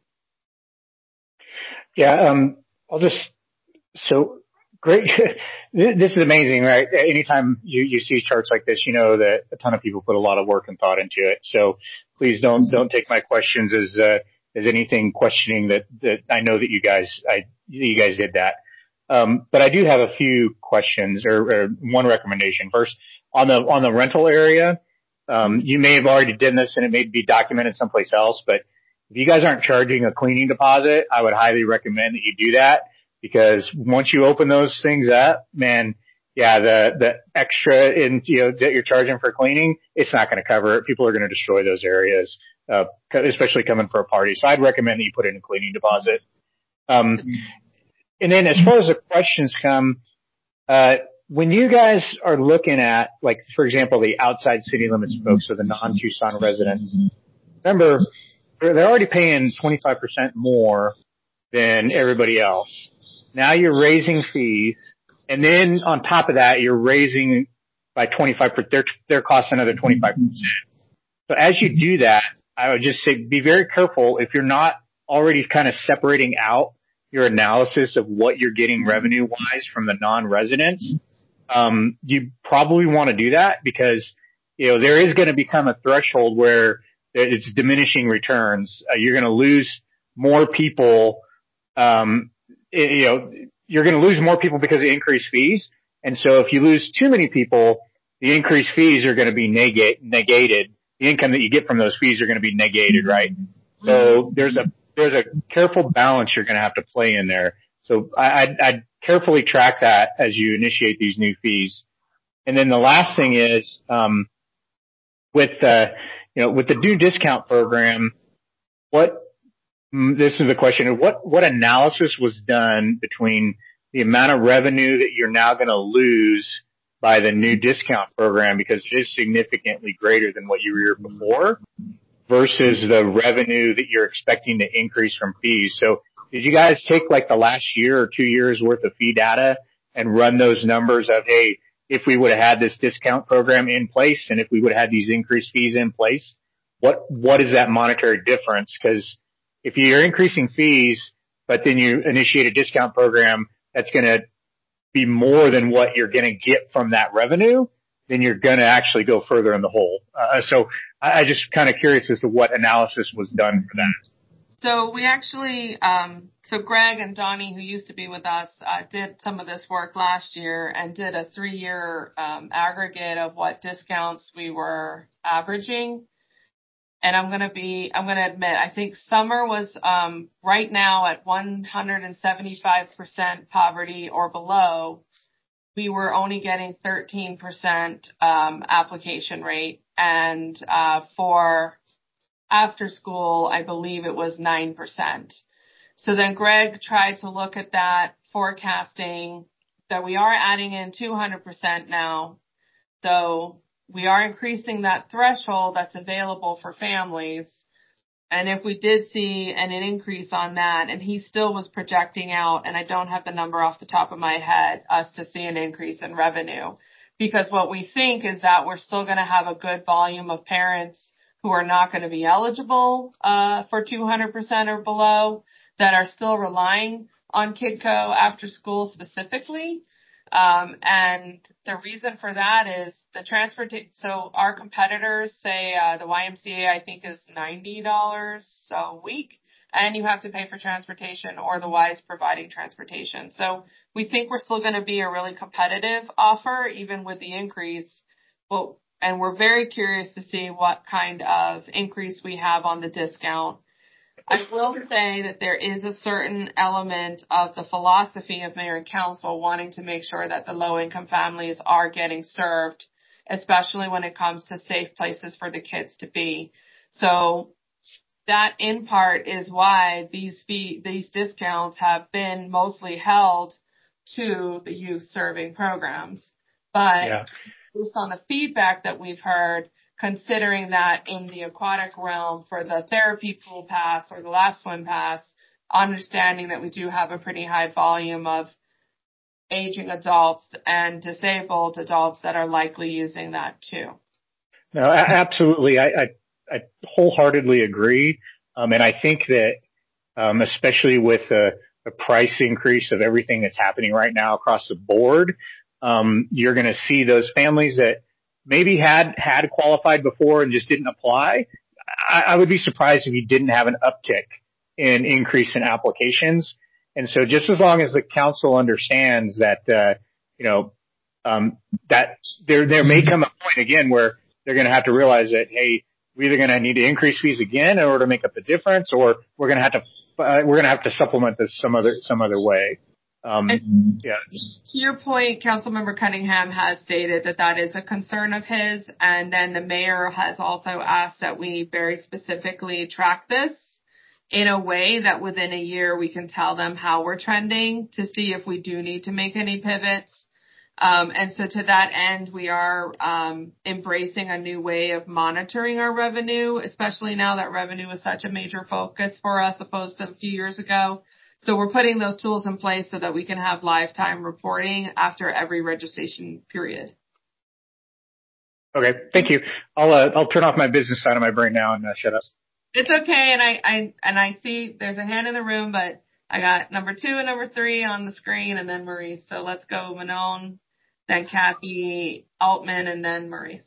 [SPEAKER 4] Yeah, um, I'll just, so great. This is amazing, right? Anytime you, you see charts like this, you know that a ton of people put a lot of work and thought into it. So please don't, don't take my questions as, uh, as anything questioning that, that I know that you guys, I, you guys did that. Um, but I do have a few questions or, or one recommendation. First, on the, on the rental area, um, you may have already done this and it may be documented someplace else, but if you guys aren't charging a cleaning deposit, I would highly recommend that you do that, because once you open those things up, man, yeah, the, the extra in, you know, that you're charging for cleaning, it's not going to cover it. People are going to destroy those areas, uh, especially coming for a party. So I'd recommend that you put in a cleaning deposit. Um, and then as far as the questions come, uh, when you guys are looking at, like, for example, the outside city limits folks or the non-Tucson residents, remember, they're already paying twenty-five percent more than everybody else. Now you're raising fees, and then on top of that, you're raising by twenty-five percent. Their, their costs another twenty-five percent. So as you do that, I would just say be very careful if you're not already kind of separating out your analysis of what you're getting revenue-wise from the non-residents. Um, you probably want to do that, because, you know, there is going to become a threshold where it's diminishing returns. Uh, you're going to lose more people. Um, it, you know, you're going to lose more people because of increased fees. And so if you lose too many people, the increased fees are going to be negate, negated. The income that you get from those fees are going to be negated, right? So there's a, there's a careful balance you're going to have to play in there. So I, I'd, I'd carefully track that as you initiate these new fees. And then the last thing is, um, with, uh, you know, with the new discount program, what, mm, this is the question. What, what analysis was done between the amount of revenue that you're now going to lose by the new discount program, because it is significantly greater than what you were before, versus the revenue that you're expecting to increase from fees? So did you guys take like the last year or two years worth of fee data and run those numbers of, hey, if we would have had this discount program in place and if we would have had these increased fees in place, what, what is that monetary difference? Because if you're increasing fees, but then you initiate a discount program that's going to be more than what you're going to get from that revenue, then you're going to actually go further in the hole. Uh, so I, I just kind of curious as to what analysis was done for that.
[SPEAKER 6] So we actually, um, so Greg and Donnie, who used to be with us, uh, did some of this work last year and did a three-year um, aggregate of what discounts we were averaging. And I'm going to be, I'm going to admit, I think summer was um, right now at one hundred seventy-five percent poverty or below. We were only getting thirteen percent um, application rate. And uh, for after school, I believe it was nine percent. So then Greg tried to look at that forecasting that we are adding in two hundred percent now. So we are increasing that threshold that's available for families. And if we did see an, an increase on that, and he still was projecting out, and I don't have the number off the top of my head, us to see an increase in revenue. Because what we think is that we're still going to have a good volume of parents who are not going to be eligible uh, for two hundred percent or below, that are still relying on KidCo after school specifically. Um, and the reason for that is the transportation. So our competitors say uh, the Y M C A, I think, is ninety dollars a week, and you have to pay for transportation, or the Y is providing transportation. So we think we're still going to be a really competitive offer, even with the increase. Well, and we're very curious to see what kind of increase we have on the discount. I will say that there is a certain element of the philosophy of mayor and council wanting to make sure that the low-income families are getting served, especially when it comes to safe places for the kids to be. So that in part is why these fee, these discounts have been mostly held to the youth serving programs. But yeah. Based on the feedback that we've heard, considering that in the aquatic realm for the therapy pool pass or the lap swim pass, understanding that we do have a pretty high volume of aging adults and disabled adults that are likely using that too.
[SPEAKER 4] No, absolutely. I, I, I wholeheartedly agree. Um, and I think that, um, especially with the, the price increase of everything that's happening right now across the board, um, you're going to see those families that maybe had, had qualified before and just didn't apply. I, I would be surprised if you didn't have an uptick in increase in applications. And so just as long as the council understands that, uh, you know, um, that there, there may come a point again where they're going to have to realize that, hey, we're either going to need to increase fees again in order to make up the difference, or we're going to have to, uh, we're going to have to supplement this some other, some other way. Um, yeah.
[SPEAKER 6] To your point, Councilmember Cunningham has stated that that is a concern of his, and then the mayor has also asked that we very specifically track this in a way that within a year we can tell them how we're trending to see if we do need to make any pivots. Um, and so to that end, we are um, embracing a new way of monitoring our revenue, especially now that revenue is such a major focus for us opposed to a few years ago. So we're putting those tools in place so that we can have lifetime reporting after every registration period.
[SPEAKER 4] Okay, thank you. I'll uh, I'll turn off my business side of my brain now and uh, shut up.
[SPEAKER 6] It's okay, and I, I and I see there's a hand in the room, but I got number two and number three on the screen, and then Maurice. So let's go Manon, then Kathy Altman, and then Maurice.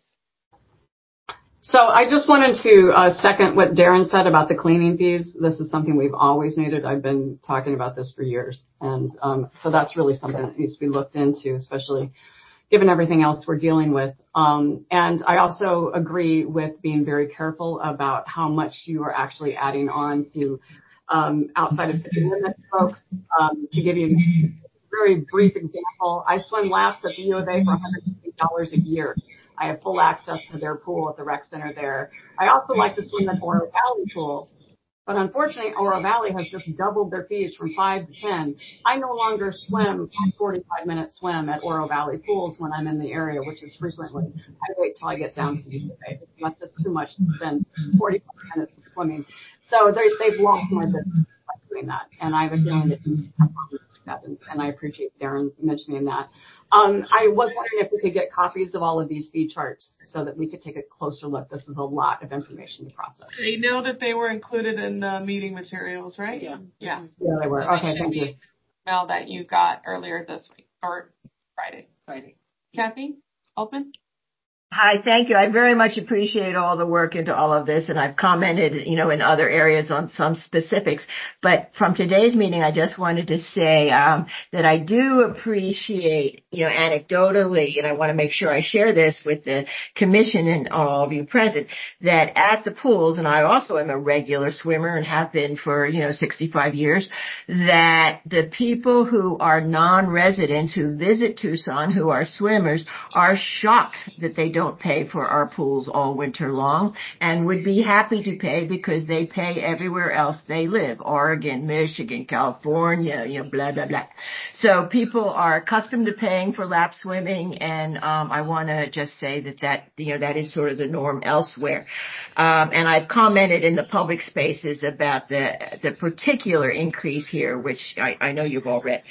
[SPEAKER 14] So I just wanted to uh, second what Darren said about the cleaning fees. This is something we've always needed. I've been talking about this for years. And um, so that's really something that needs to be looked into, especially given everything else we're dealing with. Um, and I also agree with being very careful about how much you are actually adding on to um, outside of city limits, folks. Um, to give you a very brief example, I swim laps at the U of A for one hundred fifty dollars a year. I have full access to their pool at the rec center there. I also like to swim at Oro Valley Pool, But unfortunately, Oro Valley has just doubled their fees from five to ten. I no longer swim a forty-five minute swim at Oro Valley pools when I'm in the area, which is frequently. I wait till I get down to the bay. That's just too much to spend forty-five minutes swimming. So they, they've lost my business by doing that. And I have a feeling that you have problems with that. And, and I appreciate Darren mentioning that. Um, I was wondering if we could get copies of all of these fee charts so that we could take a closer look. This is a lot of information to process.
[SPEAKER 6] I know that they were included in the meeting materials, right?
[SPEAKER 14] Yeah.
[SPEAKER 6] Yeah.
[SPEAKER 14] Yeah, they were.
[SPEAKER 6] So
[SPEAKER 14] Okay, thank you.
[SPEAKER 6] Email that you got earlier this week or Friday.
[SPEAKER 14] Friday.
[SPEAKER 6] Kathy, open.
[SPEAKER 5] Hi, thank you. I very much appreciate all the work into all of this, and I've commented, you know, in other areas on some specifics. But from today's meeting, I just wanted to say um, that I do appreciate, you know, anecdotally, and I want to make sure I share this with the commission and all of you present, that at the pools, and I also am a regular swimmer and have been for, you know, sixty-five years, that the people who are non-residents who visit Tucson, who are swimmers, are shocked that they don't don't pay for our pools all winter long and would be happy to pay because they pay everywhere else they live, Oregon, Michigan, California, you know, blah, blah, blah. So people are accustomed to paying for lap swimming, and um, I want to just say that that, you know, that is sort of the norm elsewhere. Um, and I've commented in the public spaces about the the particular increase here, which I, I know you've all read.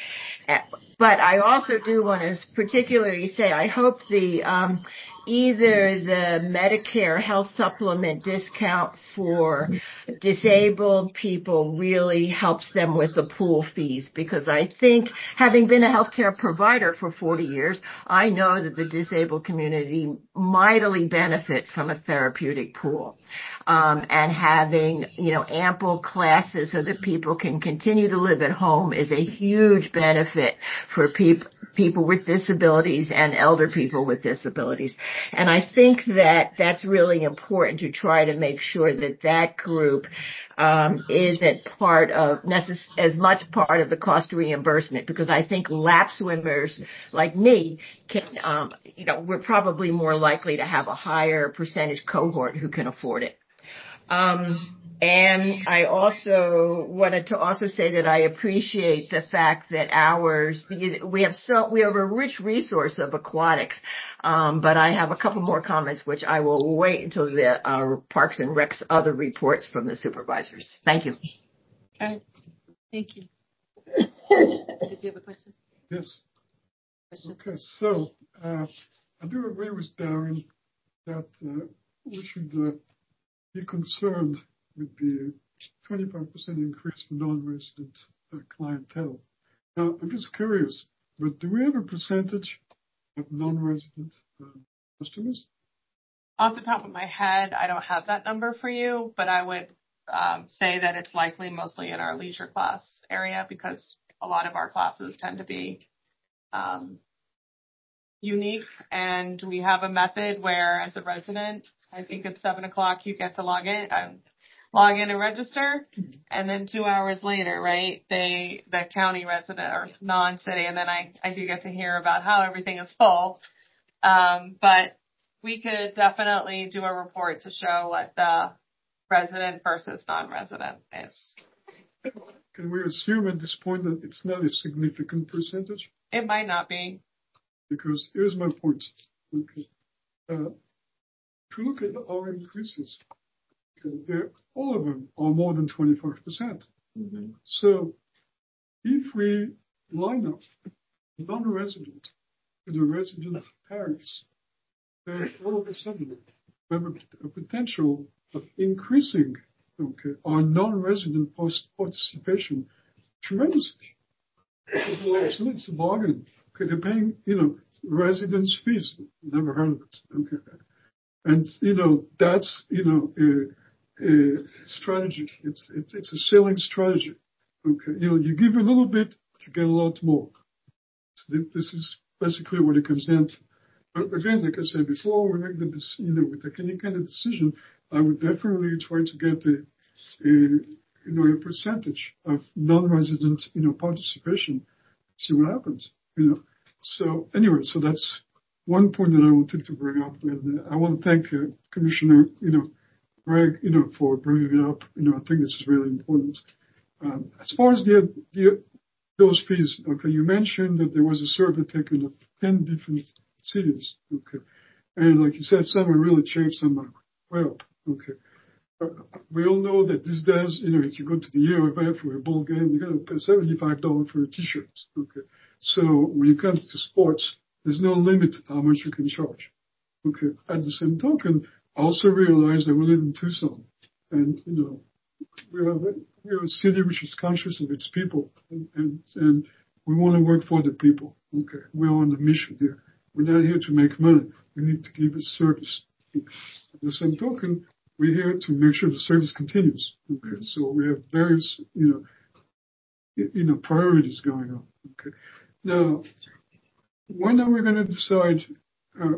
[SPEAKER 5] But I also do want to particularly say I hope the um, either the Medicare health supplement discount for disabled people really helps them with the pool fees, because I think, having been a healthcare provider for forty years, I know that the disabled community mightily benefits from a therapeutic pool. Um, and having, you know, ample classes so that people can continue to live at home is a huge benefit for people people with disabilities and elder people with disabilities. And I think that that's really important to try to make sure that that group um, isn't part of necess- as much part of the cost reimbursement, because I think lap swimmers like me can, um, you know, we're probably more likely to have a higher percentage cohort who can afford it. Um, and I also wanted to also say that I appreciate the fact that ours, we have so, we have a rich resource of aquatics. Um, but I have a couple more comments, which I will wait until the, uh, Parks and Rec's other reports from the supervisors. Thank you.
[SPEAKER 6] Okay. Thank you.
[SPEAKER 2] Did you have a question?
[SPEAKER 3] Yes. Okay, so, uh, I do agree with Darren that, uh, we should, uh, be concerned with the twenty-five percent increase for non-resident uh, clientele. Now, I'm just curious, but do we have a percentage of non-resident uh, customers?
[SPEAKER 6] Off the top of my head, I don't have that number for you, but I would um, say that it's likely mostly in our leisure class area, because a lot of our classes tend to be um, unique, and we have a method where, as a resident, I think at seven o'clock you get to log in, uh, log in and register, and then two hours later, right, they, the county resident or non-city, and then I, I do get to hear about how everything is full. Um, but we could definitely do a report to show what the resident versus non-resident is.
[SPEAKER 3] Can we assume at this point that it's not a significant percentage?
[SPEAKER 6] It might not be.
[SPEAKER 3] Because here's my point. Okay. Uh, if you look at our increases, okay, all of them are more than twenty-five percent. Mm-hmm. So if we line up non-resident to the resident tariffs, then all of a sudden we have a, a potential of increasing, okay, our non-resident post participation tremendously. So it's a bargain. Okay, they're paying, you know, residence fees. Never heard of it. Okay. And, you know, that's, you know, a, a strategy. It's, it's, it's a selling strategy. Okay. You know, you give a little bit to get a lot more. So this is basically what it comes down to. But again, like I said before, we make the, you know, with any kind of decision, I would definitely try to get a, a you know, a percentage of non-resident, you know, participation. See what happens, you know. So anyway, so that's one point that I wanted to bring up, and uh, I want to thank uh, Commissioner, you know, Greg, you know, for bringing it up. You know, I think this is really important. Um, as far as the, the those fees, okay, you mentioned that there was a survey taken of ten different cities, okay, and like you said, some are really cheap, some are way up, okay. Uh, we all know that these days, you know, if you go to the U F F for a ball game, you're going to pay seventy-five dollars for a T-shirt, okay. So when it comes to sports, there's no limit to how much you can charge, okay. At the same token, I also realize that we live in Tucson, and you know, we are we are a city which is conscious of its people, and and, and we want to work for the people. Okay, we're on a mission here. We're not here to make money. We need to give a service. At the same token, we're here to make sure the service continues. Okay, so we have various, you know, you know, priorities going on. Okay, now, when are we going to decide uh,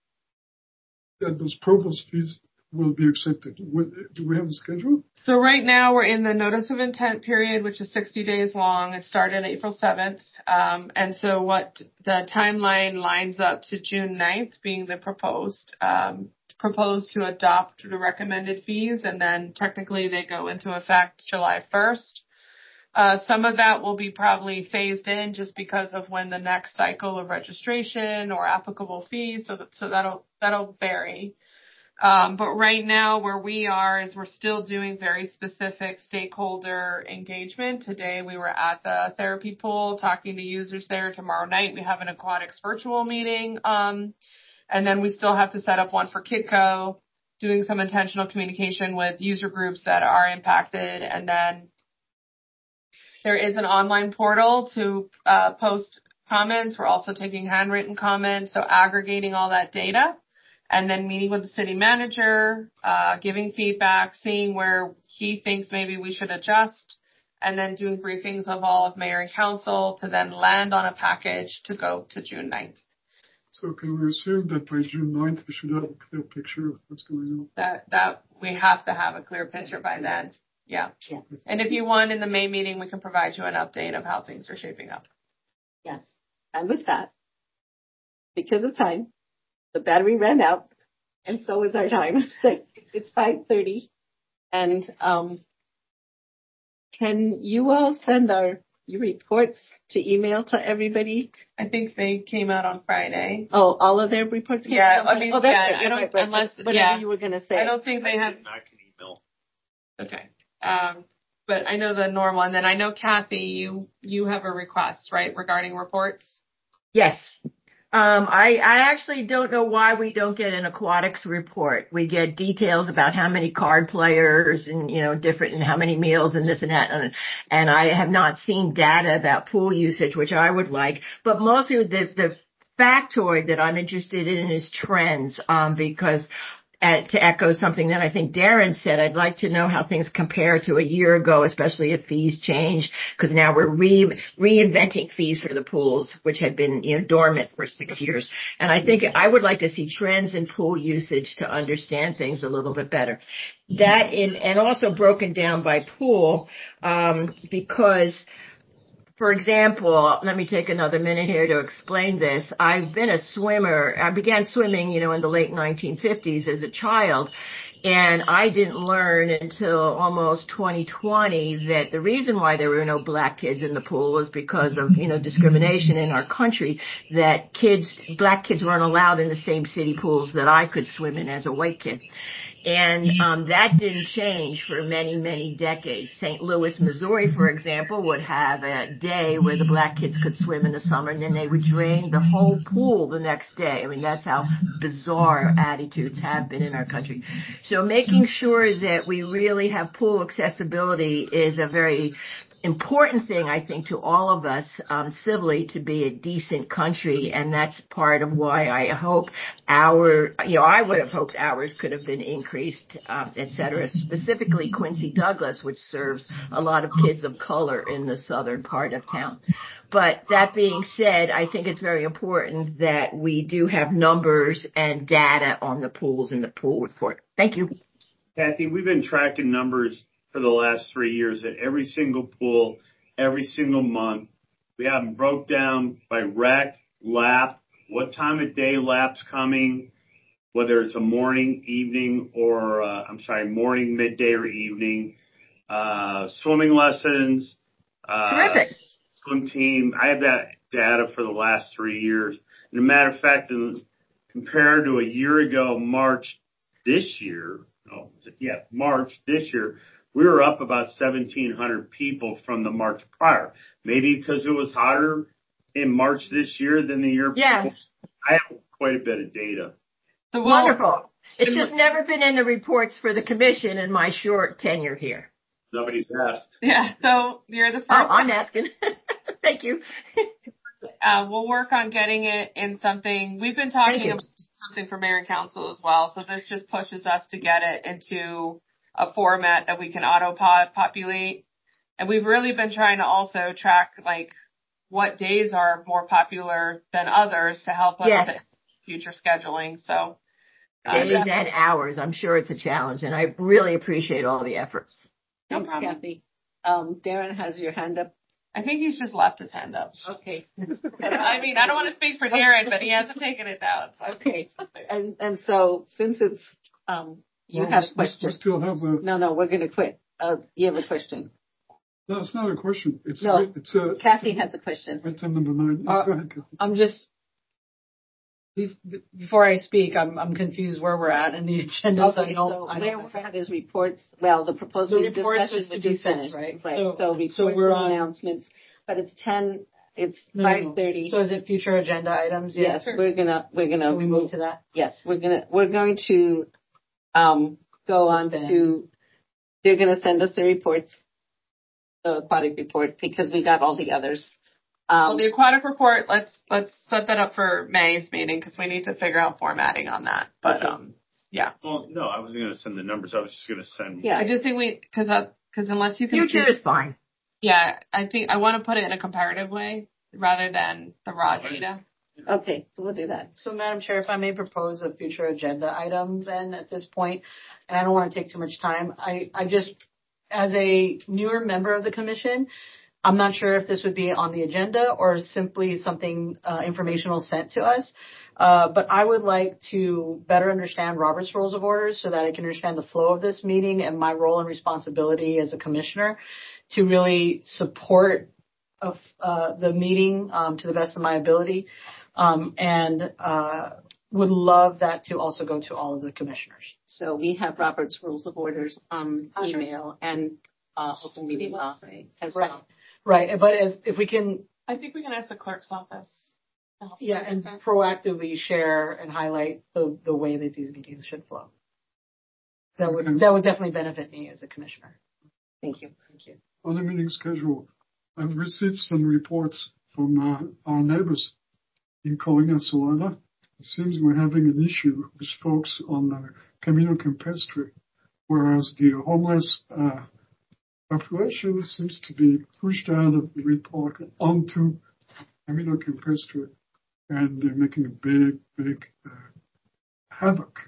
[SPEAKER 3] that those proposed fees will be accepted? Do we have a schedule?
[SPEAKER 6] So right now we're in the notice of intent period, which is sixty days long. It started April seventh. Um, and so what the timeline lines up to June ninth being the proposed, um, proposed to adopt the recommended fees. And then technically they go into effect July first. Uh, some of that will be probably phased in just because of when the next cycle of registration or applicable fees. So, that, so that'll, that'll vary. Um, but right now where we are is we're still doing very specific stakeholder engagement. Today we were at the therapy pool talking to users there. Tomorrow night we have an aquatics virtual meeting. Um, and then we still have to set up one for KidCo, doing some intentional communication with user groups that are impacted. And then there is an online portal to uh, post comments. We're also taking handwritten comments, so aggregating all that data. And then meeting with the city manager, uh, giving feedback, seeing where he thinks maybe we should adjust, and then doing briefings of all of mayor and council to then land on a package to go to June ninth.
[SPEAKER 3] So can we assume that by June ninth we should have a clear picture of what's going on?
[SPEAKER 6] That, that we have to have a clear picture by then. Yeah.
[SPEAKER 2] Yeah.
[SPEAKER 6] And if you want in the May meeting, we can provide you an update of how things are shaping up.
[SPEAKER 2] Yes. And with that, because of time, the battery ran out, and so is our time. It's five thirty. And um, can you all send our your reports to email to everybody?
[SPEAKER 6] I think they came out on Friday.
[SPEAKER 2] Oh, all of their reports came
[SPEAKER 6] yeah,
[SPEAKER 2] out?
[SPEAKER 6] I mean,
[SPEAKER 2] oh, that's
[SPEAKER 6] yeah,
[SPEAKER 2] it.
[SPEAKER 6] I don't,
[SPEAKER 2] right, right.
[SPEAKER 6] unless,
[SPEAKER 2] Whatever
[SPEAKER 6] yeah,
[SPEAKER 2] you were going to say.
[SPEAKER 6] I don't think they have.
[SPEAKER 15] I can email.
[SPEAKER 6] Okay. Um, but I know the normal, and then I know Kathy, you, you have a request, right, regarding reports?
[SPEAKER 5] Yes. Um, I, I actually don't know why we don't get an aquatics report. We get details about how many card players and, you know, different and how many meals and this and that. And, and I have not seen data about pool usage, which I would like. But mostly the, the factoid that I'm interested in is trends, um, because Uh, to echo something that I think Darren said, I'd like to know how things compare to a year ago, especially if fees change, because now we're re- reinventing fees for the pools, which had been, you know, dormant for six years. And I think I would like to see trends in pool usage to understand things a little bit better. That in, and also broken down by pool, um, because for example, let me take another minute here to explain this. I've been a swimmer. I began swimming, you know, in the late nineteen fifties as a child. And I didn't learn until almost twenty twenty that the reason why there were no black kids in the pool was because of, you know, discrimination in our country, that kids, black kids weren't allowed in the same city pools that I could swim in as a white kid. And um that didn't change for many, many decades. Saint Louis, Missouri, for example, would have a day where the black kids could swim in the summer, and then they would drain the whole pool the next day. I mean, that's how bizarre attitudes have been in our country. So making sure that we really have pool accessibility is a very important thing, I think, to all of us um, civilly to be a decent country, and that's part of why I hope our, you know, I would have hoped ours could have been increased, um, et cetera, specifically Quincy Douglas, which serves a lot of kids of color in the southern part of town. But that being said, I think it's very important that we do have numbers and data on the pools in the pool report. Thank you.
[SPEAKER 15] Kathy, we've been tracking numbers for the last three years at every single pool, every single month. We have them broke down by rec, lap, what time of day lap's coming. whether it's a morning, evening, or, uh, I'm sorry, morning, midday, or evening, uh, swimming lessons, uh,
[SPEAKER 5] Terrific.
[SPEAKER 15] swim team. I have that data for the last three years. And a matter of fact, in, compared to a year ago, March this year, no, yeah, March this year, we were up about seventeen hundred people from the March prior. Maybe because it was hotter in March this year than the year
[SPEAKER 5] Yeah.
[SPEAKER 15] before. I have quite a bit of data.
[SPEAKER 6] So we'll,
[SPEAKER 5] Wonderful. It's just never been in the reports for the commission in my short tenure here.
[SPEAKER 15] Nobody's asked.
[SPEAKER 6] Yeah, so you're the first.
[SPEAKER 5] Oh, I'm asking. Thank you.
[SPEAKER 6] Uh, we'll work on getting it in something. We've been talking about something for mayor and council as well. So this just pushes us to get it into a format that we can auto populate. And we've really been trying to also track like what days are more popular than others to help us
[SPEAKER 5] Yes.
[SPEAKER 6] to future scheduling. So uh,
[SPEAKER 5] days and hours. I'm sure it's a challenge, and I really appreciate all the effort.
[SPEAKER 2] Thanks,
[SPEAKER 6] no problem.
[SPEAKER 2] Kathy. Um, Darren has your hand up.
[SPEAKER 6] I think he's just left his hand up.
[SPEAKER 2] Okay.
[SPEAKER 6] I mean, I don't want to speak for Darren, but he hasn't taken it down. So.
[SPEAKER 2] Okay. And and so since it's um you
[SPEAKER 3] Well,
[SPEAKER 2] have
[SPEAKER 3] we- we
[SPEAKER 2] questions.
[SPEAKER 3] still have a.
[SPEAKER 2] No, no, we're gonna quit. Uh, you have a question.
[SPEAKER 3] No, it's not a question. It's
[SPEAKER 2] No.
[SPEAKER 3] it's a.
[SPEAKER 2] Kathy has a question.
[SPEAKER 3] Item number nine.
[SPEAKER 12] Uh,
[SPEAKER 3] Go ahead, Kathy.
[SPEAKER 12] I'm just be- before I speak, I'm I'm confused where we're at in the agenda. so I
[SPEAKER 2] Okay,
[SPEAKER 12] don't.
[SPEAKER 2] so
[SPEAKER 12] I
[SPEAKER 2] where
[SPEAKER 12] don't
[SPEAKER 2] we're at is reports. Well, the proposal
[SPEAKER 12] The
[SPEAKER 2] is
[SPEAKER 12] reports
[SPEAKER 2] discussion
[SPEAKER 12] is to
[SPEAKER 2] which
[SPEAKER 12] be
[SPEAKER 2] is
[SPEAKER 12] sent,
[SPEAKER 2] finished,
[SPEAKER 12] right?
[SPEAKER 2] Right.
[SPEAKER 12] So-
[SPEAKER 2] So, reports
[SPEAKER 12] so we're
[SPEAKER 2] and
[SPEAKER 12] on-
[SPEAKER 2] announcements. But it's ten. It's
[SPEAKER 12] No, no, no.
[SPEAKER 2] five thirty.
[SPEAKER 12] So is it future agenda items? Yeah,
[SPEAKER 2] Yes,
[SPEAKER 12] sure.
[SPEAKER 2] we're gonna we're gonna
[SPEAKER 12] Can we move to that?
[SPEAKER 2] Yes, we're gonna we're going to um go on to. They're gonna send us the reports, the aquatic report, because we got all the others. Um,
[SPEAKER 6] Well, the aquatic report, let's let's set that up for May's meeting because we need to figure out formatting on that. But
[SPEAKER 2] Okay.
[SPEAKER 6] um, yeah.
[SPEAKER 15] Well, no, I wasn't going to send the numbers. I was just going to send.
[SPEAKER 2] Yeah.
[SPEAKER 6] I just think we because because unless you can
[SPEAKER 5] Future
[SPEAKER 6] see-
[SPEAKER 5] is fine.
[SPEAKER 6] Yeah, I think I want to put it in a comparative way rather than the raw data.
[SPEAKER 2] Okay, so we'll do that.
[SPEAKER 12] So, Madam Chair, if I may propose a future agenda item then at this point, and I don't want to take too much time. I, I just, as a newer member of the commission, I'm not sure if this would be on the agenda or simply something uh, informational sent to us. Uh, but I would like to better understand Robert's Rules of Orders so that I can understand the flow of this meeting and my role and responsibility as a commissioner to really support of uh, the meeting um, to the best of my ability. Um, and uh, would love that to also go to all of the commissioners.
[SPEAKER 2] So we have Robert's Rules of Orders on
[SPEAKER 12] Uh, sure.
[SPEAKER 2] email and uh, open meeting law as
[SPEAKER 12] Right.
[SPEAKER 2] well.
[SPEAKER 12] Right. But as, if we can,
[SPEAKER 6] I think we can ask the clerk's office. to help
[SPEAKER 12] yeah,
[SPEAKER 6] us
[SPEAKER 12] and
[SPEAKER 6] with that.
[SPEAKER 12] proactively share and highlight the, the way that these meetings should flow. That would, that would definitely benefit me as a commissioner.
[SPEAKER 2] Thank you.
[SPEAKER 12] Thank you.
[SPEAKER 3] On the meeting schedule, I've received some reports from uh, our neighbors in Colina Solana. It seems we're having an issue with folks on the Camino Campestre, whereas the homeless uh, population seems to be pushed out of the report onto Camino Campestre, and they're making a big, big uh, havoc.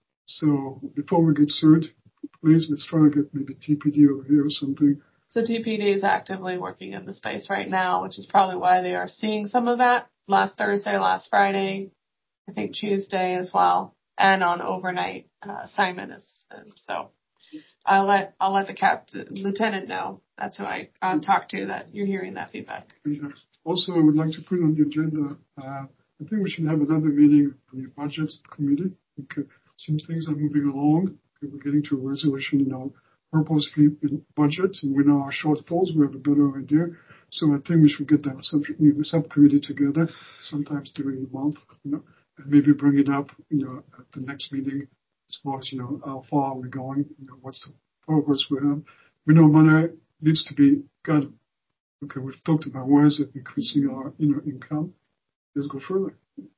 [SPEAKER 3] So before we get sued, please let's try to get maybe T P D over here or something.
[SPEAKER 6] So T P D is actively working in the space right now, which is probably why they are seeing some of that last Thursday, last Friday, I think Tuesday as well, and on overnight uh, assignment. And so I'll let I'll let the captain lieutenant know. That's who I uh, talked to. That you're hearing that feedback.
[SPEAKER 3] Also, I would like to put on the agenda, uh, I think we should have another meeting for the budgets committee. Okay. Since things are moving along, okay, we're getting to a resolution in our purposefully budget, and we know our shortfalls, we have a better idea. So I think we should get that sub- you know, subcommittee together sometimes during the month, you know, and maybe bring it up, you know, at the next meeting as far as, you know, how far are we going, you know, what's the progress we have. We know money needs to be got. Okay, we've talked about ways of increasing our, you know, income. Let's go further.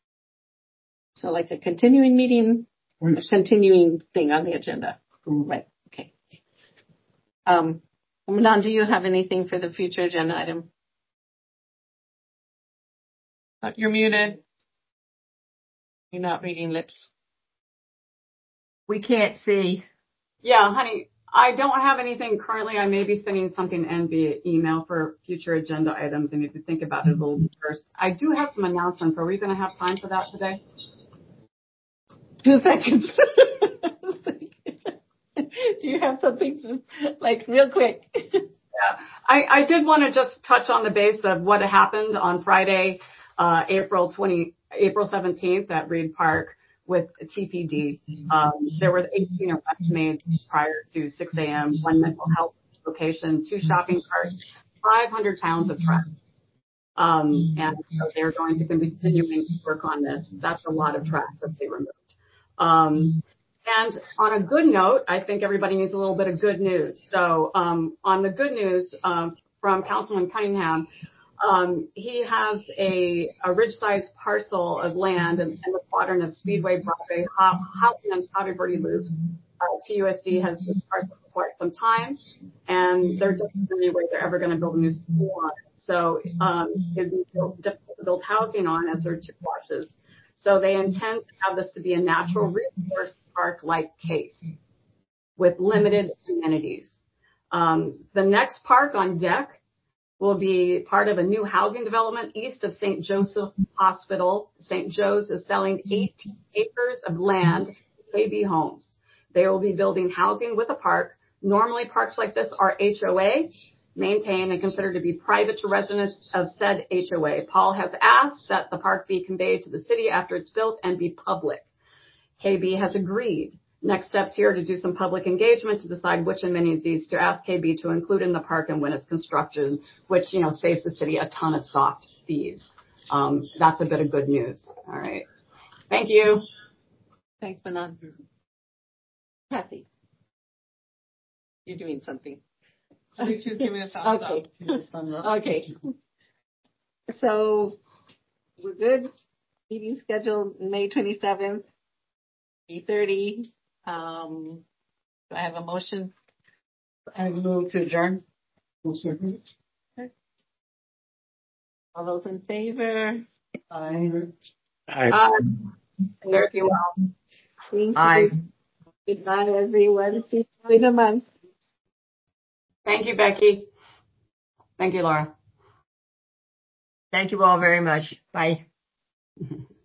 [SPEAKER 2] So like a continuing meeting,
[SPEAKER 3] Yes.
[SPEAKER 2] a continuing thing on the agenda.
[SPEAKER 3] Cool.
[SPEAKER 2] Right. Okay. Um, Manon, do you have anything for the future agenda item?
[SPEAKER 6] Uh, You're muted.
[SPEAKER 2] You're not reading lips.
[SPEAKER 5] We can't see.
[SPEAKER 14] Yeah, honey, I don't have anything currently. I may be sending something in via email for future agenda items. I need to think about it a little bit first. I do have some announcements. Are we going to have time for that today?
[SPEAKER 2] two seconds. Do you have something to, like real quick?
[SPEAKER 14] Yeah, I, I did want to just touch on the base of what happened on Friday, uh, April twentieth, April seventeenth at Reed Park with T P D. Um, there were eighteen arrests made prior to six a.m., one mental health location, two shopping carts, five hundred pounds of trash. Um, and so they're going to be continuing to work on this. That's a lot of trash that they removed. Um, and on a good note, I think everybody needs a little bit of good news. So um, on the good news um, from Councilman Cunningham, um, he has a, a ridge-sized parcel of land in, in the quadrant of Speedway, Broadway, Houghton, and Powder Verde Loop. Uh, T U S D has this parcel for quite some time, and there doesn't seem any way they're ever going to build a new school on it. So um, it'd be difficult to build housing on as there are chip washes. So they intend to have this to be a natural resource park-like case with limited amenities. Um, the next park on deck will be part of a new housing development east of Saint Joseph's Hospital. Saint Joe's is selling eighteen acres of land to K B Homes. They will be building housing with a park. Normally, parks like this are H O A, maintained and considered to be private to residents of said H O A. Paul has asked that the park be conveyed to the city after it's built and be public. K B has agreed. Next steps here to do some public engagement to decide which amenities to ask K B to include in the park and when it's constructed, which, you know, saves the city a ton of soft fees. Um, that's a bit of good news. All right. Thank you.
[SPEAKER 2] Thanks, Manon. Kathy, you're doing something.
[SPEAKER 6] You two give me a thumbs
[SPEAKER 2] Okay.
[SPEAKER 6] up.
[SPEAKER 2] Okay. So we're good. Meeting scheduled May twenty-seventh, eight thirty. Um, do I have a motion?
[SPEAKER 14] I move to adjourn.
[SPEAKER 3] One second.
[SPEAKER 2] Okay. All those in favor?
[SPEAKER 14] Aye.
[SPEAKER 4] Aye.
[SPEAKER 14] Aye. There you well.
[SPEAKER 2] Thank
[SPEAKER 5] Aye.
[SPEAKER 2] you. Goodbye, everyone. See you in a month.
[SPEAKER 14] Thank you, Becky. Thank you, Laura.
[SPEAKER 5] Thank you all very much. Bye.